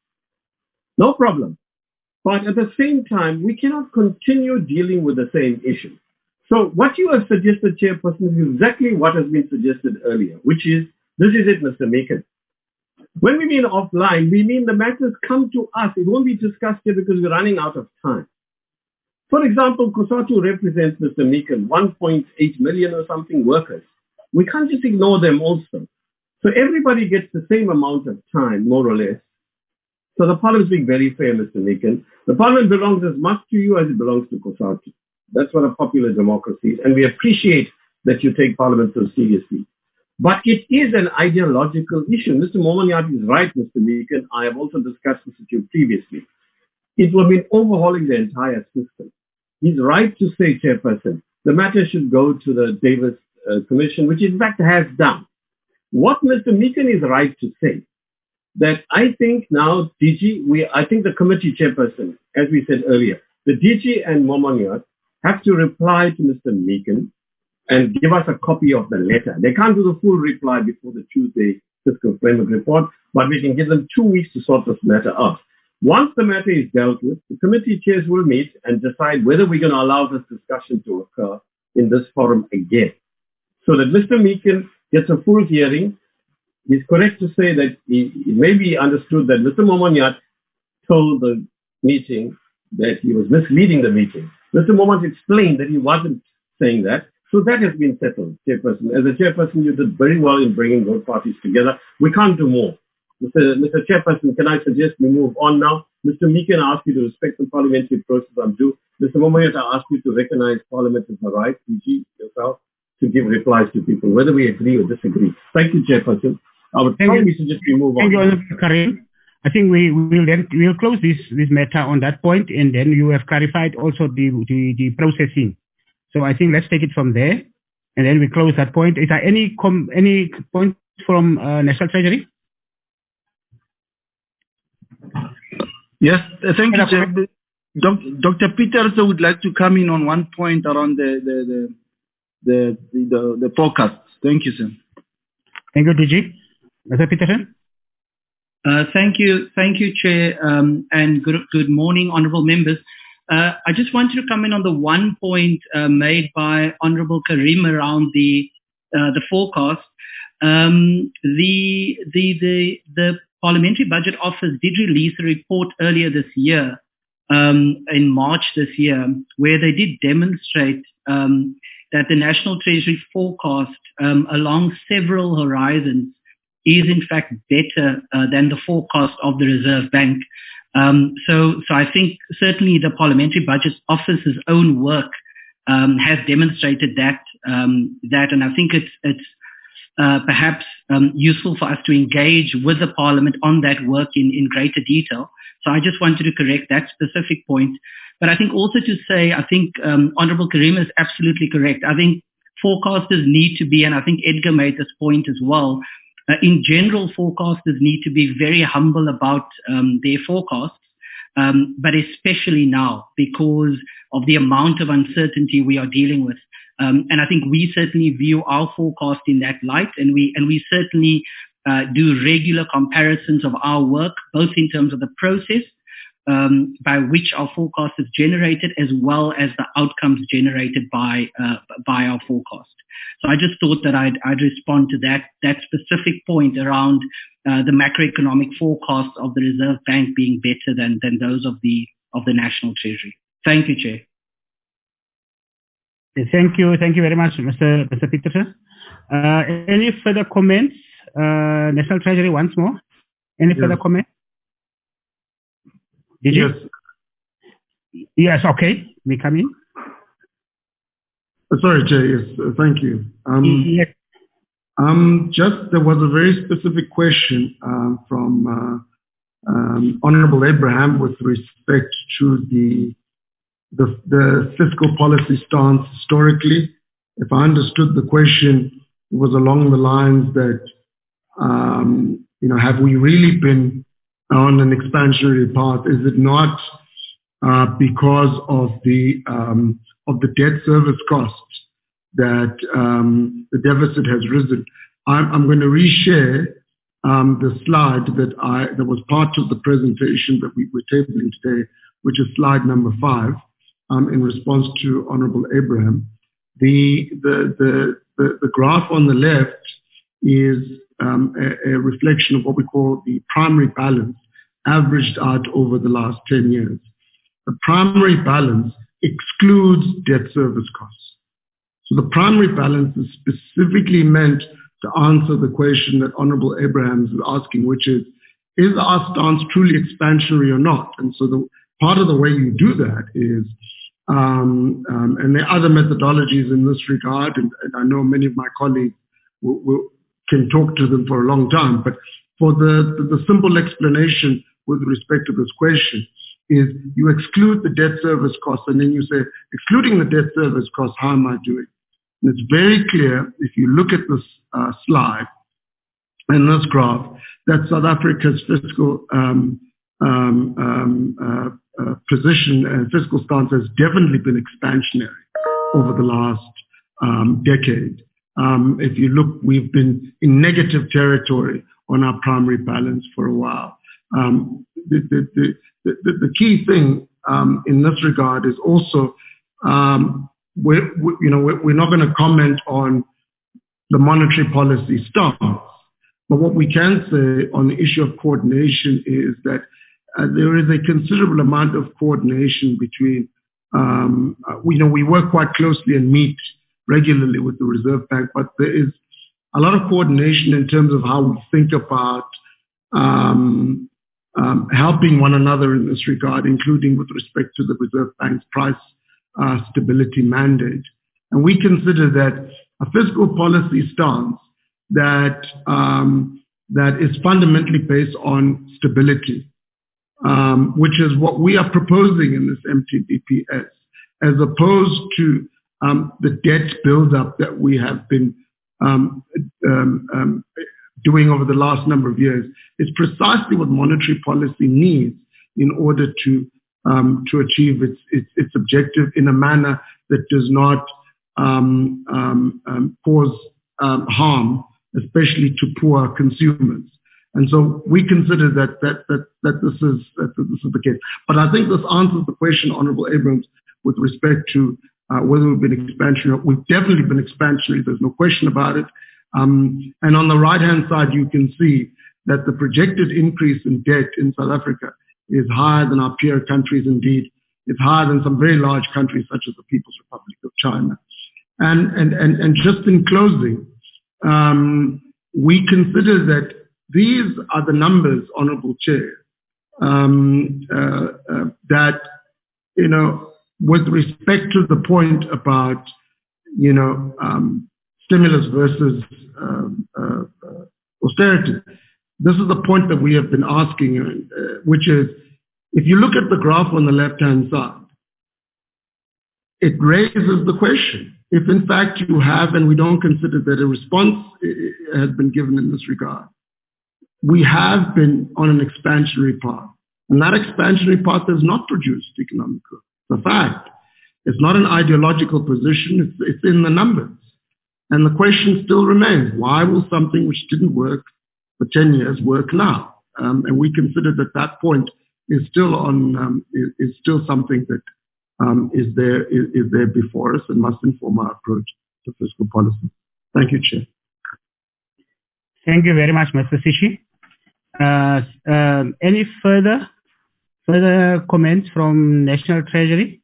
No problem. But at the same time, we cannot continue dealing with the same issue. So what you have suggested, Chairperson, is exactly what has been suggested earlier, which is, this is it, Mr. Meakin. When we mean offline, we mean the matters come to us. It won't be discussed here because we're running out of time. For example, COSATU represents, Mr. Meakin, 1.8 million or something workers. We can't just ignore them also. So everybody gets the same amount of time, more or less. So the Parliament is being very fair, Mr. Meakin. The Parliament belongs as much to you as it belongs to COSATU. That's what a popular democracy is. And we appreciate that you take Parliament so seriously. But it is an ideological issue. Mr. Momonyat is right, Mr. Meakin. I have also discussed this with you previously. It will be overhauling the entire system. He's right to say, Chairperson, the matter should go to the Davis Commission, which in fact has done. What Mr. Meakin is right to say, that I think now I think the committee chairperson, as we said earlier, the DG and Momonyat have to reply to Mr. Meakin and give us a copy of the letter. They can't do the full reply before the Tuesday fiscal framework report, but we can give them 2 weeks to sort this matter out. Once the matter is dealt with, the committee chairs will meet and decide whether we're going to allow this discussion to occur in this forum again, so that Mr. Meakin gets a full hearing. He's correct to say that it may be understood that Mr. Momonyat told the meeting that he was misleading the meeting. Mr. Momonyat explained that he wasn't saying that. So that has been settled, Chairperson. As a Chairperson, you did very well in bringing both parties together. We can't do more. Mr. Chairperson, can I suggest we move on now? Mr. Meekin, I ask you to respect the parliamentary process I'm due. Mr. Momoyet, I ask you to recognize Parliament as a right, PG, yourself, to give replies to people, whether we agree or disagree. Thank you, Chairperson. I would probably suggest we move on. Thank you, Karim. I think we'll close this matter on that point, and then you have clarified also the processing. So I think let's take it from there, and then we close that point. Is there any point from National Treasury? Yes, thank you, Chair. Dr. Peterson would like to come in on one point around the forecast. Thank you, sir. Thank you, DG. Mr. Peterson. Thank you, Chair, and good morning, honourable members. I just wanted to come in on the one point made by Honourable Karim around the forecast. The Parliamentary Budget Office did release a report earlier this year, in March this year, where they did demonstrate that the National Treasury forecast along several horizons is in fact better than the forecast of the Reserve Bank. So I think certainly the Parliamentary Budget Office's own work has demonstrated that, and I think it's perhaps useful for us to engage with the Parliament on that work in greater detail. So I just wanted to correct that specific point. But I think also to say, I think Honourable Karim is absolutely correct. I think forecasters need to be, and I think Edgar made this point as well, in general, forecasters need to be very humble about their forecasts, but especially now because of the amount of uncertainty we are dealing with. And I think we certainly view our forecast in that light, and we certainly do regular comparisons of our work, both in terms of the process by which our forecast is generated, as well as the outcomes generated by our forecast. So I just thought that I'd respond to that specific point around the macroeconomic forecasts of the Reserve Bank being better than those of the National Treasury. Thank you, Chair. Thank you very much, Mr. Peterson. Any further comments? National Treasury once more. Any further comments? Did you? Yes. Okay. We come in. Sorry, Jay. Yes. Thank you. Yes. There was a very specific question from Honourable Abraham with respect to the fiscal policy stance historically. If I understood the question, it was along the lines that, have we really been on an expansionary path? Is it not because of the debt service costs that the deficit has risen? I'm going to reshare the slide that was part of the presentation that we were tabling today, which is slide number 5, in response to Honourable Abraham. The graph on the left is a reflection of what we call the primary balance averaged out over the last 10 years. The primary balance excludes debt service costs. So the primary balance is specifically meant to answer the question that Honourable Abraham is asking, which is our stance truly expansionary or not? And so part of the way you do that is, and there are other methodologies in this regard, and I know many of my colleagues can talk to them for a long time, but for the simple explanation with respect to this question is you exclude the debt service costs, and then you say, excluding the debt service costs, how am I doing? And it's very clear, if you look at this slide and this graph, that South Africa's fiscal position and fiscal stance has definitely been expansionary over the last decade. If you look, we've been in negative territory on our primary balance for a while. The key thing in this regard is also we're not going to comment on the monetary policy stance, but what we can say on the issue of coordination is that there is a considerable amount of coordination between, we work quite closely and meet regularly with the Reserve Bank, but there is a lot of coordination in terms of how we think about helping one another in this regard, including with respect to the Reserve Bank's price stability mandate. And we consider that a fiscal policy stance that is fundamentally based on stability, which is what we are proposing in this MTBPS, as opposed to the debt buildup that we have been doing over the last number of years, is precisely what monetary policy needs in order to achieve its objective in a manner that does not cause harm, especially to poor consumers. And so we consider that this is the case. But I think this answers the question, Honorable Abrams, with respect to whether we've been expansionary. We've definitely been expansionary. There's no question about it. And on the right-hand side, you can see that the projected increase in debt in South Africa is higher than our peer countries. Indeed, it's higher than some very large countries such as the People's Republic of China. And just in closing, we consider that these are the numbers, Honorable Chair, that, with respect to the point about, stimulus versus austerity, this is the point that we have been asking, which is, if you look at the graph on the left-hand side, it raises the question. If in fact you have, and we don't consider that a response has been given in this regard, we have been on an expansionary path. And that expansionary path has not produced economic growth. It's a fact. It's not an ideological position. It's in the numbers. And the question still remains, why will something which didn't work for 10 years work now? And we consider that point is still something that is there before us and must inform our approach to fiscal policy. Thank you, Chair. Thank you very much, Mr. Sishi. Any further comments from National Treasury?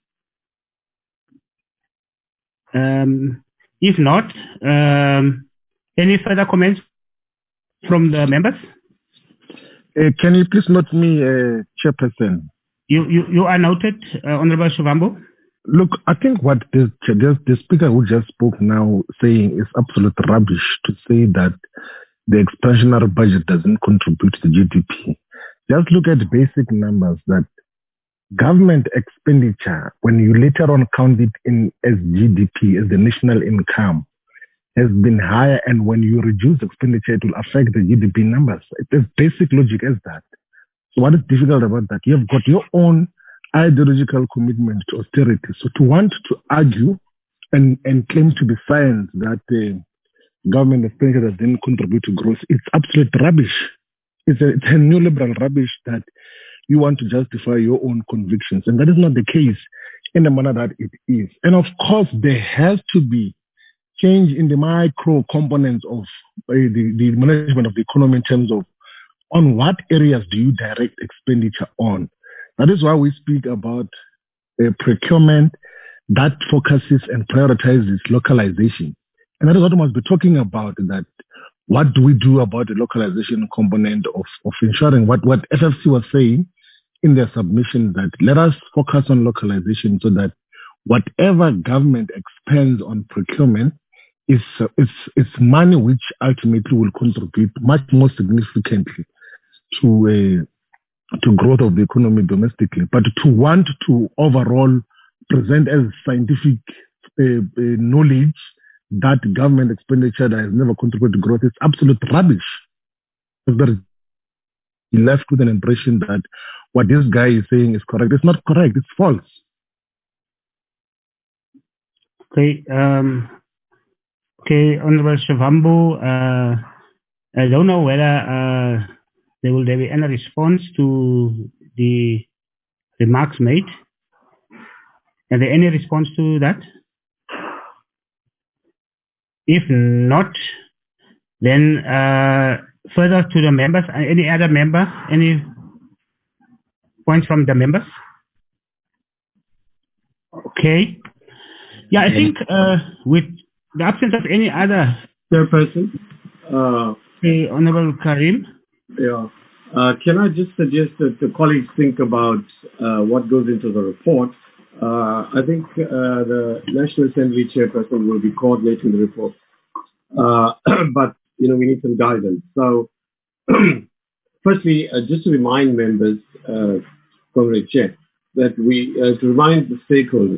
If not, any further comments from the members? Can you please note me, Chairperson? You are noted, Honorable Shivambu. Look, I think what the speaker who just spoke now saying is absolute rubbish to say that the expansionary budget doesn't contribute to the GDP. Just look at basic numbers that government expenditure, when you later on count it in as GDP, as the national income, has been higher, and when you reduce expenditure, it will affect the GDP numbers. It's as basic logic as that. So what is difficult about that? You have got your own ideological commitment to austerity. So to want to argue and claim to be science that government expenditure didn't contribute to growth, it's absolute rubbish. It's a neoliberal rubbish that you want to justify your own convictions. And that is not the case in the manner that it is. And of course, there has to be change in the micro components of the management of the economy in terms of on what areas do you direct expenditure on. That is why we speak about procurement that focuses and prioritizes localization. And that is what we must be talking about, that what do we do about the localization component of ensuring what FFC was saying in their submission, that let us focus on localization so that whatever government expends on procurement is money which ultimately will contribute much more significantly to growth of the economy domestically. But to want to overall present as scientific knowledge that government expenditure that has never contributed to growth is absolute rubbish. You're left with an impression that what this guy is saying is correct. It's not correct. It's false. Okay. Okay, Honorable Shivambu, I don't know whether there will be any response to the remarks made. Are there any response to that? If not, then further to the members, any other member, any points from the members? Okay. Yeah, I think with the absence of any other Chairperson. Honorable Karim. Yeah. Can I just suggest that the colleagues think about what goes into the report? I think the National Assembly Chairperson will be coordinating the report. But, we need some guidance. So, firstly, just to remind members, Comrade Chair, that to remind the stakeholders,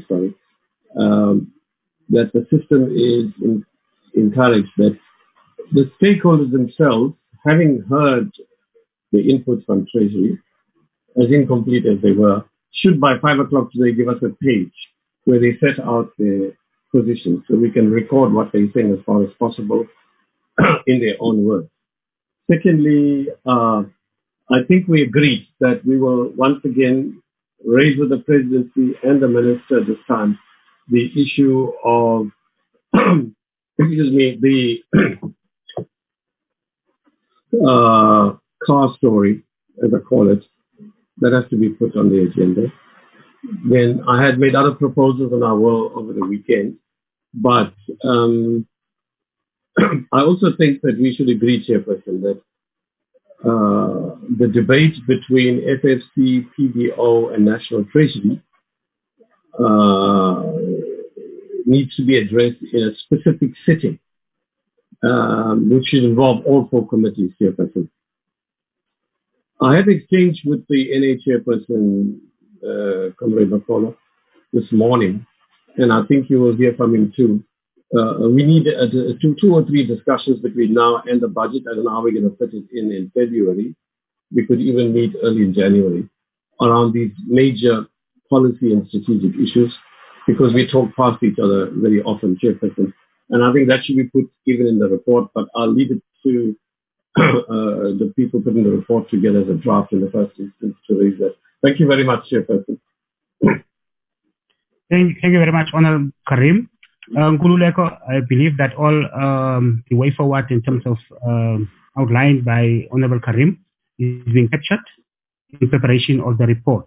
that the system is encouraged that the stakeholders themselves, having heard the inputs from Treasury, as incomplete as they were, should by 5 o'clock today give us a page where they set out their positions so we can record what they're saying as far as possible in their own words. Secondly, I think we agreed that we will once again raise with the presidency and the minister this time the issue of, the car story, as I call it, that has to be put on the agenda. Then I had made other proposals on our will over the weekend, but I also think that we should agree, Chairperson, that the debate between FFC, PDO, and National Treasury needs to be addressed in a specific sitting, which should involve all 4 committees, Chairperson. I had exchange with the NA Chairperson, Comrade Makola, this morning, and I think you will hear from him too. We need 2 or 3 discussions between now and the budget. I don't know how we're going to fit it in February. We could even meet early in January around these major policy and strategic issues, because we talk past each other very often, Chairperson. And I think that should be put even in the report, but I'll leave it to the people putting the report together as a draft in the first instance to raise that. Thank you very much, Chairperson. Thank you very much, Honorable Karim. Nkululeko, I believe that all the way forward in terms of outlined by Honorable Karim is being captured in preparation of the report.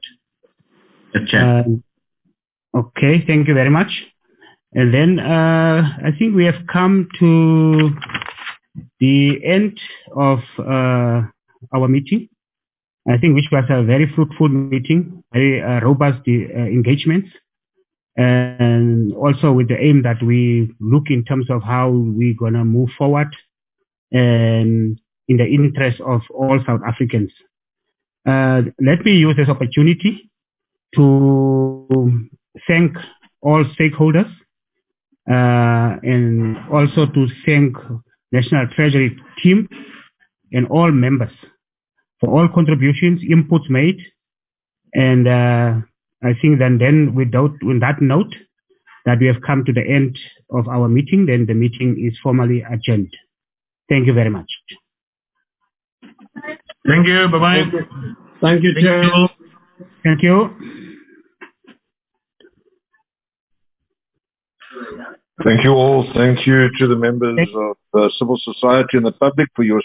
Okay, thank you very much. And then I think we have come to the end of our meeting. I think which was a very fruitful meeting, very robust engagements, and also with the aim that we look in terms of how we're going to move forward and in the interest of all South Africans. Let me use this opportunity to thank all stakeholders and also to thank National Treasury team and all members for all contributions, inputs made. And I think then with that note that we have come to the end of our meeting, then the meeting is formally adjourned. Thank you very much. Thank you. Bye-bye. Thank you, Chair. Thank you. Thank you all. Thank you to the members of civil society and the public for your